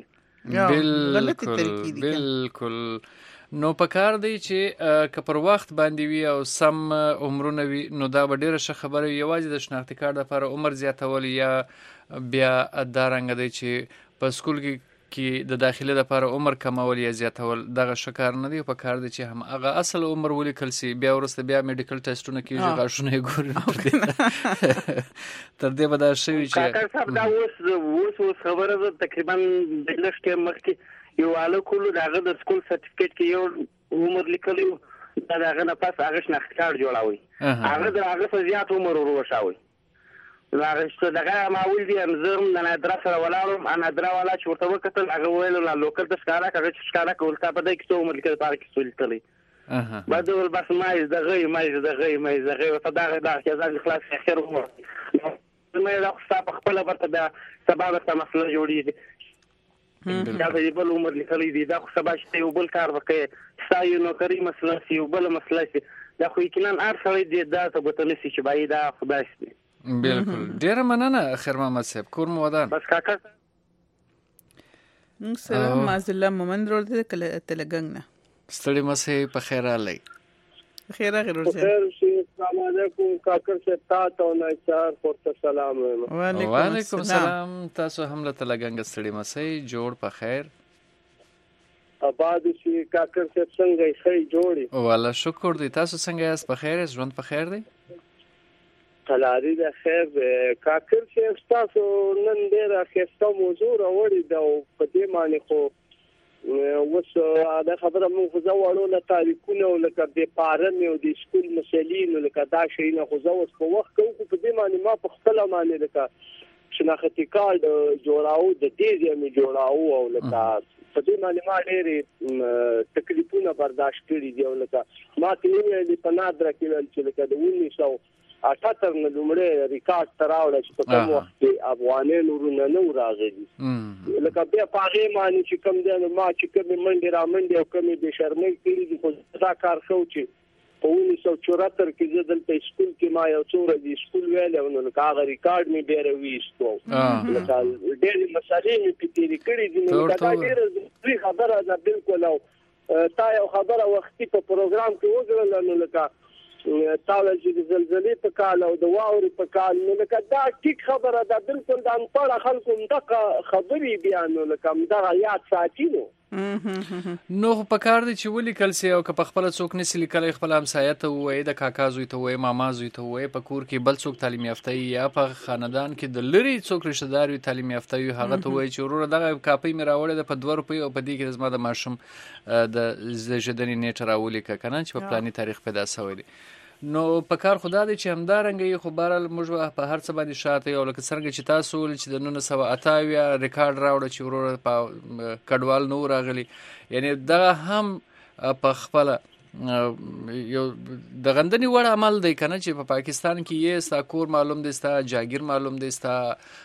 لیدلې بالکل نو پکار دی چې که پر وخت باندې وي او سم عمرونه وي نو دا به ډیره ښه خبره یوازې د شناخت کارت لپاره عمر زیاتول یا بیا دا رنګ دی چې په سکول کې د داخله لپاره عمر کمول یا زیاتول دغه شکار نه دی په کار دی چې هم هغه اصل عمر ولیکل سي بیا ورسته بیا میډیکل ټیسټونه کیږي غاښونه ګوري تر دې به دا شوی چې کاکا صاحب دا اوس خبره ده تقریبا د لښکې مخکې یو الکول دغه د سکول سرټیفیکټ کې یو عمر لیکلی دا دغه نه پاس هغه شناخت کارت جوړاوي هغه دغه په زیات عمر وروښاوي هغه څه دغه معول دي زم د نادر سره ولاړم انا درا ولا چې ورته وکتل هغه ویل لا لوکل د ښکارا هغه چې ښکارا کول تا په دې کې څو عمر لیکل پاره کې سول تللی بعد ول بس ما دغه په دغه چې ځان خلاص اخر عمر مې دا خو په خپل ورته دا سبب ته مسله جوړیږي دا به بل عمر لیکلی دي دا خو سبا چې یو بل کار وکړي سایو نو کریم مسله سی یو بل مسله دا خو یقینا هر سړی دې دا ته بوتل شي چې باید دا خدای شي. بالکل ډیر مننه خیر محمد صاحب کور مو ودان بس کاکا سلام مازله مومند ورته کله تلګنګ نه ستړي مسې په خیر علي خیر غیر خیر شي. السلام علیکم کاکر صاحب، تاسو او نثار ورته سلام وایم. وعلیکم السلام. تاسو هم له تلګنګ ستړي مسئ جوړ په خیر آباد شي. کاکر صاحب څنګه ښه جوړي؟ والله شکر دی. تاسو څنګه یاست؟ په خیر ژوند په خیر دی؟ تلاری د خیر. کاکر صاحب تاسو نن ډېره ښایسته موضوع راوړې ده او په دې باندې خو اوس دا خبره موږ خو زه وړو له تاریخونه او لکه د پارنې او د سکول مسلې نو لکه دا شیونه خو زه اوس په وخت کې خو په دې باندې ما په خپله باندې لکه شناختي کارډ جوړاو د دې ځای مې جوړاو او لکه په دې باندې ما ډېرې تکلیفونه برداشت کړي دي او لکه ما ته ویلي په نادره کې ویل چې لکه د 1978 نه لومړی ریکارډ ته راوړی چې په کوم وخت کې افغانان ورونه نه وو راغلي. لکه بیا په هغې باندې چې کوم دی نو ما چې کومې منډې رامنډې او کومې بې شرمۍ کړي دي خو دا کار ښه و چې په 1974 کې زه دلته سکول کې ما یو څو ورځې سکول ویلی نو لکه هغه ریکارډ مې بیا راویستو لکه ډېرې مسالې مې پې تېرې کړي دي نو لکه دا ډېره ضروري خبره ده بلکل. او تا یو خبره وختي په پروګرام کې وګڼله نو لکه تاویل چې د زلزلې په کال او د واورې په کال نو لکه دا ټیک خبره ده بلکل د انپړه خلکو همدغه خبرې بیا نو لکه همدغه یاد ساتي نو خو په کار دی چې ولیکل سي او که په خپله څوک نسي لیکلی خپل همسایه ته ووایي د کاکا زوی ته ووایي ماما زوی ته ووایي په کور کې بل څوک تعلیم یافته یا په خاندان کې د لرې څوک رشته دار وي تعلیم یافته وي هغه ته ووایي چې وروره دغه کاپۍ مې راوړې ده په 2 روپۍ او په دې کې زما د ماشوم د زیږېدنې نیټه راولیکه که نه چې په فلاني تاریخ پیدا شوی دی. نو په کار خدا دی چې همدارنګه خو بهرحال موږ په هر څه باندې شاته یو لکه څرنګه چې تاسو ویل چې د 1988 ریکارډ راوړه چې وروره په کډوال نه راغلی یعنی دغه هم په خپله یو د غندنې وړ عمل دی که نه چې په پاکستان کې یې ستا کور معلوم دی ستا جاګیر معلوم دی ستا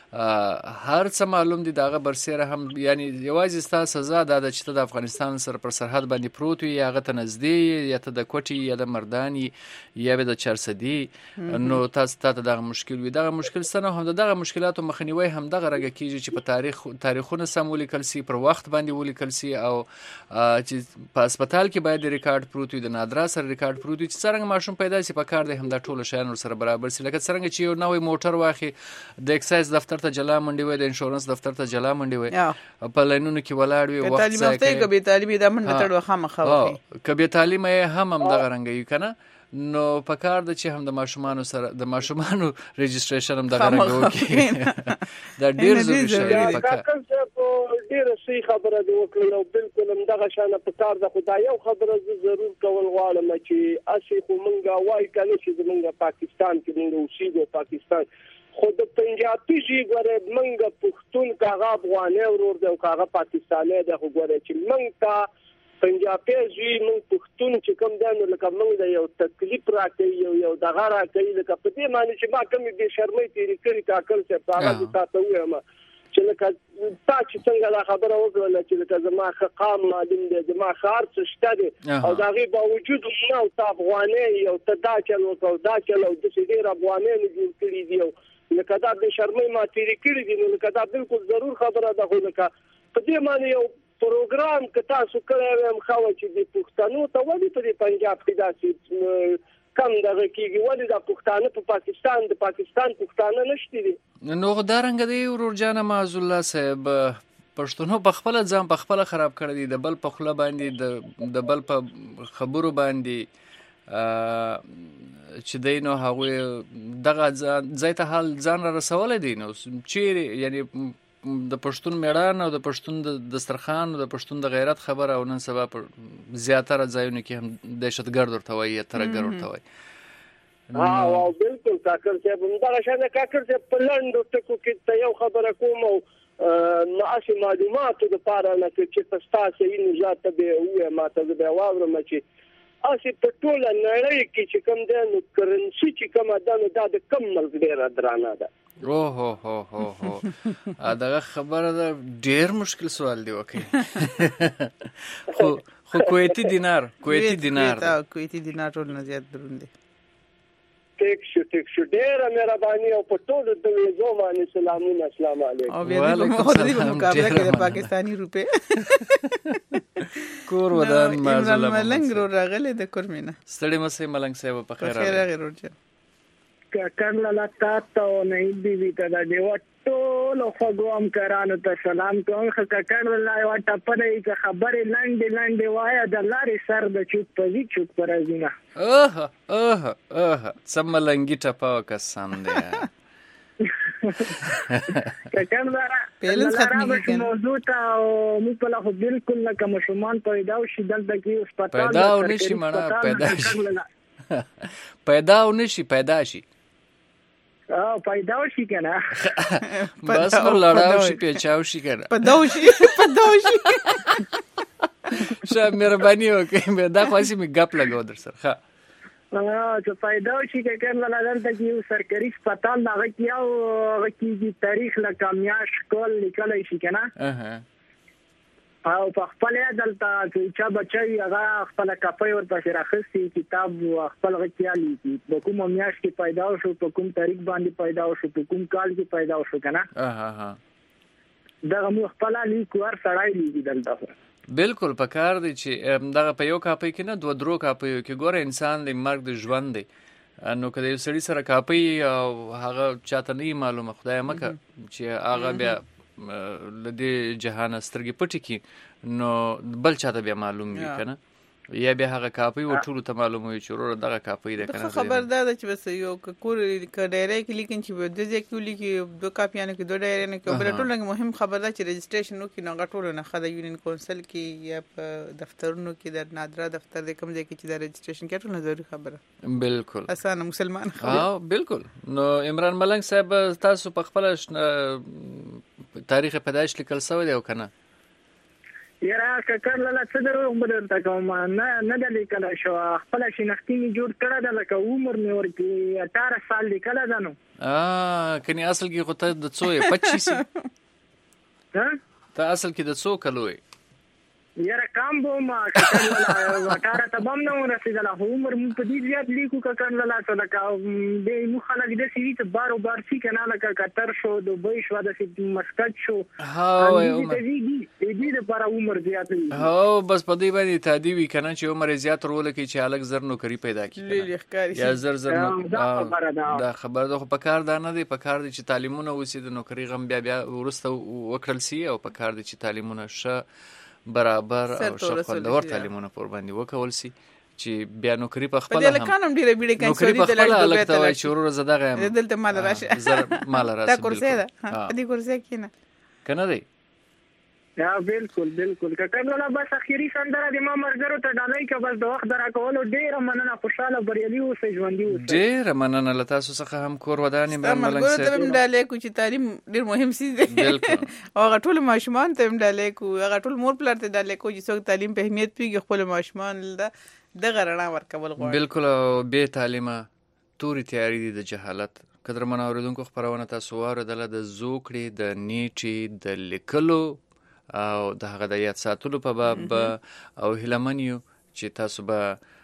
هر څه معلوم دي د هغه برسیره هم یعنی یوازې ستا سزا دا ده چې ته د افغانستان سره پر سرحد باندې پروت وي یا هغه ته نږدې یا ته د کوټې یا د مردان یا به د چرسدي نو تاسو ته دغه مشکل وي دغه مشکل سره هم دغه مشکلاتو مخنیوي هم دغه رګه کیږي چې په تاریخونه سم ولیکل سي پر وخت باندې ولیکل سي او چې په هسپتال کې باید ریکارډ پروت وي د نادرا سره ریکارډ پروت وي چې څرنګه ماشوم پیدا سي په کار دی هم دا ټول شیان سره برابر سي لکه څرنګه چې یو نوې موټر واخی د اکسایز دفتر ته جلا منډي وي د انشورنس دفتر ته جلا منډي وي په لاینونو کې ولاړ وي وخت تعلیم یافته کبي تعلیم د منډه تړو خامخا وي کبي تعلیم هم دغه رنګ یو کنه نو په کار د چې هم د ماشومانو سره د ماشومانو ريجستریشن هم دغه رنګ وکړي دا ډیر ضروري شی په کار ډیر صحیح خبره دی وکړه او بالکل هم دغه شانه په کار د خدای یو خبره ضرور کول غواړم چې اسی خو مونږه وای کنه چې زمونږ پاکستان کې مونږ اوسېږو پاکستان خود پنجابي جی ګوره مونږ پښتون کاغه افغاني ورور دی او کاغه پاکستاني دی خو ګوره چې مونږ کا پنجابي جی مونږ پښتون چې کوم دی نو لکه مونږ د یو تکلیف راکې یو دغه راکې لکه په دې معنی چې ما کومې بې شرمۍ تېرې کړي کاکل چې هغه تاسو وایم چې لکه تا چې څنګه دا خبره وکړله چې لکه زما ښه قام معلوم دی زما ښه هر څه شته دی او د هغې باوجود نه او ته افغانۍ او ته دا چل وکړه او دا چل او داسې ډېر افغانیانو جوړ کړي دي او لکه دا بې شرمۍ ما تېرې کړي دي نو لکه دا بالکل ضرور خبره ده خو لکه په دې باندې یو پروګرام که تاسو کړی ویم ښه وه چې د پښتنو ته ولې په دې پنجاب کې داسې کم دغه کېږي ولې دا پښتانه په پاکستان د پاکستان پښتانه نشته دي نو دا رنګه دی ورور جانه معاذالله صاحب پښتنو په خپله ځان په خپله خراب کړی دی د بل په خوله باندې د بل په خبرو باندې چې دی نو هغوی دغه ځای ته حال ځان را رسولی دی نو چیرې یعنی د پښتون میړان او د پښتون د دسترخوان او د پښتون د غیرت خبره او نن سبا په زیاتره ځایونو کې هم دهشتګرد ورته وایي یا ترهګر ورته وایي او بالکل کاکر صاحب همدغه شانې کاکر صاحب په لنډو ټکو کې ته یو خبره کوم او ناسې معلوماتو دپاره نه چې په ستا صحیح نژاد ته به ووایم ما ته زه به واورم چې اسې په ټوله نړۍ کې چې کوم دی نو کرنسي چې کومه ده نو دا د کم ملک ډېره درانه ده اوه هو هو هو دغه خبره ده ډېر مشکل سوال دی وکړي خو کویتي دینار کویتي دینار ټول نه زیات دروند دی ټیک شو ډېره مهرباني او په ټولو د ویزو باندې سلامونه السلام علیکم او بیا دې په مقابله کې د پاکستانی روپې کور ودان ملنګ رو راغلی د کورمینه ستړي مسې ملنګ صاحب په خیر راغلی کړل لا تاسو نه دې ته دا دیو ټول خوګو ام کرانو ته سلام کوم کړل لا یو ټپړې خبرې لاندې وایا د لارې سر د چوک په راځینه سم ملنګي ټپا وکسان دی پیلن ختمي کې موضوع ته موږ په لغه بالکل لکه مشومان پیدا شي دلته کې هسپتال پیدا ونشي مړه پیدا شي پیدا شي کنه بس لړاو شي پیچاو شي کنه پیدا شي شه مهرباني وکړئ دا خاصه می غپ لګاو در سره ها چې پیدا شي کنه دلته کې یو سرکاري هسپتال هغه کې او هغه کې تاریخ لکه میاش کول لیکلای شي کنه او په خپل دلته چې بچي هغه خپل کاپي ورته راخستي کتاب خپل غتیالي په کوم میاش کې پیدا شو په کوم تاریخ باندې پیدا شو په کوم کال کې پیدا شو کنه دا مو خپل لیک ور سړای لیکي دلته بالکل پکار دی چې دغه په یو کاپي کې نه 2 کاپي کې ګوره انسان د مرګ د ژوند دی نو کله یو سړی سره کاپي او هغه چاته نه معلومه خدای مکه چې هغه بیا لدی جهان سترګې پټې کی نو بل چاته بیا معلوم وي کنه یا به هغه کاپي و ټول ته معلومه وي چې ورور دغه کاپي ده کنه خبردار ده چې بس یو کور کډیره کې لیکن چې د دې کې لیکي 2 کاپیانو کې 2 ډایره نه کې بل ټول مهم خبردار چې رجسټریشن وکړي نو غټول نه خدای یونین کونسل کې یا په دفترونو کې د نادرا دفتر د کوم ځای کې چې د رجسټریشن کې ټول ضروري خبره بالکل اسانه مسلمان خبره بالکل نو عمران ملنګ صاحب تاسو په خپل تاریخ پیدائش لیکل سوی دی او کنه یاره کړل لا څه درو بدل تا کوم نه د لیکل شو خپل شناختی جوړ کړه د لکه عمر مې ورکی 18 سال لیکل ده نو کني اصل کې خو ته د څو 25 ته اصل کې د څو کلوې یاره کام بو ما کړل 18 ته بم نه ورسېدل عمر مې په دې زیات لیکو کړل لا څه لکه دې مو خلک د سی ته بار شي کنه لکه قطر شو دوبۍ شو د مسقط شو دې لپاره عمر زیات دی بس په دې باندې تادی وی کنه چې عمر زیات رول کې چې الګ زر نوکری پیدا کړي یا زر دا خبر ده خو په کار دا نه دی په کار دي چې تعلیمونه وسی د نوکری غم بیا ورسته وکړل سي او په کار دي چې تعلیمونه شه برابر او شخصلور تعلیمونه پر باندې وکول سي چې بیا نوکری په خپل هم لکانم ډیره بیړه کوي نوکری په خپل الګ ته وای شروع زداغه دلته مال راشه مال راشه دا کورسه ده دې کورسه کینه کنه دی یا بالکل کله بس اخیری سندره د ما مرګرو ته ډالای که بس د وخت درکول ډیره مننه خوشاله بریالي اوسې ژوندۍ اوسې ډیره مننه له تاسو څخه هم کور ودانې ملنګ صاحب ته ډالای کو چې تعلیم ډیر مهم سي دی بالکل او ټول ماشومان ته ډالای کو هغه ټول مور پلار ته ډالای کو چې څوک تعلیم په اهمیت پیږي خپل ماشومان د غرنا ورکول غواړي بالکل به تعلیمه توري تیاری دي د جهالت قدرمن اوریدونکو خبرونه تاسو واردله د زوکړې د نیټي د لیکلو او د هغه د یاد ساتلو په باب او هلمنیو چې تاسو به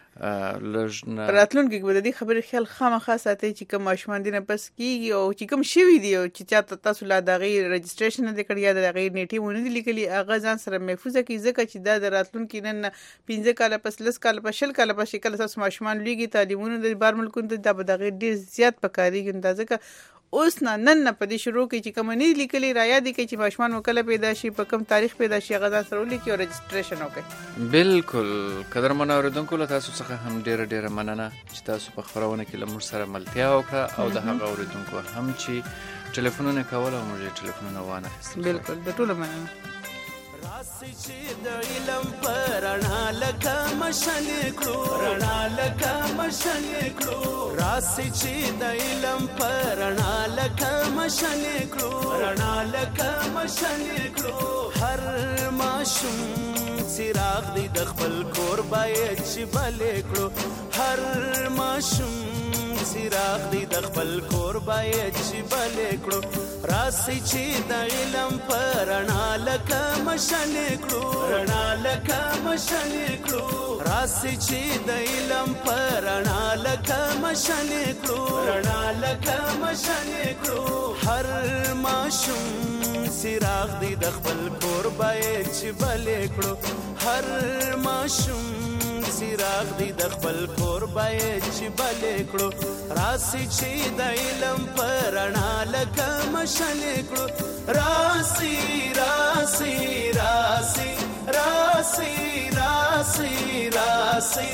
لږ راتلونکي کې د دې خبرې خیال خامخا ساتي چې کوم ماشومان دي نه پس کیږي او چې کوم شوی دی او چې چاته تاسو لا دغه رجسټریشن نه کړی یا دغه نیټي مونږ دي لیکلي هغه ځان سره محفوظه کی ځکه چې د راتلونکي نن 15 کال پس 10 کال پس 10 کال پس شکل تاسو ماشومان لګي تعلیمونه د بار ملکونو ته د دغه ډیر زیات پکاريږي اندازه اوس نن په دې شروع کې چې کوم نه لیکلي را یاد کې چې ماشومان وکړه پیدا شي په کوم تاریخ پیدا شي غدا سره لیکي او رجسټریشن وکړي بالکل قدرمن اوریدونکو له تاسو څخه هم ډیره مننه چې تاسو په خبرونه کې لمر سره ملتیا وکړه او د هغه اوریدونکو هم چې ټلیفونونه کول او موږ ټلیفونونه وانه بالکل د ټول مننه راسي چې د علم پرانا لکه مشن کړو رڼا لکه مشن کړو راسي چې د علم پرانا لکه مشن کړو رڼا لکه مشن کړو هر ماشوم څراغ دی د خپل کور باید چې بل کړو هر ماشوم څراغ دی د خپل کور باید چې بل کړو راسي چې د علم پرانا لکه مشن کړو رڼا لکه مشن کړو راسي چې د علم پرانا لکه مشالې کړو رڼا لکه مشالې کړو هر ماشوم څراغ دی د خپل کور باید چې بلې کړو هر ماشوم څراغ دی د خپل کور باید چې بلې کړو راسي چې د علم په رڼا لکه مشالې کړو راسي راسي راسي راسي راسي راسي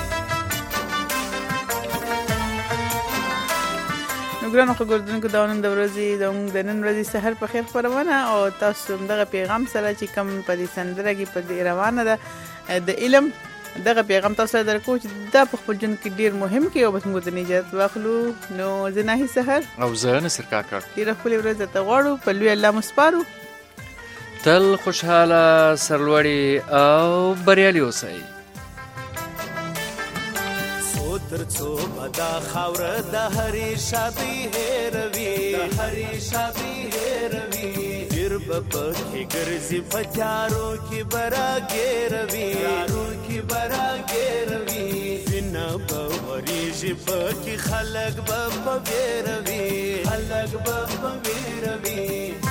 ګرانو خبردونکو دا نن د ورځې د نن ورځې سحر په خیر خبرونه او تاسو دغه پیغام سره چې کم په دې سندره کې په دې روانه ده د علم دغه پیغام تاسو سره درکو چې دا په خپل ژوند کې ډیر مهم کې او بس موږ د نجات واخلو نو زناهي سحر او زه نصر کاکړ ډیر خپل ورځ ته غواړو په لوی الله مسپارو تل خوشحاله سرلوړي او بریالي اوسئ تر څو بدا خاور د هرې شابي هېروي د هرې شابي هېروي ډېر به پکې ګرځي په تیارو کې به راګېروي تیارو کې به راګېروي وینه به ورېږي پکې خلک به په وېروي خلک به په وېروي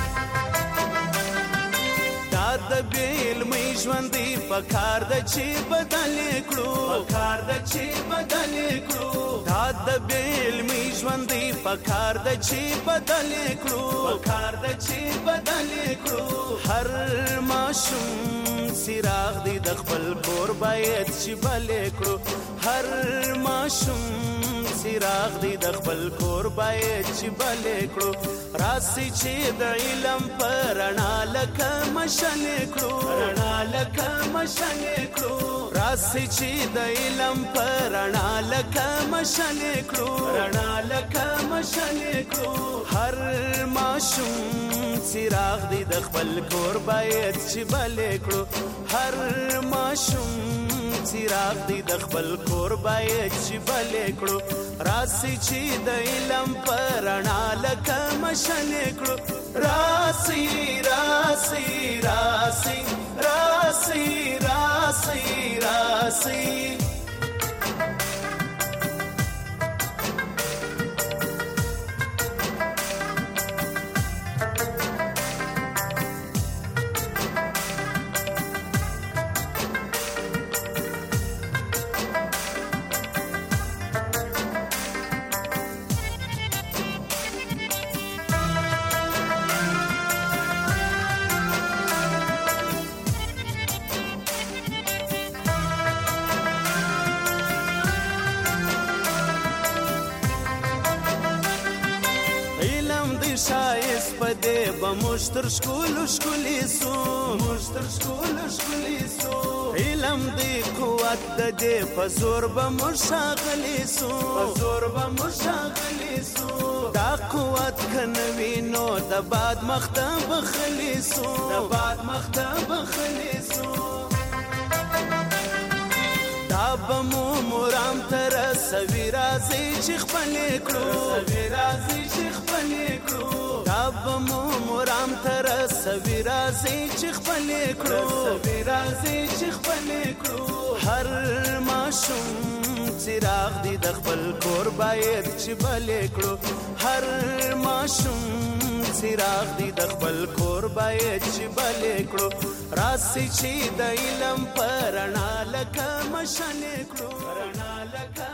دا د بې علمۍ ژوندې په کار ده چې بدلې کړو په کار ده چې بدلې کړو دا د بې علمۍ ژوندې په کار ده چې بدلې کړو په کار ده چې بدلې کړو هر ماشوم څراغ دی د خپل کور باید چې بلې کړو هر ماشوم څراغ دی د خپل کور باید چې بلې کړو راسي چې د علم په رڼا لکه مشالې کړو رڼا لکه مشالې کړو راسي چې د علم په رڼا لکه مشالې کړو رڼا لکه مشالې کړو هر ماشوم څراغ دی د خپل کور باید چې بلې کړو هر ماشوم څراغ دی د خپل کور باید چې بلې کړو راسي چې د علم په رڼا لکه مشالې کړو راسي راسي راسي راسي راسي راسي شایست پدې به مشتر شکول شکولې سو مشتر شکول شکولې سو علم دې قوت دې په زور به مشاغلې سو په زور به مشاغلې سو دا قوت کنوي نو د باد مخته بخلې سو د باد مخته بخلې سو دا بمو مرام تر سوي راځي چې خپلې کړو سوي راځي چې خپلې کړو دا بمو مرام تر سوي راځي چې خپلې کړو سوي راځي چې خپلې کړو هر ماشوم څراغ دی د خپل کور باید چې بلې کړو هر ماشوم څراغ دی د خپل کور باید چې بلې کړو راسي چې د علم په رڼا لکه مشالې کړو رڼا لکه